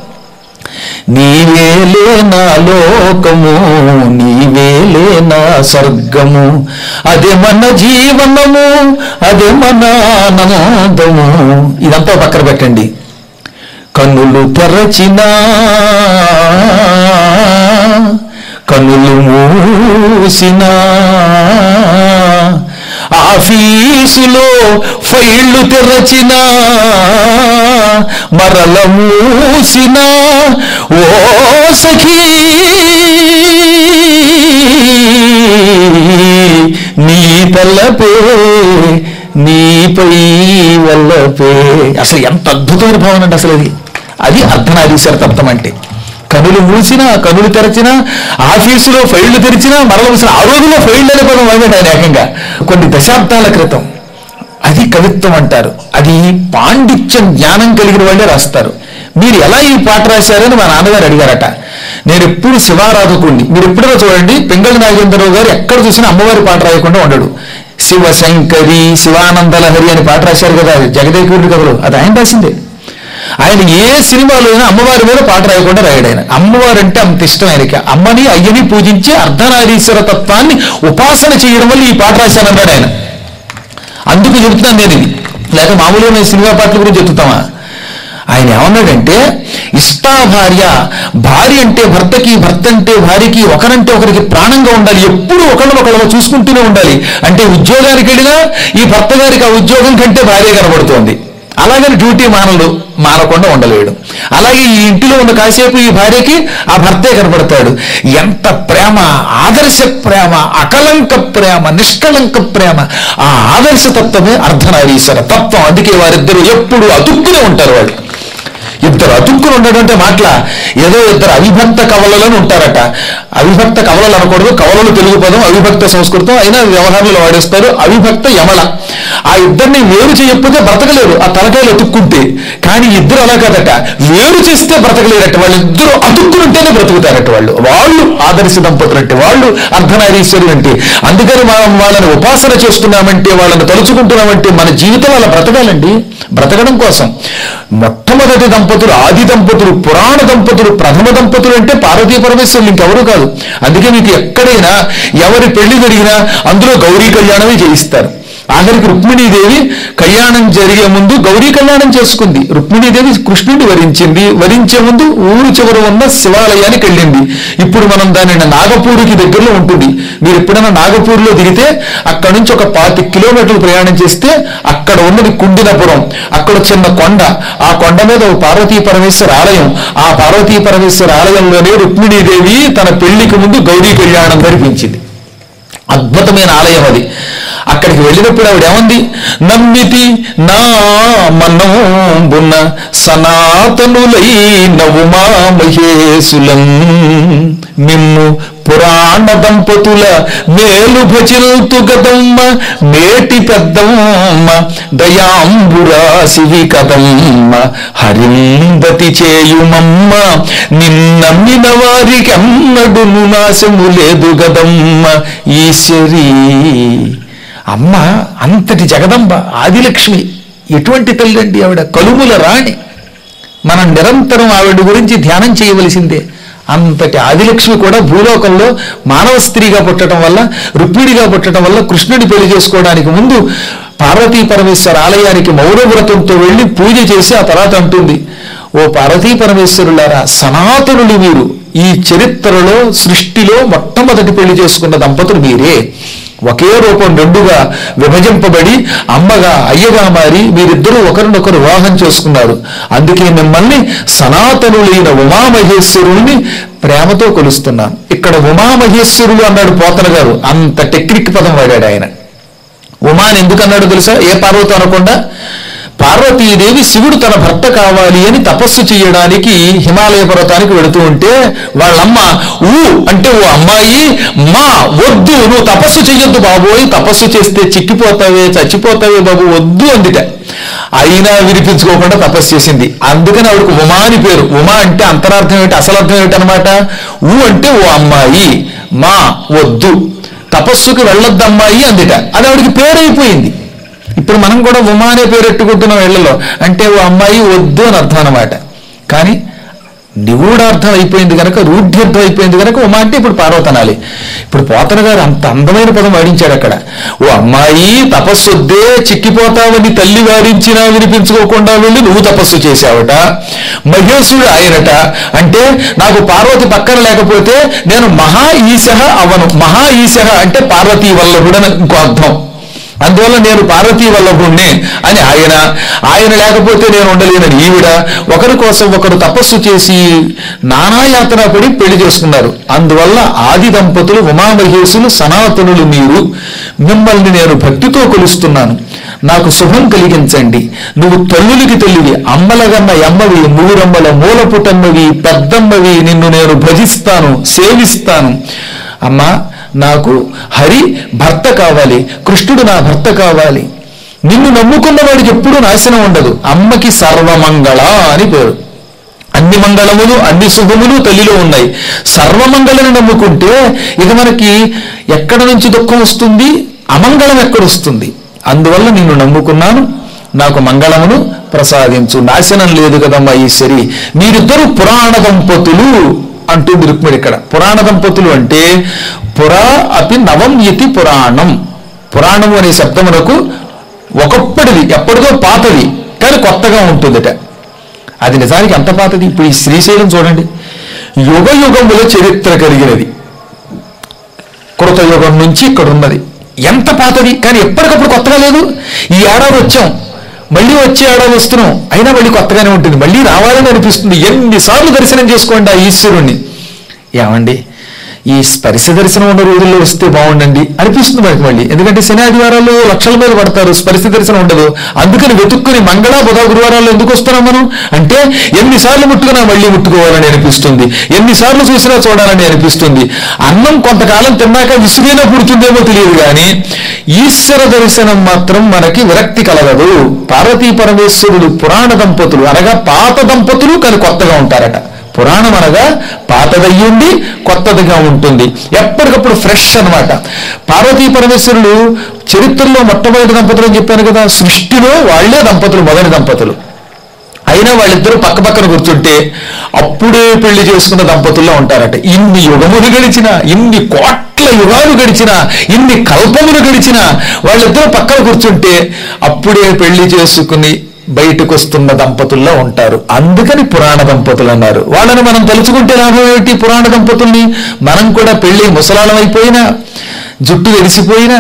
నీవేలే నా లోకము, నీవేలే నా స్వర్గము, అదే మన జీవనము, అదే మన ఆనందము. ఇదంతా పక్కన పెట్టండి. కన్నులు తెరచినా కన్నులు మూసినా, ఆఫీసులో ఫైళ్లు తెరచినా మరల మూసినా, ఓ సఖీ నీ తల్లపే నీపై వల్లపే. అసలు ఎంత అద్భుతమైన భావన అండి అసలు అది. అది అర్ధనారీశ్వర తత్వం అంటే. కనులు మూసినా కనులు తెరచినా, ఆఫీసులో ఫైళ్లు తెరిచినా మరల మూసిన. ఆ రోజులో ఫైళ్లు అనే పదం వాడాడు ఆయన ఏకంగా కొన్ని దశాబ్దాల క్రితం. అది కవిత్వం అంటారు. అది పాండిత్యం, జ్ఞానం కలిగిన వాళ్ళే రాస్తారు. మీరు ఎలా ఈ పాట రాశారని మా నాన్నగారు అడిగారట. నేను ఎప్పుడు శివారాధకుడిని. మీరు ఎప్పుడైనా చూడండి, పెంగళి నాగేంద్రరావు గారు ఎక్కడ చూసినా అమ్మవారి పాట రాయకుండా ఉండడు. శివశంకరి, శివానందలహరి అని పాట రాశారు కదా జగదేకుడి కథలో, అది ఆయన రాసిందే. ఆయన ఏ సినిమాలోనైనా అమ్మవారి మీద పాట రాయకుండా రాయడు ఆయన. అమ్మవారు అంటే అంత ఇష్టం ఆయనకి. అమ్మని అయ్యని పూజించి అర్ధనారీశ్వర తత్వాన్ని ఉపాసన చేయడం వల్ల ఈ పాట రాశానన్నాడు ఆయన. అందుకు చెబుతున్నాను నేను ఇది, లేక మామూలుగా మేము సినిమా పాటల గురించి చెప్తామా. ఆయన ఏమన్నాడంటే, ఇష్టాభార్య, భార్య అంటే భర్తకి, భర్త అంటే భార్యకి, ఒకరంటే ఒకరికి ప్రాణంగా ఉండాలి. ఎప్పుడు ఒకళ్ళు ఒకళ్ళు చూసుకుంటూనే ఉండాలి. అంటే ఉద్యోగానికి వెళ్ళినా ఈ భర్త గారికి ఆ ఉద్యోగం కంటే భార్య కనబడుతోంది. అలాగని డ్యూటీ మానలు మానకుండా ఉండలేడు. అలాగే ఈ ఇంటిలో ఉన్న కాసేపు ఈ భార్యకి ఆ భర్తే కనబడతాడు. ఎంత ప్రేమ, ఆదర్శ ప్రేమ, అకలంక ప్రేమ, నిష్కలంక ప్రేమ. ఆ ఆదర్శ తత్వమే అర్ధనారీశ్వర తత్వం. అందుకే వారిద్దరూ ఎప్పుడు అతుక్కునే ఉంటారు. వాళ్ళు ఇద్దరు అతుక్కుని ఉండడంటే మాటల ఏదో ఇద్దరు అవిభక్త కవలలను ఉంటారట. అవిభక్త కవలలు అనకూడదు, కవలలు తెలుగు పదం, అవిభక్త సంస్కృతం అయినా వ్యవహారంలో వాడేస్తారు. అవిభక్త యమల. ఆ ఇద్దరిని వేరు చేయకపోతే బ్రతకలేరు ఆ తలకాయలు అతుక్కుంటే. కానీ ఇద్దరు అలా కాదట, వేరు చేస్తే బ్రతకలేరట. వాళ్ళిద్దరూ అతుక్కుని ఉంటేనే బ్రతుకుతారట వాళ్ళు. వాళ్ళు ఆదర్శ దంపతులు అంటే, వాళ్ళు అర్ధనారీశ్వరులు అంటే. అందుకని మనం వాళ్ళని ఉపాసన చేస్తున్నామంటే, వాళ్ళని తలుచుకుంటున్నామంటే మన జీవితం వాళ్ళ బ్రతకాలండి. బ్రతకడం కోసం మొట్టమొదటి దంపతులు, ఆది దంపతులు, పురాణ దంపతులు, ప్రథమ దంపతులు అంటే పార్వతీ పరమేశ్వరులు, ఇంకెవరు కాదు. అందుకే మీకు ఎక్కడైనా ఎవరి పెళ్లి జరిగినా అందులో గౌరీ కళ్యాణమే చేయిస్తారు. ఆఖరికి రుక్మిణీదేవి కళ్యాణం జరిగే ముందు గౌరీ కళ్యాణం చేసుకుంది. రుక్మిణీదేవి కృష్ణుడిని వరించింది. వరించే ముందు ఊరు చివర ఉన్న శివాలయానికి వెళ్ళింది. ఇప్పుడు మనం దానిని నాగపూర్కి దగ్గరలో ఉంటుంది. మీరు ఎప్పుడైనా నాగపూర్లో దిగితే అక్కడ నుంచి ఒక పాతి కిలోమీటర్లు ప్రయాణం చేస్తే అక్కడ ఉన్నది కుండినపురం. అక్కడ చిన్న కొండ, ఆ కొండ మీద ఒక పార్వతీ పరమేశ్వర ఆలయం. ఆ పార్వతీ పరమేశ్వర ఆలయంలోనే రుక్మిణీదేవి తన పెళ్లికి ముందు గౌరీ కళ్యాణం జరిపించింది. అద్భుతమైన ఆలయం అది. అక్కడికి వెళ్ళినప్పుడు ఆవిడ ఏమంది, నమ్మితి నా మనంబున సనాతనులైన ఉమా మహేశులం, మిమ్ము పురాణ దంపతుల మేలు భజిల్తు గదమ్మ, మేటి పెద్దమ్మ దయాంబురాశివి కదమ్మ, హరిందతి చేయుమమ్మ, నిన్నమ్మిన వారికి అన్నడును నాశము లేదు గదమ్మ ఈశ్వరీ. అమ్మ అంతటి జగదంబ, ఆదిలక్ష్మి. ఎటువంటి తల్లి అండి ఆవిడ, కలుముల రాణి. మనం నిరంతరం ఆవిడ గురించి ధ్యానం చేయవలసిందే. అంతటి ఆదిలక్ష్మి కూడా భూలోకంలో మానవ స్త్రీగా పుట్టడం వల్ల, రుక్మిణిగా పుట్టడం వల్ల కృష్ణుడి పెళ్లి చేసుకోవడానికి ముందు పార్వతీ పరమేశ్వర ఆలయానికి మౌనవ్రతంతో వెళ్ళి పూజ చేసి ఆ తర్వాత అంటుంది, ఓ పార్వతీ పరమేశ్వరులారా, సనాతనులు మీరు. ఈ చరిత్రలో సృష్టిలో మొట్టమొదటి పెళ్లి చేసుకున్న దంపతులు మీరే. ఒకే రూపం రెండుగా విభజింపబడి అమ్మగా అయ్యగా మారి మీరిద్దరూ ఒకరినొకరు వివాహం చేసుకున్నారు. అందుకే మిమ్మల్ని సనాతనులైన ఉమామహేశ్వరుల్ని ప్రేమతో కొలుస్తున్నాను. ఇక్కడ ఉమామహేశ్వరులు అన్నాడు పోతన గారు, అంత టెక్నిక్ పదం వాడాడు ఆయన. ఉమాని ఎందుకు అన్నాడు తెలుసా? ఏ పార్వతి అనకుండా, పార్వతీదేవి శివుడు తన భర్త కావాలి అని తపస్సు చేయడానికి హిమాలయ పర్వతానికి వెళుతూ ఉంటే వాళ్ళమ్మ ఊ అంటే ఓ అమ్మాయి, మా వద్దు, నువ్వు తపస్సు చెయ్యొద్దు బాబోయ్, తపస్సు చేస్తే చిక్కిపోతావే చచ్చిపోతావే బాబు వద్దు అందుట. అయినా వినిపించుకోకుండా తపస్సు చేసింది. అందుకని ఆవిడకు ఉమా అని పేరు. ఉమా అంటే అంతరార్థం ఏమిటి, అసలు అర్థం ఏమిటి అనమాట? ఊ అంటే ఓ అమ్మాయి, మా వద్దు, తపస్సుకి వెళ్ళొద్దు అమ్మాయి అందుట. అది ఆవిడికి పేరైపోయింది. ఇప్పుడు మనం కూడా ఉమా అనే పేరు ఎట్టుకుంటున్నాం ఇళ్లలో, అంటే ఓ అమ్మాయి వద్దు అని అర్థం అనమాట. కానీ నిగూఢార్థం అయిపోయింది కనుక, రూఢ్యర్థం అయిపోయింది కనుక ఉమా అంటే ఇప్పుడు పార్వతనాలి. ఇప్పుడు పోతన గారు అంత అందమైన పదం వాడించాడు అక్కడ. ఓ అమ్మాయి తపస్సు వద్దే, చిక్కిపోతావని తల్లి వారించినా వినిపించుకోకుండా వెళ్ళి నువ్వు తపస్సు చేశావట. మహేశుడు ఆయనట, అంటే నాకు పార్వతి పక్కన లేకపోతే నేను మహా ఈశ అవను. మహా ఈశ అంటే పార్వతీ వల్లభుడని ఇంకో అర్థం. అందువల్ల నేను పార్వతీ వల్లభుణ్ణి అని ఆయన. ఆయన లేకపోతే నేను ఉండలేనని ఈవిడ. ఒకరి కోసం ఒకరు తపస్సు చేసి నానాయాతన పడి పెళ్లి చేసుకున్నారు. అందువల్ల ఆది దంపతులు ఉమామహేశులు సనాతనులు మీరు. మిమ్మల్ని నేను భక్తితో కొలుస్తున్నాను, నాకు శుభం కలిగించండి. నువ్వు తల్లులకి తల్లివి, అమ్మలగన్న ఎమ్మవి, మూరమ్మల మూలపుటమ్మవి, పెద్దమ్మవి, నిన్ను నేను భజిస్తాను, సేవిస్తాను. అమ్మా నాకు హరి భర్త కావాలి, కృష్ణుడు నా భర్త కావాలి. నిన్ను నమ్ముకున్న వాడికి ఎప్పుడూ నాశనం ఉండదు. అమ్మకి సర్వమంగళ అని పేరు. అన్ని మంగళములు అన్ని శుభములు తల్లిలో ఉన్నాయి. సర్వమంగళని నమ్ముకుంటే ఇక మనకి ఎక్కడ నుంచి దుఃఖం వస్తుంది, అమంగళం ఎక్కడొస్తుంది. అందువల్ల నిన్ను నమ్ముకున్నాను, నాకు మంగళమును ప్రసాదించు. నాశనం లేదు కదమ్మా ఈశ్వరి. మీరిద్దరూ పురాణ దంపతులు అంటుంది రుక్మిణి ఇక్కడ. పురాణ దంపతులు అంటే పురా అపి నవం ఇతి పురాణం. పురాణము అనే శబ్దమునకు ఒకప్పటిది, ఎప్పటిదో పాతది, కానీ కొత్తగా ఉంటుందట. అది నిజానికి ఎంత పాతది? ఇప్పుడు ఈ శ్రీశైలం చూడండి, యుగ యుగముల చరిత్ర కలిగినది. కృతయుగం నుంచి ఇక్కడ ఉన్నది. ఎంత పాతది, కానీ ఎప్పటికప్పుడు కొత్తగా లేదు. ఈ ఏడాది వచ్చాం, మళ్ళీ వచ్చే ఏడాది వస్తున్నాం, అయినా మళ్ళీ కొత్తగానే ఉంటుంది. మళ్ళీ రావాలని అనిపిస్తుంది. ఎన్నిసార్లు దర్శనం చేసుకోండి ఆ ఈశ్వరుణ్ణి. ఏమండి, ఈ స్పర్శ దర్శనం ఉన్న రోజుల్లో వస్తే బాగుండండి అనిపిస్తుంది మనకి మళ్ళీ. ఎందుకంటే శని ఆదివారాలు లక్షల మీద పడతారు, స్పర్శ దర్శనం ఉండదు. అందుకని వెతుక్కుని మంగళ బుధ గురువారాల్లో ఎందుకు వస్తున్నాం మనం అంటే, ఎన్నిసార్లు ముట్టుకున్నా మళ్ళీ ముట్టుకోవాలని అనిపిస్తుంది, ఎన్నిసార్లు చూసినా చూడాలని అనిపిస్తుంది. అన్నం కొంతకాలం తిన్నాక విసుగైనా పుడుతుందేమో తెలియదు, కానీ ఈశ్వర దర్శనం మాత్రం మనకి విరక్తి కలగదు. పార్వతీ పరమేశ్వరుడు పురాణ దంపతులు అనగా పాత దంపతులు, కానీ కొత్తగా ఉంటారట. పురాణం అనగా పాతదయ్యుండి కొత్తదిగా ఉంటుంది, ఎప్పటికప్పుడు ఫ్రెష్ అనమాట. పార్వతీ పరమేశ్వరులు చరిత్రలో మొట్టమొదటి దంపతులు అని చెప్పాను కదా, సృష్టిలో వాళ్లే దంపతులు, మొదటి దంపతులు. అయినా వాళ్ళిద్దరూ పక్క పక్కన కూర్చుంటే అప్పుడే పెళ్లి చేసుకున్న దంపతుల్లో ఉంటారట. ఇన్ని యుగములు గడిచినా, ఇన్ని కోట్ల యుగాలు గడిచినా, ఇన్ని కల్పములు గడిచినా వాళ్ళిద్దరూ పక్కన కూర్చుంటే అప్పుడే పెళ్లి చేసుకుని బయటకు వస్తున్న దంపతుల్లో ఉంటారు. అందుకని పురాణ దంపతులు అన్నారు. వాళ్ళని మనం తలుచుకుంటే లాభం ఏమిటి? పురాణ దంపతుల్ని. మనం కూడా పెళ్లి ముసలాళం అయిపోయినా, జుట్టు వెలిసిపోయినా,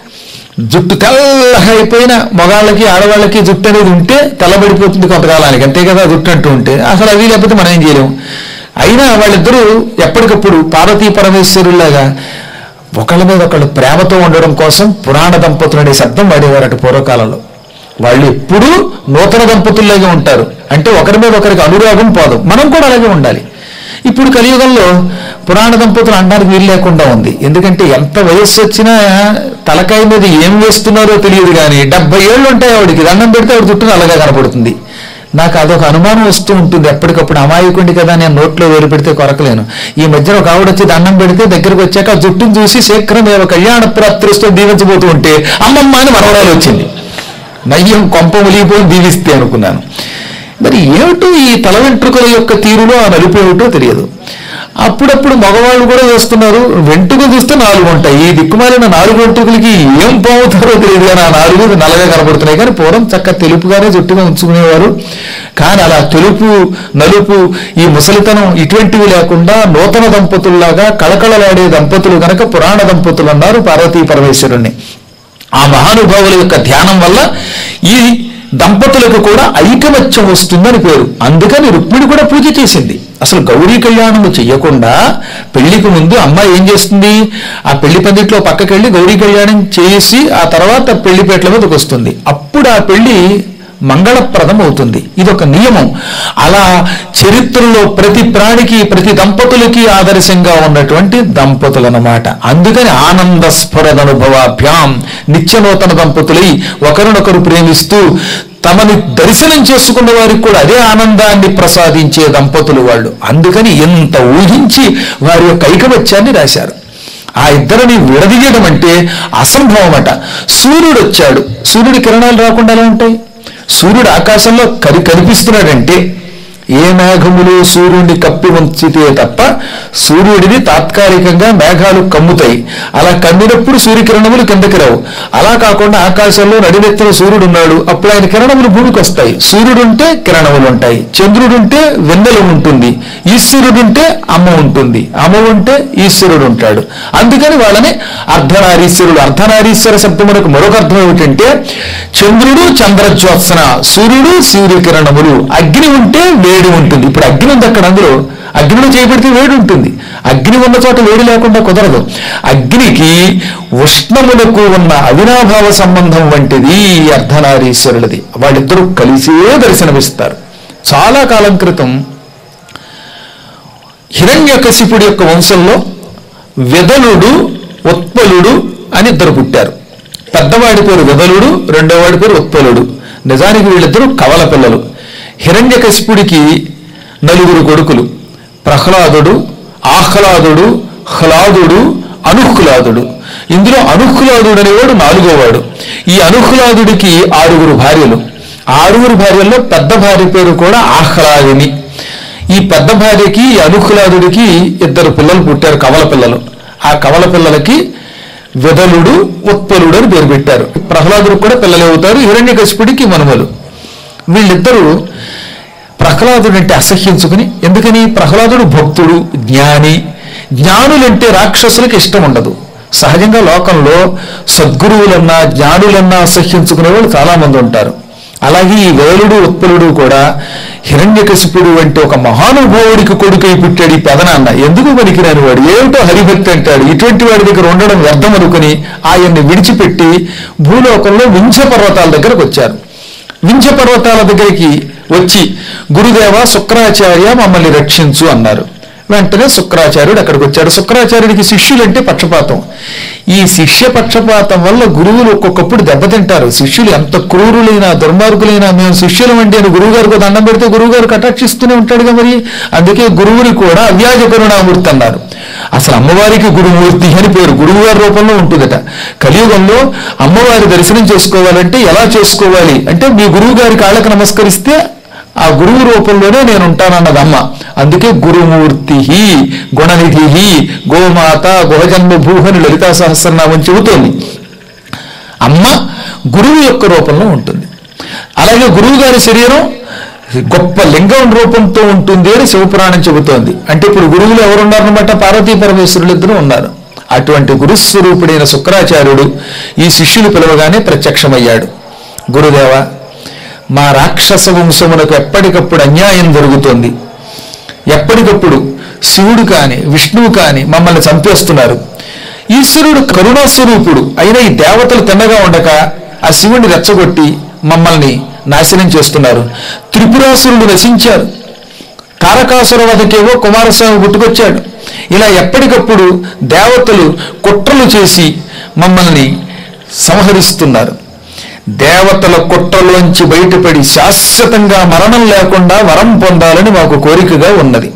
జుట్టు తెల్లగా అయిపోయినా, మగాళ్ళకి ఆడవాళ్ళకి జుట్టు అనేది ఉంటే తెల్లబడిపోతుంది కొంతకాలానికి, అంతే కదా జుట్టు అంటూ ఉంటే. అసలు అవి లేకపోతే మనం ఏం చేయలేము. అయినా వాళ్ళిద్దరూ ఎప్పటికప్పుడు పార్వతీ పరమేశ్వరులాగా ఒకళ్ళ మీద ఒకళ్ళు ప్రేమతో ఉండడం కోసం పురాణ దంపతులు అనే శబ్దం వాడేవారట పూర్వకాలంలో. వాళ్ళు ఎప్పుడూ నూతన దంపతుల్లాగే ఉంటారు, అంటే ఒకరి మీద ఒకరికి అనురాగం పోదు. మనం కూడా అలాగే ఉండాలి. ఇప్పుడు కలియుగంలో పురాణ దంపతులు అనడానికి వీలు లేకుండా ఉంది. ఎందుకంటే ఎంత వయస్సు వచ్చినా తలకాయ మీద ఏం వేస్తున్నారో తెలియదు, కానీ డెబ్బై ఏళ్ళు ఉంటాయి ఆవిడికి. దండం పెడితే ఆవిడ చుట్టూ అలాగే కనపడుతుంది. నాకు అదొక అనుమానం వస్తూ ఉంటుంది ఎప్పటికప్పుడు. అమాయకుండి కదా, నేను నోట్లో వేరు పెడితే కొరకలేను. ఈ మధ్యన ఒక ఆవిడ వచ్చి దండం పెడితే దగ్గరకు వచ్చాక ఆ జుట్టును చూసి శీఘ్రమేవ కళ్యాణ ప్రాప్తితో దీవించబోతూ ఉంటే అమ్మమ్మ అని మనవరాలు వచ్చింది. నయ్యం కొంప ములిగిపోయి దీవిస్తే అనుకున్నాను. మరి ఏమిటో ఈ తల వెంట్రుకల యొక్క తీరులో ఆ నలుపు ఏమిటో తెలియదు. అప్పుడప్పుడు మగవాళ్ళు కూడా వేస్తున్నారు. వెంట్రుకలు చూస్తే నాలుగు ఉంటాయి. ఈ దిక్కుమాలిన నాలుగు వెంట్రుకలకి ఏం పోతారో తెలియదు కానీ ఆ నాలుగు నల్లగా కనబడుతున్నాయి. కానీ పూర్వం చక్క తెలుపుగానే జుట్టుగా ఉంచుకునేవారు. కానీ అలా తెలుపు నలుపు ఈ ముసలితనం ఇటువంటివి లేకుండా నూతన దంపతుల్లాగా కళకళలాడే దంపతులు కనుక పురాణ దంపతులు అన్నారు పార్వతీ పరమేశ్వరుణ్ణి. ఆ మహానుభావుల యొక్క ధ్యానం వల్ల ఈ దంపతులకు కూడా ఐకమత్యం వస్తుందని పేరు. అందుకని రుక్మిణి కూడా పూజ చేసింది. అసలు గౌరీ కళ్యాణము చెయ్యకుండా పెళ్లికి ముందు అమ్మాయి ఏం చేస్తుంది, ఆ పెళ్లి పందిట్లో పక్కకెళ్ళి గౌరీ కళ్యాణం చేసి ఆ తర్వాత పెళ్లిపేటల మీదకి వస్తుంది. అప్పుడు ఆ పెళ్లి మంగళప్రదం అవుతుంది. ఇదొక నియమం. అలా చరిత్రలో ప్రతి ప్రాణికి ప్రతి దంపతులకి ఆదర్శంగా ఉన్నటువంటి దంపతులు అన్నమాట. అందుకని ఆనంద స్ఫురదనుభవాభ్యాం నిత్య నూతన దంపతులై ఒకరినొకరు ప్రేమిస్తూ తమని దర్శనం చేసుకున్న వారికి కూడా అదే ఆనందాన్ని ప్రసాదించే దంపతులు వాళ్ళు. అందుకని ఎంత ఊహించి వారి యొక్క ఐకమత్యాన్ని రాశారు. ఆ ఇద్దరిని విడదీయడం అంటే అసంభవమట. సూర్యుడు వచ్చాడు, సూర్యుడి కిరణాలు రాకుండా ఎలా ఉంటాయి? సూర్యుడు ఆకాశంలో కరి కనిపిస్తున్నాడంటే ఏ మేఘములు సూర్యుడిని కప్పి ఉంచితే తప్ప సూర్యుడిని తాత్కాలికంగా మేఘాలు కమ్ముతాయి. అలా కమ్మినప్పుడు సూర్యకిరణములు కిందకి రావు. అలా కాకుండా ఆకాశంలో నడినెత్తిన సూర్యుడు ఉన్నాడు, అప్పుడు ఆయన కిరణములు భూమికి వస్తాయి. సూర్యుడుంటే కిరణములు ఉంటాయి, చంద్రుడుంటే వెన్నెల ఉంటుంది, ఈశ్వరుడుంటే అమ్మ ఉంటుంది, అమ్మ ఉంటే ఈశ్వరుడు ఉంటాడు. అందుకని వాళ్ళని అర్ధనారీశ్వరుడు. అర్ధనారీశ్వర శబ్దమునకు మరొక అర్థం ఏమిటంటే చంద్రుడు చంద్రజ్యోత్సన, సూర్యుడు సూర్యకిరణములు, అగ్ని ఉంటే వేడి ఉంటుంది. ఇప్పుడు అగ్ని ఉంది అక్కడ, అందులో అగ్నిలో చేయబడితే వేడి ఉంటుంది. అగ్ని ఉన్న చోట వేడి లేకుండా కుదరదు. అగ్నికి ఉష్ణములకు ఉన్న అవినాభావ సంబంధం వంటిది అర్ధనారీశ్వరులది. వాళ్ళిద్దరూ కలిసే దర్శనమిస్తారు. చాలా కాలం క్రితం హిరణ్యకశిపుడి యొక్క వంశంలో విదలుడు ఉత్పలుడు అని ఇద్దరు పుట్టారు. పెద్దవాడి పేరు విదలుడు, రెండో వాడి పేరు ఉత్పలుడు. నిజానికి వీళ్ళిద్దరూ కవల పిల్లలు. హిరణ్యకశిపుడికి నలుగురు కొడుకులు, ప్రహ్లాదుడు, ఆహ్లాదుడు, హ్లాదుడు, అనుహ్లాదుడు. ఇందులో అనుహ్లాదుడు అనేవాడు నాలుగోవాడు. ఈ అనుహ్లాదుడికి ఆరుగురు భార్యలు. ఆరుగురు భార్యల్లో పెద్ద భార్య పేరు కూడా ఆహ్లాదిని. ఈ పెద్ద భార్యకి అనుహ్లాదుడికి ఇద్దరు పిల్లలు పుట్టారు, కవల పిల్లలు. ఆ కవల పిల్లలకి విదలుడు ఉత్పలుడు అని పేరు పెట్టారు. ప్రహ్లాదుడికి కూడా పిల్లలు అవుతారు, హిరణ్యకశిపుడికి మనుమలు. వీళ్ళిద్దరూ ప్రహ్లాదుడు అంటే అసహ్యించుకుని, ఎందుకని ప్రహ్లాదుడు భక్తుడు, జ్ఞాని. జ్ఞానులంటే రాక్షసులకు ఇష్టం ఉండదు. సహజంగా లోకంలో సద్గురువులన్నా జ్ఞానులన్నా అసహ్యించుకునే వాళ్ళు చాలా మంది ఉంటారు. అలాగే ఈ వేలుడు ఉత్పలుడు కూడా హిరణ్యకశిపుడు అంటే ఒక మహానుభావుడికి కొడుకై పుట్టాడు ఈ పెదనాన్న. ఎందుకు పనికిరాని వాడు, ఏమిటో హరిభక్తి అంటాడు. ఇటువంటి వాడి దగ్గర ఉండడం వ్యర్థం అనుకుని ఆయన్ని విడిచిపెట్టి భూలోకంలో వింధ్య పర్వతాల దగ్గరకు వచ్చారు. వింధ్య పర్వతాల దగ్గరికి వచ్చి గురుదేవ శుక్రాచార్య మమ్మల్ని రక్షించు అన్నారు. వెంటనే శుక్రాచార్యుడు అక్కడికి వచ్చాడు. శుక్రాచార్యుడికి శిష్యులంటే పక్షపాతం. ఈ శిష్య పక్షపాతం వల్ల గురువులు ఒక్కొక్కప్పుడు దెబ్బతింటారు. శిష్యులు ఎంత క్రూరులైనా దుర్మార్గులైనా మేము శిష్యులం అంటే అని గురువు గారికి దండం పెడితే గురువు గారు కటాక్షిస్తూనే ఉంటాడుగా మరి. అందుకే గురువుని కూడా అవ్యాజ కరుణామూర్తి అన్నారు. అసలు అమ్మవారికి గురుమూర్తి అని పేరు గురువు గారి రూపంలో ఉంటుందట. కలియుగంలో అమ్మవారి దర్శనం చేసుకోవాలంటే ఎలా చేసుకోవాలి అంటే మీ గురువు గారి కాళ్ళకు నమస్కరిస్తే ఆ గురువు రూపంలోనే నేను ఉంటానన్నది అమ్మ. అందుకే గురుమూర్తి గుణనిధి గోమాత గుహజన్మభూహని లలితా సహస్రనామం చెబుతోంది. అమ్మ గురువు యొక్క రూపంలో ఉంటుంది. అలాగే గురువు గారి శరీరం గొప్ప లింగం రూపంతో ఉంటుంది అని శివపురాణం చెబుతోంది. అంటే ఇప్పుడు గురువులు ఎవరున్నారన్నమాట, పార్వతీ పరమేశ్వరులు ఇద్దరు ఉన్నారు. అటువంటి గురుస్వరూపుడైన శుక్రాచార్యుడు ఈ శిష్యులు పిలవగానే ప్రత్యక్షమయ్యాడు. గురుదేవ, మా రాక్షస వంశమునకు ఎప్పటికప్పుడు అన్యాయం జరుగుతోంది. ఎప్పటికప్పుడు శివుడు కాని విష్ణువు కాని మమ్మల్ని చంపేస్తున్నారు. ఈశ్వరుడు కరుణాస్వరూపుడు అయిన ఈ దేవతలు తిన్నగా ఉండక ఆ శివుడిని రెచ్చగొట్టి మమ్మల్ని నాశనం చేస్తున్నారు. త్రిపురాసురుడు నశించారు. తారకాసుర వధకేవో కుమారస్వామి పుట్టుకొచ్చాడు. ఇలా ఎప్పటికప్పుడు దేవతలు కుట్రలు చేసి మమ్మల్ని సంహరిస్తున్నారు. దేవతల కుట్రలోంచి బయటపడి శాశ్వతంగా మరణం లేకుండా వరం పొందాలని మాకు కోరికగా ఉన్నది.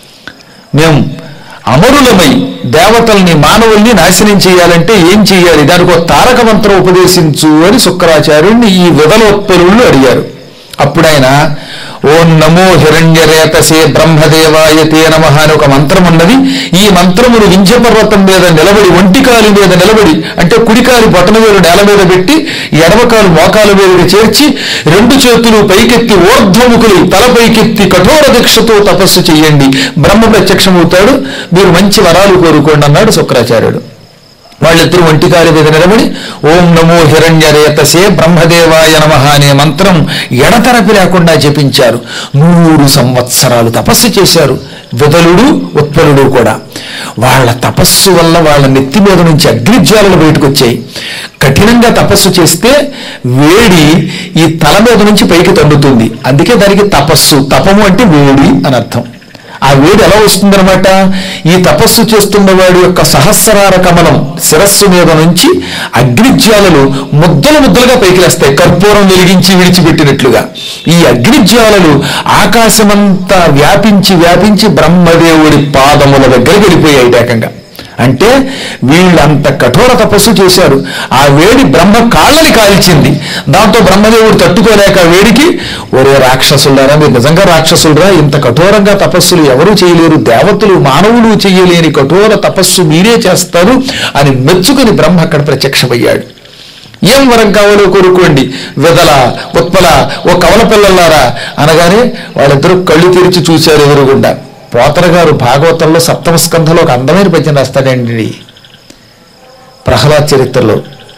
మేము అమరులమై దేవతల్ని మానవుల్ని నాశనం చేయాలంటే ఏం చేయాలి, దానికి ఒక తారక మంత్రం ఉపదేశించు అని శుక్రాచార్యుడిని ఈ విదలోత్పలుళ్ళు అడిగారు. అప్పుడు ఆయన ఓం నమో హిరణ్యరేతసే బ్రహ్మదేవాయ తే నమః అని ఒక మంత్రం ఉన్నది. ఈ మంత్రమును వింధ్య పర్వతం మీద నిలబడి, ఒంటికాలి మీద నిలబడి, అంటే కుడికాలి బొటనవేలు నేల మీద పెట్టి ఎడమకాలు మోకాలు మీదకి చేర్చి రెండు చేతులు పైకెత్తి ఊర్ధ్వముఖులు తల పైకెత్తి కఠోర దీక్షతో తపస్సు చెయ్యండి, బ్రహ్మ ప్రత్యక్షమవుతాడు, మీరు మంచి వరాలు కోరుకోండి అన్నాడు శుక్రాచార్యుడు. వాళ్ళిద్దరూ ఒంటికాలి మీద నిలబడి ఓం నమో హిరణ్యరేతసే బ్రహ్మదేవాయ నమః అనే మంత్రం ఎడతెరపి లేకుండా జపించారు. నూరు సంవత్సరాలు తపస్సు చేశారు విదలుడు ఉత్పలుడు కూడా. వాళ్ళ తపస్సు వల్ల వాళ్ళ నెత్తి మీద నుంచి అగ్నిజ్వాలలు బయటకు వచ్చాయి. కఠినంగా తపస్సు చేస్తే వేడి ఈ తల మీద నుంచి పైకి తగ్గుతుంది, అందుకే దానికి తపస్సు, తపము అంటే వేడి అని అర్థం. ఆ వేడి ఎలా వస్తుందనమాట, ఈ తపస్సు చేస్తున్న వాడి యొక్క సహస్రార కమలం శిరస్సు మీద నుంచి అగ్నిజ్వాలలు ముద్దలు ముద్దలుగా పైకి లేస్తాయి, కర్పూరం వెలిగించి విడిచిపెట్టినట్లుగా. ఈ అగ్నిజ్వాలలు ఆకాశమంతా వ్యాపించి వ్యాపించి బ్రహ్మదేవుడి పాదముల దగ్గరికి వెళ్ళిపోయాయి ఏకంగా. అంటే వీళ్ళంత కఠోర తపస్సు చేశారు. ఆ వేడి బ్రహ్మ కాళ్ళని కాల్చింది. దాంతో బ్రహ్మదేవుడు తట్టుకోలేక వేడికి, ఒరే రాక్షసులారా, మీరు నిజంగా రాక్షసులరా, ఇంత కఠోరంగా తపస్సులు ఎవరూ చేయలేరు, దేవతలు మానవులు చేయలేని కఠోర తపస్సు మీరే చేస్తారు అని మెచ్చుకుని బ్రహ్మ అక్కడ ప్రత్యక్షమయ్యాడు. ఏం వరం కావాలో కోరుకోండి విదల ఉత్పల ఓ కవల పిల్లలారా అనగానే వాళ్ళిద్దరూ కళ్ళు తెరిచి చూశారు ఎదురుగుండా. పోతన గారు భాగవతంలో సప్తమ స్కంధంలో ఒక అందమైన పద్యం రాస్తాడండి ప్రహ్లాద్ చరిత్రలో.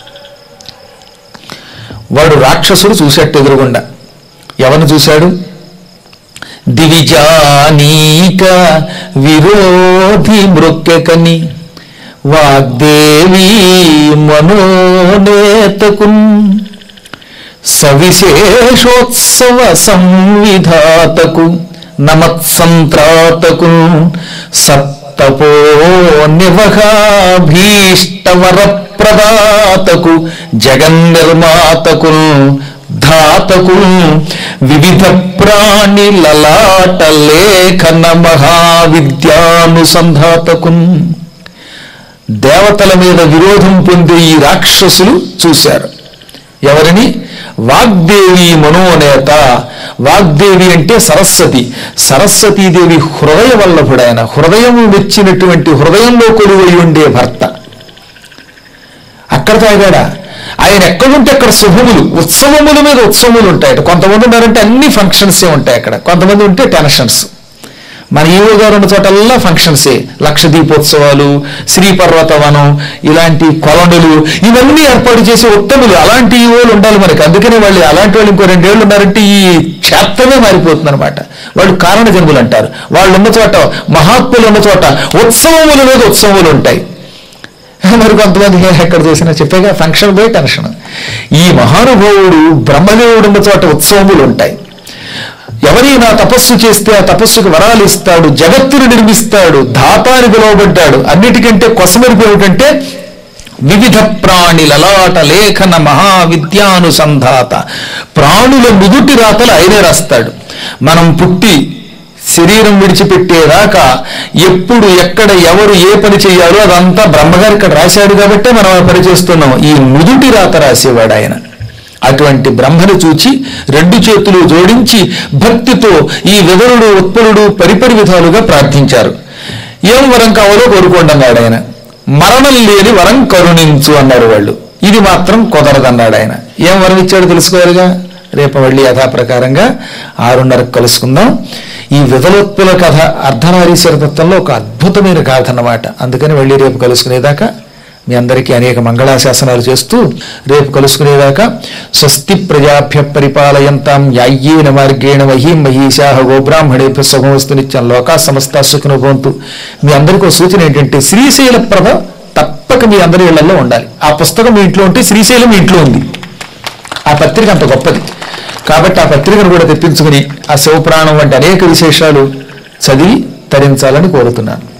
వాడు రాక్షసుడు చూశాడు ఎదురుగుండా. ఎవరిని చూశాడు? దివిజానీక విరోధి మృక్కెకని వాగ్దేవి మనోనేతకున్ సవిశేషోత్సవ సంవిధాతకు నమత్సంత్రాతకు సత్తపో నివహాభీష్టవరప్రదాతకు జగన్నిర్మాతకు ధాతకు వివిధ ప్రాణి లలాట లేఖన మహావిద్యానుసంధాతకు. దేవతల మీద విరోధం పొందే ఈ రాక్షసులు చూశారు. ఎవరిని? వాగ్దేవి మనోనేత. వాగ్దేవి అంటే సరస్వతి. సరస్వతీదేవి హృదయ వల్లభుడైన, హృదయము మెచ్చినటువంటి, హృదయంలో కొలువై ఉండే భర్త. అక్కడ తాగాడా ఆయన ఎక్కడుంటే అక్కడ శుభములు, ఉత్సవముల మీద ఉత్సవములు ఉంటాయట. కొంతమంది ఉన్నారంటే అన్ని ఫంక్షన్సే ఉంటాయి అక్కడ, కొంతమంది ఉంటే టెన్షన్స్. మన ఈవో గారు ఉన్న చోటల్లా ఫంక్షన్సే, లక్ష దీపోత్సవాలు, శ్రీపర్వతవనం, ఇలాంటి కొలండులు, ఇవన్నీ ఏర్పాటు చేసే ఉత్తములు. అలాంటి ఈవోలు ఉండాలి మనకి. అందుకనే వాళ్ళు అలాంటి వాళ్ళు ఇంకో రెండేళ్ళు ఉన్నారంటే ఈ క్షేత్రమే మారిపోతుంది అనమాట. వాళ్ళు కారణ జన్ములు అంటారు. వాళ్ళు ఉన్న చోట, మహాత్ములు ఉన్న చోట ఉత్సవముల మీద ఉత్సవములు ఉంటాయి. మరి కొంతమంది ఎక్కడ చేసినా చెప్పేగా ఫంక్షన్ పోయి టెన్షన్. ఈ మహానుభావుడు బ్రహ్మదేవుడు ఉన్న చోట ఉత్సవములు ఉంటాయి. ఎవరైనా తపస్సు చేస్తే ఆ తపస్సుకు వరాలు ఇస్తాడు, జగత్తును నిర్మిస్తాడు, ధాతాని పిలువబడ్డాడు. అన్నిటికంటే కొసమెరుపు ఏమిటంటే వివిధ ప్రాణి లలాట లేఖన మహావిద్యానుసంధాత. ప్రాణుల నుదుటి రాతలు ఆయనే రాస్తాడు. మనం పుట్టి శరీరం విడిచిపెట్టేదాకా ఎప్పుడు ఎక్కడ ఎవరు ఏ పని చేయాలో అదంతా బ్రహ్మగారు ఇక్కడ రాశాడు కాబట్టే మనం ఆ పని చేస్తున్నాం. ఈ నుదుటి రాత రాసేవాడు ఆయన. అటువంటి బ్రహ్మను చూచి రెండు చేతులు జోడించి భక్తితో ఈ విదరుడు ఉత్పలుడు పరిపరి విధాలుగా ప్రార్థించారు. ఏం వరం కావాలో కోరుకోండి అన్నాడు ఆయన. మరణం లేని వరం కరుణించు అన్నారు వాళ్ళు. ఇది మాత్రం కుదరదన్నాడు ఆయన. ఏం వరం ఇచ్చాడు తెలుసుకోవాలిగా. రేపు మళ్ళీ యథాప్రకారంగా ఆరున్నరకు కలుసుకుందాం. ఈ విదలోత్పల కథ అర్ధనారీశ్వర తత్వంలో ఒక అద్భుతమైన కథ అన్నమాట. అందుకని మళ్ళీ రేపు కలుసుకునేదాకా మీ అందరికీ అనేక మంగళాశాసనాలు చేస్తూ రేపు కలుసుకునేదాకా స్వస్తి ప్రజాభ్య పరిపాలయంతాం యాయ్యేన మార్గేణ మహీం మహీశాహ గోబ్రాహ్మణేభ్య శుభమస్తు నిత్యం లోకా సమస్తా సుఖినో భవంతు. మీ అందరికీ ఒక సూచన ఏంటంటే శ్రీశైల ప్రభ తప్పక మీ అందరి ఇళ్లలో ఉండాలి. ఆ పుస్తకం మీ ఇంట్లో ఉంటే శ్రీశైలం మీ ఇంట్లో ఉంది. ఆ పత్రిక అంత గొప్పది కాబట్టి ఆ పత్రికను కూడా తెప్పించుకుని ఆ శివపురాణం వంటి అనేక విశేషాలు చదివి తరించాలని కోరుతున్నాను.